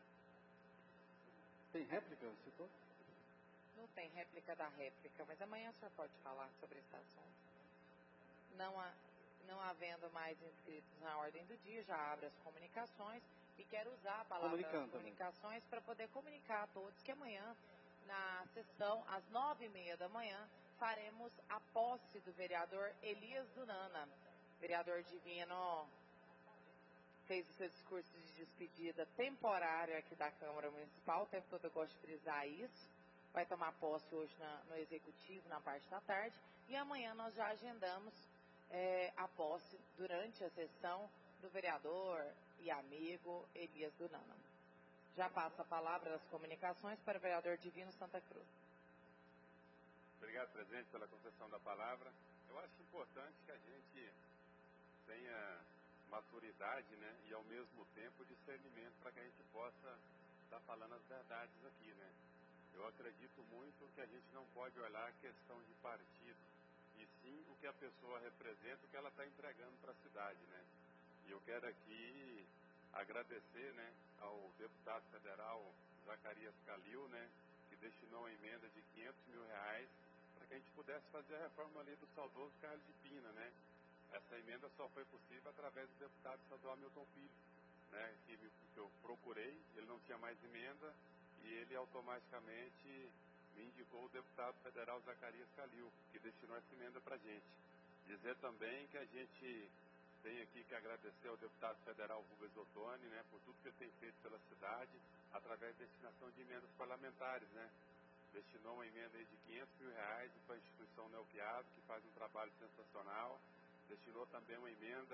Tem réplica, citou? Não tem réplica da réplica, mas amanhã o senhor pode falar sobre esse assunto. Não havendo mais inscritos na ordem do dia, já abre as comunicações e quero usar a palavra das comunicações para poder comunicar a todos que amanhã, na sessão, às 9h30 da manhã, faremos a posse do vereador Elias Dunana. Vereador Divino fez o seu discurso de despedida temporária aqui da Câmara Municipal, o tempo todo eu gosto de frisar isso. Vai tomar posse hoje no Executivo, na parte da tarde, e amanhã nós já agendamos a posse durante a sessão do vereador e amigo Elias Dunana. Já passo a palavra das comunicações para o vereador Divino Santa Cruz. Obrigado, presidente, pela concessão da palavra. Eu acho importante que a gente tenha maturidade, né, e ao mesmo tempo discernimento para que a gente possa estar falando as verdades aqui, né. Eu acredito muito que a gente não pode olhar a questão de partido, e sim o que a pessoa representa, o que ela está entregando para a cidade, né. E eu quero aqui agradecer, né, ao deputado federal Zacarias Calil, né, que destinou uma emenda de R$500 mil para que a gente pudesse fazer a reforma ali do saudoso Carlos de Pina, né. Essa emenda só foi possível através do deputado estadual Milton Filho, né, que eu procurei, ele não tinha mais emenda e ele automaticamente me indicou o deputado federal Zacarias Calil, que destinou essa emenda para a gente. Dizer também que a gente tem aqui que agradecer ao deputado federal Rubens Ottoni, né, por tudo que ele tem feito pela cidade, através da destinação de emendas parlamentares, né. Destinou uma emenda aí de R$500 mil para a instituição Neopiado, que faz um trabalho sensacional. Destinou também uma emenda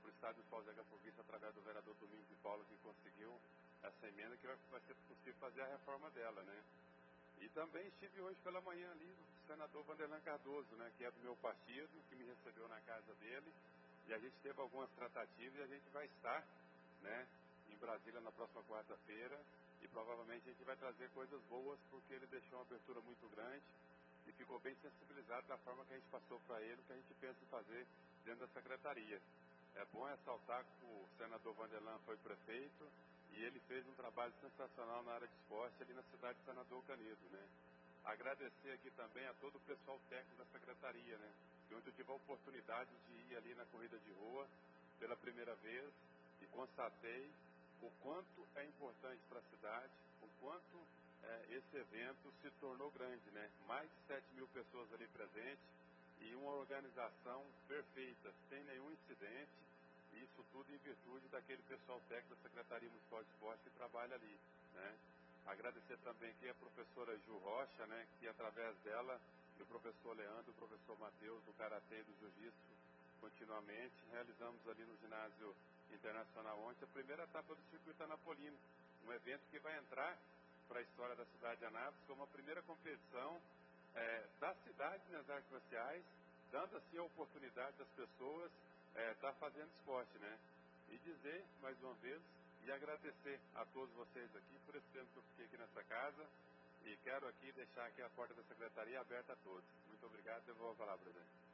para o Estado de Paulo Zé Vista através do vereador Domingos de Paula, que conseguiu essa emenda, que vai ser possível fazer a reforma dela, né? E também estive hoje pela manhã ali o senador Vanderlan Cardoso, né, que é do meu partido, que me recebeu na casa dele, e a gente teve algumas tratativas e a gente vai estar, né, em Brasília na próxima quarta-feira, e provavelmente a gente vai trazer coisas boas, porque ele deixou uma abertura muito grande e ficou bem sensibilizado da forma que a gente passou para ele, o que a gente pensa em fazer dentro da secretaria. É bom ressaltar que o senador Vanderlan foi prefeito e ele fez um trabalho sensacional na área de esporte ali na cidade de Senador Canedo, né? Agradecer aqui também a todo o pessoal técnico da secretaria, né? Que ontem eu tive a oportunidade de ir ali na corrida de rua pela primeira vez e constatei o quanto é importante para a cidade, o quanto esse evento se tornou grande, né? Mais de 7.000 pessoas ali presentes e uma organização perfeita, sem nenhum incidente, e isso tudo em virtude daquele pessoal técnico da Secretaria Municipal de Esporte que trabalha ali, né? Agradecer também aqui a professora Ju Rocha, né? Que através dela, e o professor Leandro, o professor Matheus, do Karatê e do Jiu-Jitsu, continuamente, realizamos ali no ginásio internacional ontem a primeira etapa do circuito anapolino, um evento que vai entrar para a história da cidade de Anápolis como a primeira competição da cidade nas artes marciais, dando assim a oportunidade das pessoas estar fazendo esporte, né? E dizer mais uma vez e agradecer a todos vocês aqui por esse tempo que eu fiquei aqui nessa casa, e quero aqui deixar aqui a porta da secretaria aberta a todos. Muito obrigado, devolvo a palavra, presidente.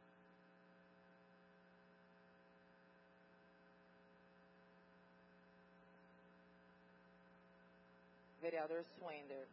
Vereador Swender.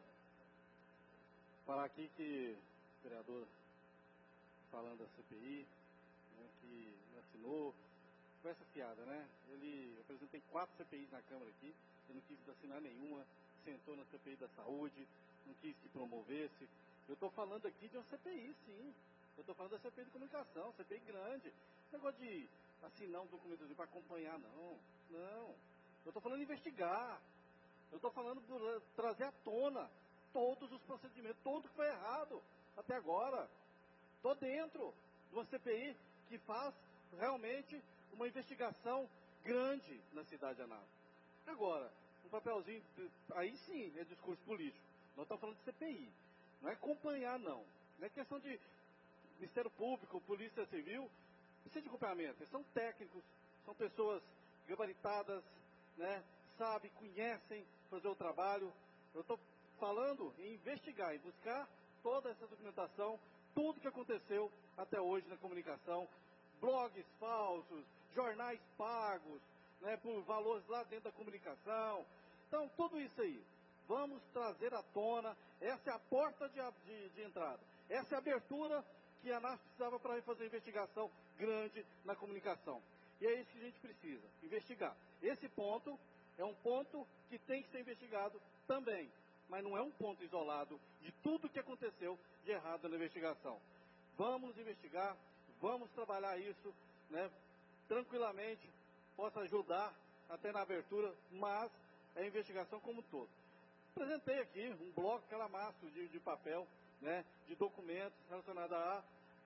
Falar aqui que o vereador, falando da CPI, né, que me assinou, conversa fiada, né? Eu apresentei 4 CPIs na Câmara aqui, ele não quis assinar nenhuma, sentou na CPI da saúde, não quis que promovesse. Eu estou falando aqui de uma CPI, sim. Eu estou falando da CPI de comunicação, CPI grande. Negócio de assinar um documento para acompanhar, não. Não. Eu estou falando de investigar. Eu estou falando de trazer à tona todos os procedimentos, tudo que foi errado até agora. Estou dentro de uma CPI que faz realmente uma investigação grande na cidade de Anápolis. Agora, um papelzinho, aí sim é discurso político. Nós estamos falando de CPI. Não é acompanhar, não. Não é questão de Ministério Público, Polícia Civil, precisa de acompanhamento. Eles são técnicos, são pessoas gabaritadas, né? Sabem, conhecem fazer o trabalho. Eu estou falando em investigar, em buscar toda essa documentação, tudo que aconteceu até hoje na comunicação, blogs falsos, jornais pagos, né, por valores lá dentro da comunicação. Então, tudo isso aí, vamos trazer à tona. Essa é a porta de entrada. Essa é a abertura que a ANAF precisava para fazer investigação grande na comunicação. E é isso que a gente precisa, investigar. Esse ponto é um ponto que tem que ser investigado também, mas não é um ponto isolado de tudo que aconteceu de errado na investigação. Vamos investigar, vamos trabalhar isso, né, tranquilamente, possa ajudar até na abertura, mas é a investigação como um todo. Apresentei aqui um bloco calamaço de papel, né, de documentos relacionados à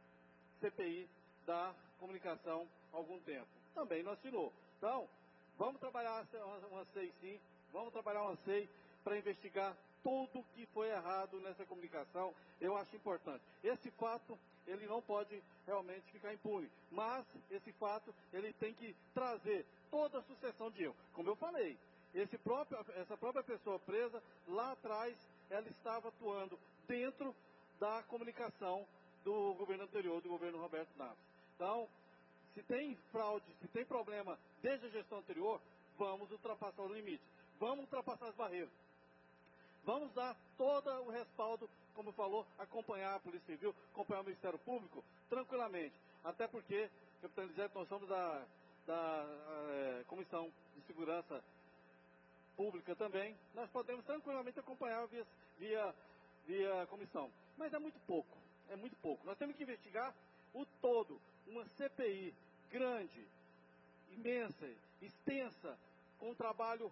CPI da comunicação há algum tempo. Também não assinou. Então, vamos trabalhar uma SEI sim, vamos trabalhar uma SEI para investigar tudo que foi errado nessa comunicação. Eu acho importante. Esse fato, ele não pode realmente ficar impune, mas esse fato, ele tem que trazer toda a sucessão de erro. Como eu falei, essa própria pessoa presa, lá atrás, ela estava atuando dentro da comunicação do governo anterior, do governo Roberto Naves. Então, se tem fraude, se tem problema desde a gestão anterior, vamos ultrapassar os limites, vamos ultrapassar as barreiras. Vamos dar todo o respaldo, como falou, acompanhar a Polícia Civil, acompanhar o Ministério Público, tranquilamente. Até porque, capitão Lisete, nós somos da Comissão de Segurança Pública também, nós podemos tranquilamente acompanhar via comissão. Mas é muito pouco, é muito pouco. Nós temos que investigar o todo, uma CPI grande, imensa, extensa, com um trabalho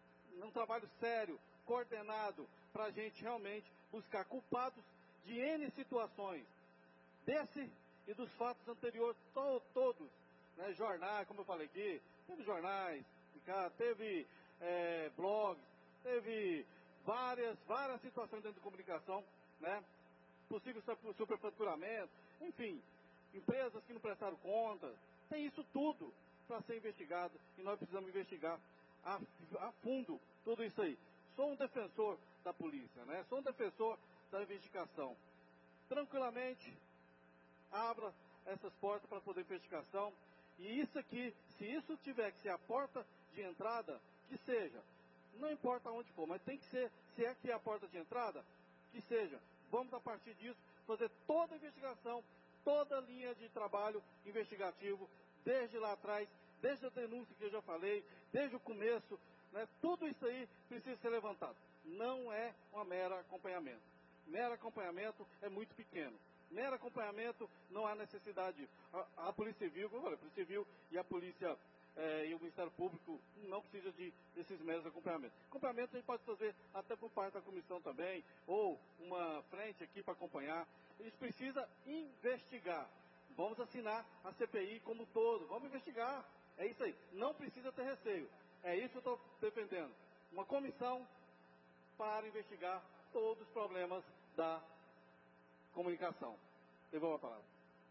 sério, coordenado, para a gente realmente buscar culpados de N situações, desse e dos fatos anteriores, todos, né, jornais, como eu falei aqui, teve jornais, teve blogs, teve várias situações dentro da comunicação, né, possível superfaturamento, enfim, empresas que não prestaram conta, tem isso tudo para ser investigado e nós precisamos investigar a fundo tudo isso aí. Sou um defensor da polícia, né? Sou um defensor da investigação. Tranquilamente, abra essas portas para poder investigação. E isso aqui, se isso tiver que ser a porta de entrada, que seja. Não importa onde for, mas tem que ser, se é que é a porta de entrada, que seja. Vamos, a partir disso, fazer toda a investigação, toda a linha de trabalho investigativo, desde lá atrás, desde a denúncia que eu já falei, desde o começo, né, tudo isso aí precisa ser levantado. Não é uma mera acompanhamento. Mero acompanhamento é muito pequeno. Mero acompanhamento não há necessidade disso. A Polícia Civil, como eu falei, a Polícia Civil e a Polícia e o Ministério Público não precisam desses meros acompanhamentos. Acompanhamento a gente pode fazer até por parte da comissão também, ou uma frente aqui para acompanhar. A gente precisa investigar. Vamos assinar a CPI como um todo. Vamos investigar. É isso aí. Não precisa ter receio. É isso que eu estou defendendo. Uma comissão para investigar todos os problemas da comunicação. Devolvo a palavra.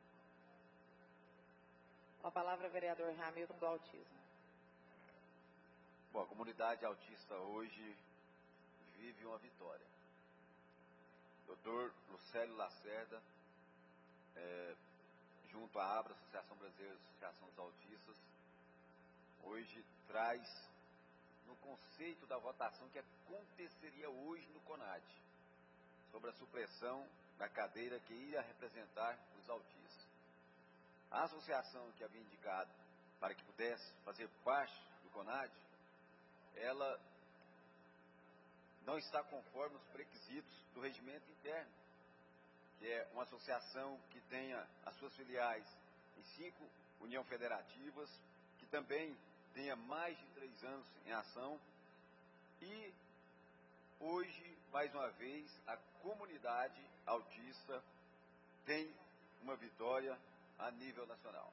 Com a palavra, vereador Hamilton, do autismo. Bom, a comunidade autista hoje vive uma vitória. Dr. Lucélio Lacerda, junto à ABRA, Associação Brasileira de Associação dos Autistas, hoje traz no conceito da votação que aconteceria hoje no CONAD, sobre a supressão da cadeira que ia representar os autistas. A associação que havia indicado para que pudesse fazer parte do CONAD, ela não está conforme os requisitos do regimento interno, que é uma associação que tenha as suas filiais em 5 uniões federativas, que também tenha mais de 3 anos em ação, e hoje, mais uma vez, a comunidade autista tem uma vitória a nível nacional.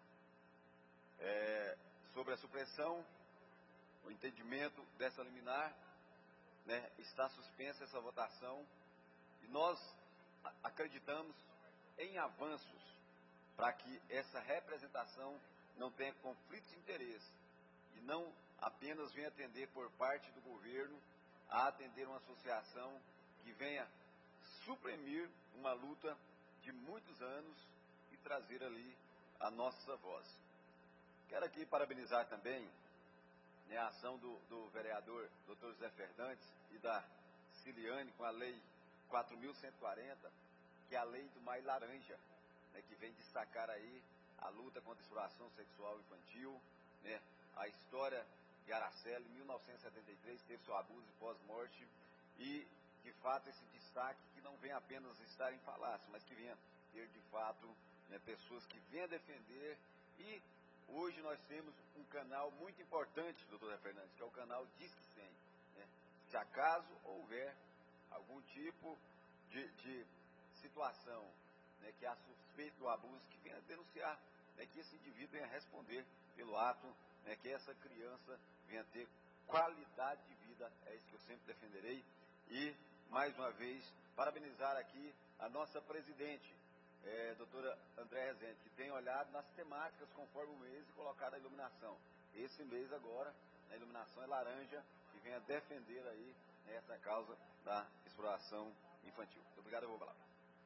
Sobre a supressão, o entendimento dessa liminar, né, está suspensa essa votação, e nós acreditamos em avanços para que essa representação não tenha conflitos de interesse e não apenas venha atender por parte do governo a atender uma associação que venha suprimir uma luta de muitos anos e trazer ali a nossa voz. Quero aqui parabenizar também, né, a ação do vereador Dr. José Fernandes e da Ciliane com a Lei 4.140, que é a Lei do Maio Laranja, né, que vem destacar aí a luta contra a exploração sexual infantil, né, a história de Araceli, em 1973, teve seu abuso e pós-morte, e, de fato, esse destaque que não vem apenas estar em falácio, mas que venha ter, de fato, né, pessoas que venham defender. E hoje nós temos um canal muito importante, doutor Fernandes, que é o canal Disque 100. Né? Se acaso houver algum tipo de situação, né, que há suspeito do abuso, que venha denunciar, né, que esse indivíduo venha responder pelo ato, né, que essa criança venha ter qualidade de vida. É isso que eu sempre defenderei. E, mais uma vez, parabenizar aqui a nossa presidente, doutora André Rezende, que tem olhado nas temáticas conforme o mês e colocado a iluminação. Esse mês agora, a iluminação é laranja, e venha defender aí, né, essa causa da exploração infantil. Muito obrigado, eu vou falar.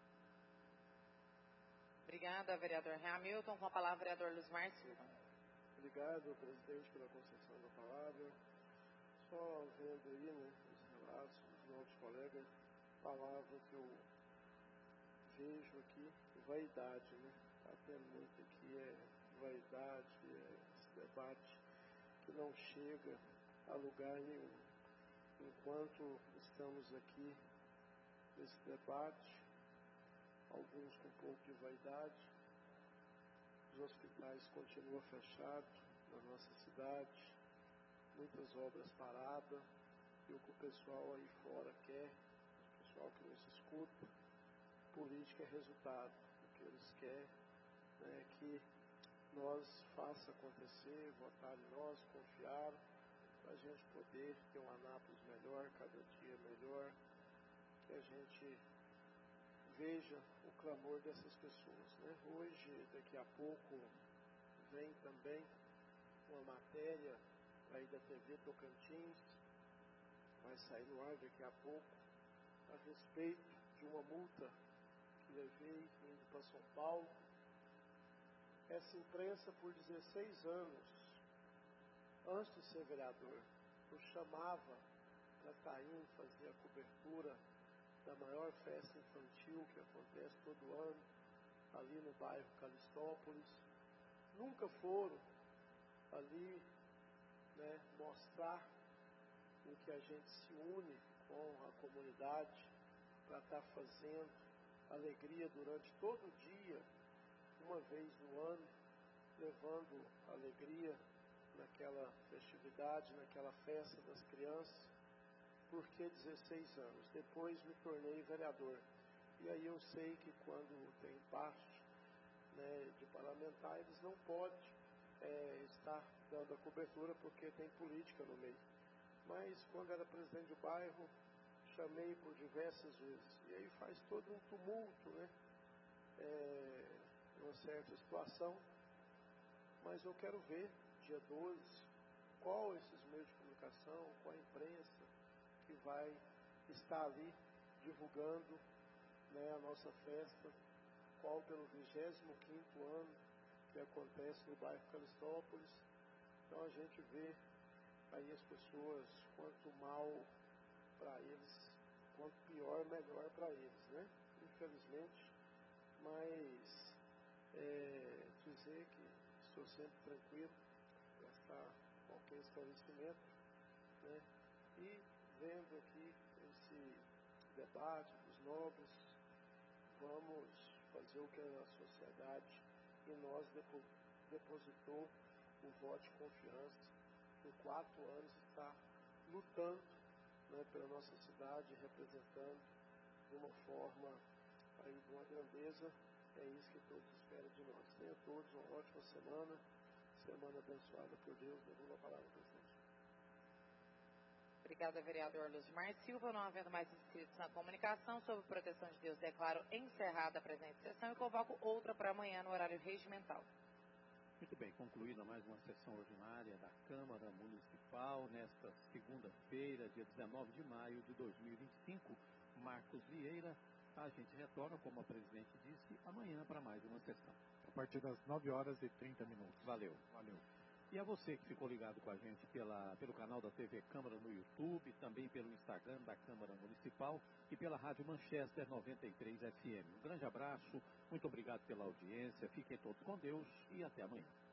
Obrigada, vereador Hamilton. Com a palavra, vereador Luzmar Silva. Obrigado, presidente, pela concessão da palavra. Só vendo aí, né, os relatos dos outros colegas, palavra que eu vejo aqui, vaidade, né? Está tendo muito aqui, vaidade, esse debate que não chega a lugar nenhum. Enquanto estamos aqui nesse debate, alguns com um pouco de vaidade, os hospitais continuam fechados na nossa cidade, muitas obras paradas, e o que o pessoal aí fora quer, o pessoal que nos escuta, política é resultado. O que eles querem, né, é que nós faça acontecer, votar em nós, confiar, para a gente poder ter um Anápolis melhor, cada dia melhor, que a gente veja o clamor dessas pessoas, né? Hoje, daqui a pouco, vem também uma matéria aí da TV Tocantins, vai sair no ar daqui a pouco, a respeito de uma multa que levei indo para São Paulo. Essa imprensa, por 16 anos, antes de ser vereador, eu chamava para estar indo fazer a cobertura da maior festa infantil que acontece todo ano, ali no bairro Calistópolis. Nunca foram ali, né, mostrar em que a gente se une com a comunidade para estar fazendo alegria durante todo o dia, uma vez no ano, levando alegria naquela festividade, naquela festa das crianças. Por que 16 anos? Depois me tornei vereador. E aí eu sei que quando tem parte, né, de parlamentar, eles não podem estar dando a cobertura porque tem política no meio. Mas quando era presidente do bairro, chamei por diversas vezes. E aí faz todo um tumulto, né? Uma certa situação. Mas eu quero ver, dia 12, qual esses meios de comunicação, qual a imprensa que vai estar ali divulgando, né, a nossa festa, qual pelo 25º ano que acontece no bairro Calistópolis. Então a gente vê aí as pessoas, quanto mal para eles, quanto pior, melhor para eles, né? Infelizmente, mas dizer que estou sempre tranquilo, prestar qualquer esclarecimento, né? E vendo aqui esse debate dos nobres, vamos fazer o que a sociedade em nós depositou o voto de confiança. Por 4 anos está lutando, né, pela nossa cidade, representando de uma forma aí, de uma grandeza. É isso que todos esperam de nós. Tenham todos uma ótima semana abençoada por Deus. Devolvo a palavra, presidente. Obrigada, vereador Luzmar Silva. Não havendo mais inscritos na comunicação, sob proteção de Deus, declaro encerrada a presente sessão e convoco outra para amanhã no horário regimental. Muito bem, concluída mais uma sessão ordinária da Câmara Municipal, nesta segunda-feira, dia 19 de maio de 2025. Marcos Vieira, a gente retorna, como a presidente disse, amanhã para mais uma sessão. A partir das 9h30. Valeu. E a você que ficou ligado com a gente pelo canal da TV Câmara no YouTube, também pelo Instagram da Câmara Municipal e pela Rádio Manchester 93 FM. Um grande abraço, muito obrigado pela audiência, fiquem todos com Deus e até amanhã.